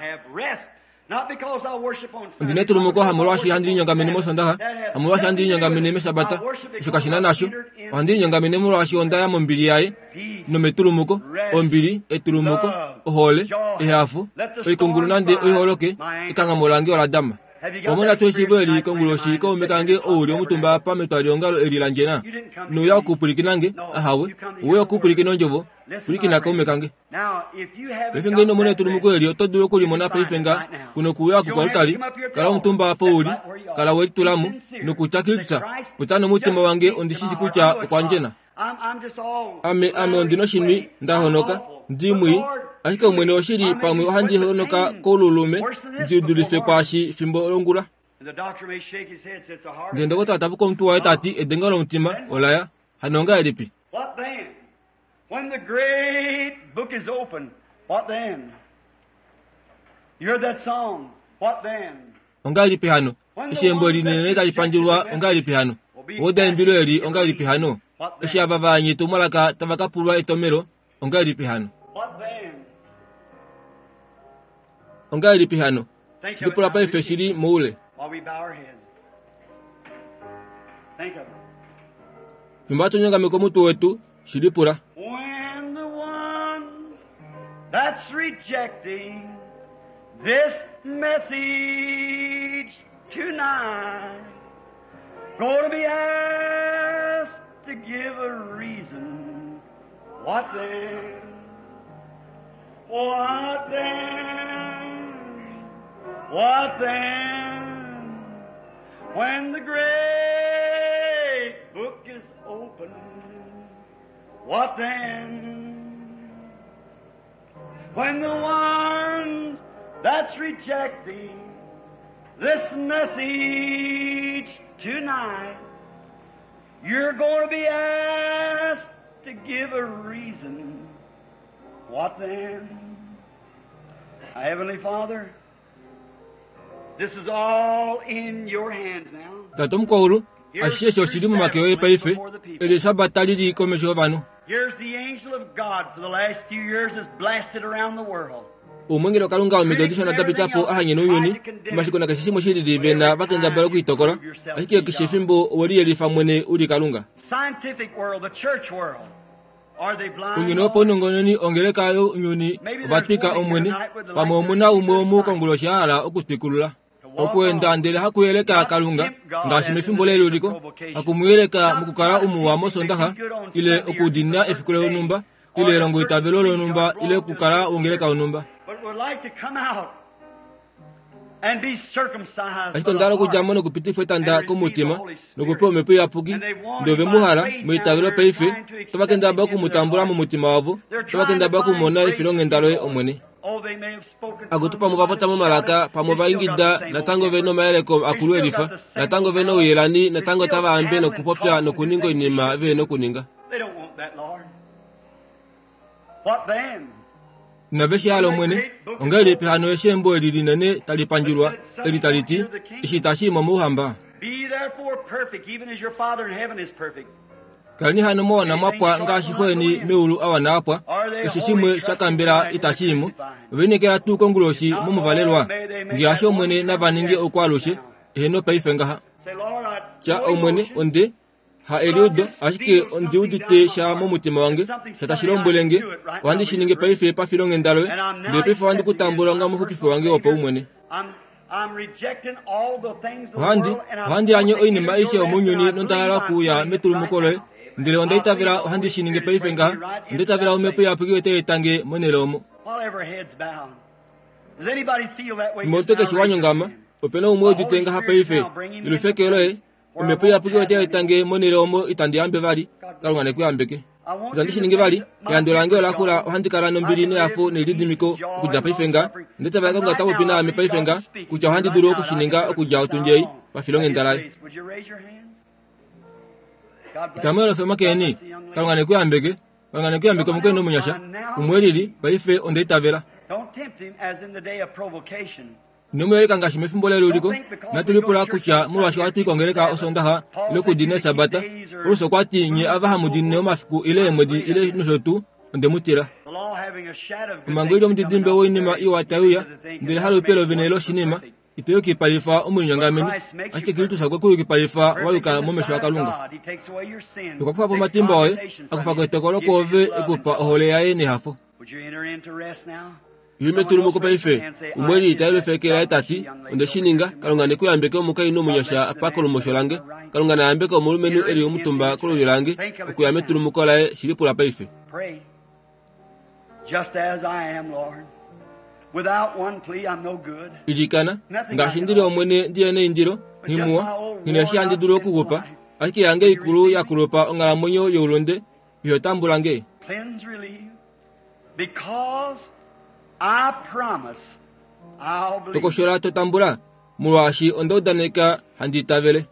Speaker 2: ndine tulu mko hamulwashi handi nyangamene mosondaha hamulwashi handi nyangamene mesabata shukashina nasho handi nyangamene mulwashi ondaya mombili yae no metulu mko ombili etulu mko ohole ehafu oikunguru nande oiholoke ikanga molange ola dama omona twesibweli konguloshi ko mekange ori omutumba pa metwaliongalo elilanjena no ya kupulikinange ahawe uwe kupulikino njovo pulikina ko mekange befenge no mona tulumuko eli otodulo kuli mona pefenga kuno kuya kukwalutali kala omutumba pa ori kala wetulamu no kuchakilisa putano mutima wange ondishisi kucha kwanjena ame ondino shinwi ndahonoka ndimwi Ashika mwene oshiri pamwe ohandi honoka kolulume ndiudulife kwashi fimbo olongula ngendo kota atavuko mtu wa etati edengalo mtima olaya hanonga elipi
Speaker 1: What then? When the great book is open, what then? You heard that song. What then?
Speaker 2: onga elipi hano ishembo lineneta lipanjulwa onga elipi hano oda embilo eli onga elipi hano ishi abavanyi tumalaka tabakapulwa etomero onga elipi hano onga elipi hano shilipula pa efeshiri moule Fimbato nyanga mekomutu wetu shilipura
Speaker 1: When the one that's rejecting this message tonight going to be asked to give a reason. What then? What then? What then? When the great book is open, what then? When the ones that's rejecting this message tonight, you're going to be asked to give a reason. What then? Our Heavenly Father, this is all in your hands now.
Speaker 2: Tatom koulu ashesho shilimu makewe paife elisabatali di komesho vanu
Speaker 1: Here's the angel of God for the last few years has blasted around the world.
Speaker 2: umwengero kalunga omedodisha na tapitapo ahanye nuyuni mbashiko na kashisimo shilidi vena bakenda balo kuitokora ashike kishefimbo wali elifa mwene uli kalunga
Speaker 1: Scientific world, the church world. Are they blind?
Speaker 2: ungino pono ngononi ongelekayo nyuni vatpika omwene pamwe omuna umomu kongulo shahala okuspikulula okwenda ndele hakuyeleka kalunga ngashimefimbo lelo liko akumuyeleka mukukala umuwa mosondaha ile okudina efikule onumba ile longo itabelo onumba ile kukala ongeleka onumba
Speaker 1: But would like to come out and be circumcised.
Speaker 2: ashiko ndalo kujamo no kupitifwe tanda komutima no kupome pe yapugi ndove muhala mwitabelo peife tabakenda baku mutambula mu mutima wavo tabakenda baku mona ifilonge ndalo omwene akuti pamwe papotamo malaka pamwe vaingidda natango veno maeleko akulu elifa natango veno uyelani natango tavaambe nokupopya nokuninga inima veno kuninga navexalo mwene ongeli pihano exembo eli linene talipanjulwa eli taliti ixitaximo muhamba kalini hano moona mwapwa ngaxi hweni miulu awanaapwa kexiximwe xakambela itaximo venekela tu konguloxi mumuvalelwa ngiaxi omwene navaningi okwaluxe eheno paifengaha ca omwene onde ha eliudo axike ondi udite xa mumutima wange xataxilombwelenge wandi xininge paife pafilonge ndaloe ndile paife wandi kutambula nga muhupife wange opo umwene ohandi anye oinima ixe omunyuni nontahala kuya metulumukoloe ndile onda itavela ohandi xininge paife ngaha onda itavela omepo yapukiwete etange monelomo imotoke xiwanyongama opena umwe udite ngaha paife ilufekeloe omepo yapukiwete etange monelomo itandiyambe vali kalungane kuyambeke izandi xininge vali yandolange olakula ohandi kala nombili neyafu nelidimiko okudya paife nga ndetavela konga tavopina ame paife nga kutya ohandi dulu okuxininga okudya otunjei pafilonge ndalaye itamwelo fe makeni kalungane kuyambeke omukeni omunyasha umwelili paife onda itavela nomweleka ngaxi mefimbo lelo uliko natulipula kutya mulwaxi watuikongeleka osondaha ile kudine sabata oluso kwati nye avaha mudine omafiku ile emwedi ile nosotu onde mutila omango ili omudidimbe woinima iwatayuya ndile halupelo venelo xinima iteyo kipalifa omunyongameni axike kilitusakwe kuyo kipalifa waluka momesho akalunga ikwakufapo matimba oye akufako etokolo kwove ekupa ohole yaye nehafo yumetulumuko paife umweli itayelo fekela etati onde xininga kalungane kuyambeke omuka ino munyasha apaka olumosho lange kalungane ayambeke omulumenu eli omutumba kolulyo lange okuya metulumuko laye xilipula paife ilikana ngaxi ndili omwene ndiyene indilo nhimuwa nhinexi andi dulu okukupa axike yange ikulu yakulupa ong'alamwenyo youlonde ihotambulange tokoxola totambula mulwaxi onda udaneka handi itavele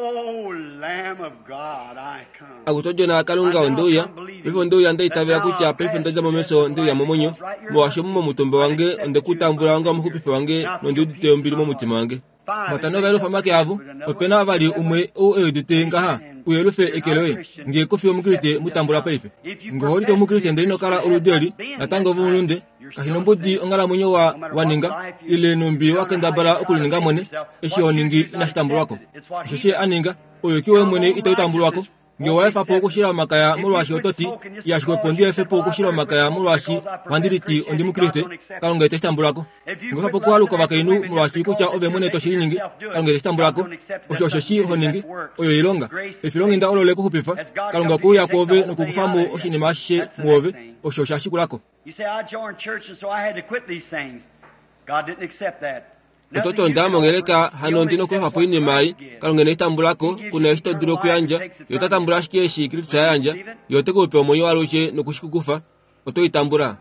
Speaker 2: akutojona kalunga onduya paife onduya nda itavela kutya paife ndodya momeso ndiuya momonyo mulwaxi omumo mutumba wange onde kutambula wange omuhupife wange nondi udite ombili momutima wange matano velufa make avu opena avali umwe eudite ngaha uyelufe ekeloe ngiyekufi omukriste mutambula paife ngoholite omukriste ndeinokala oludeli natango vumulunde kahilombudi ong'alamwenyo waninga ile numbi wakendabala okulininga mwene exi oningi inaxitambulwako exo xe aninga oyo kiwe mwene itautambulwako ngewaefapo okuxila omakaya mulwaxi ototi yaxikwepo ndiefepo okuxila omakaya mulwaxi wandiliti ondi mukriste kalunga itexitambulwako ngefapo kuhaluka vakainu mulwaxi kutya ove mwene toxiliningi kalunga itexitambulwako oxo xi honingi oyo ilonga efilonga inda olole kuhupifa kalunga kuya kwove nokukufamu oxinima axixe muove oxo xaxikulako ototo ndamongeleka hano ndino kwefapo inimai kalunga nexitambulako kuna exitodula okuyanja yo tatambula axike exi kristu sayanja yo tekupe omwenyo waluxe nokuxikukufa otoitambula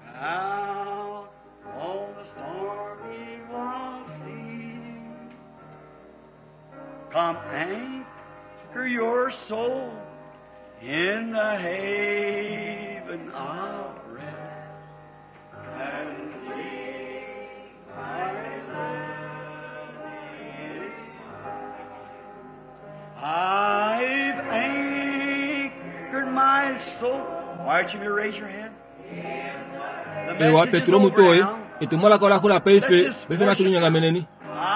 Speaker 1: Come anchor your soul in the haven of rest and leave my land is mine. I've anchored my soul. Why don't you raise your hand?
Speaker 2: ewa petro mutoe itumwala kola kula paife befe natulinyanga meneni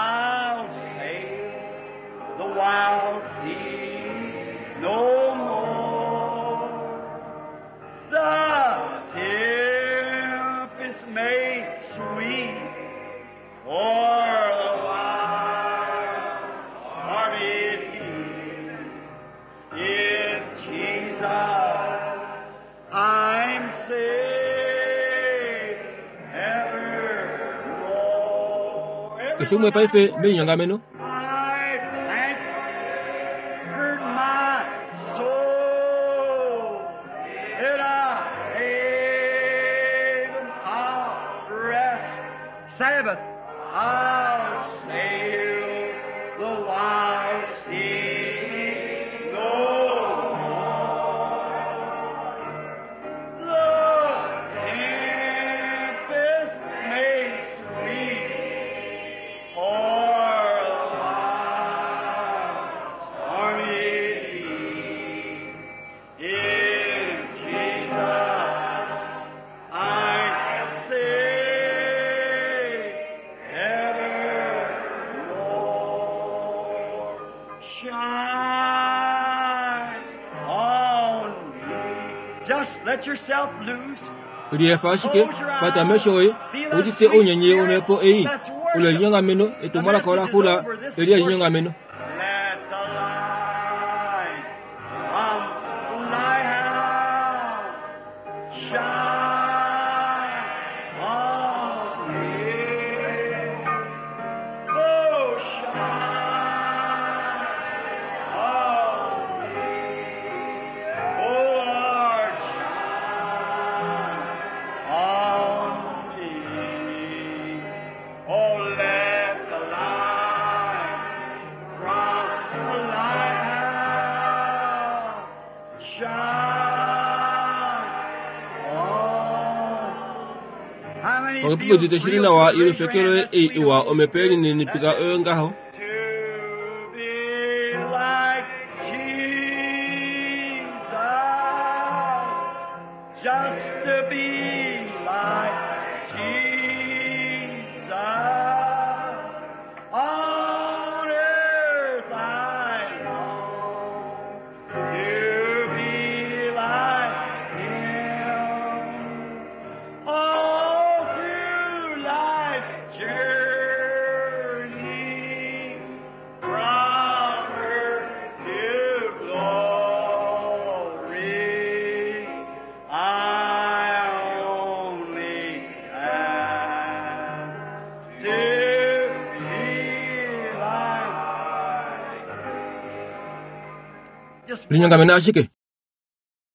Speaker 1: I'll see no more. The tempest may sweep for a while, stormy in Jesus I'm safe evermore.
Speaker 2: kesumwe paife minyanga meno
Speaker 1: Rest shine on me. Just let yourself loose.
Speaker 2: Riyefashike patameshoye ujite onyenye onepo ei ule nyanga meno etumara kora kula eria nyanga meno.
Speaker 1: Let the light from thy house shine on me. Oh, shine on me. Oh, Lord, shine on me. Oh, let the light from the lighthouse shine on. How many
Speaker 2: Wakipigo jiteshirina wa ilifekero iwa omepeni ni nipiga ngaho.
Speaker 1: to be like Jesus, just to be like Jesus. On earth I long to be like Him. All through life's journey, from earth to glory, I only have to be like. Just
Speaker 2: Rinyanga mena ashike.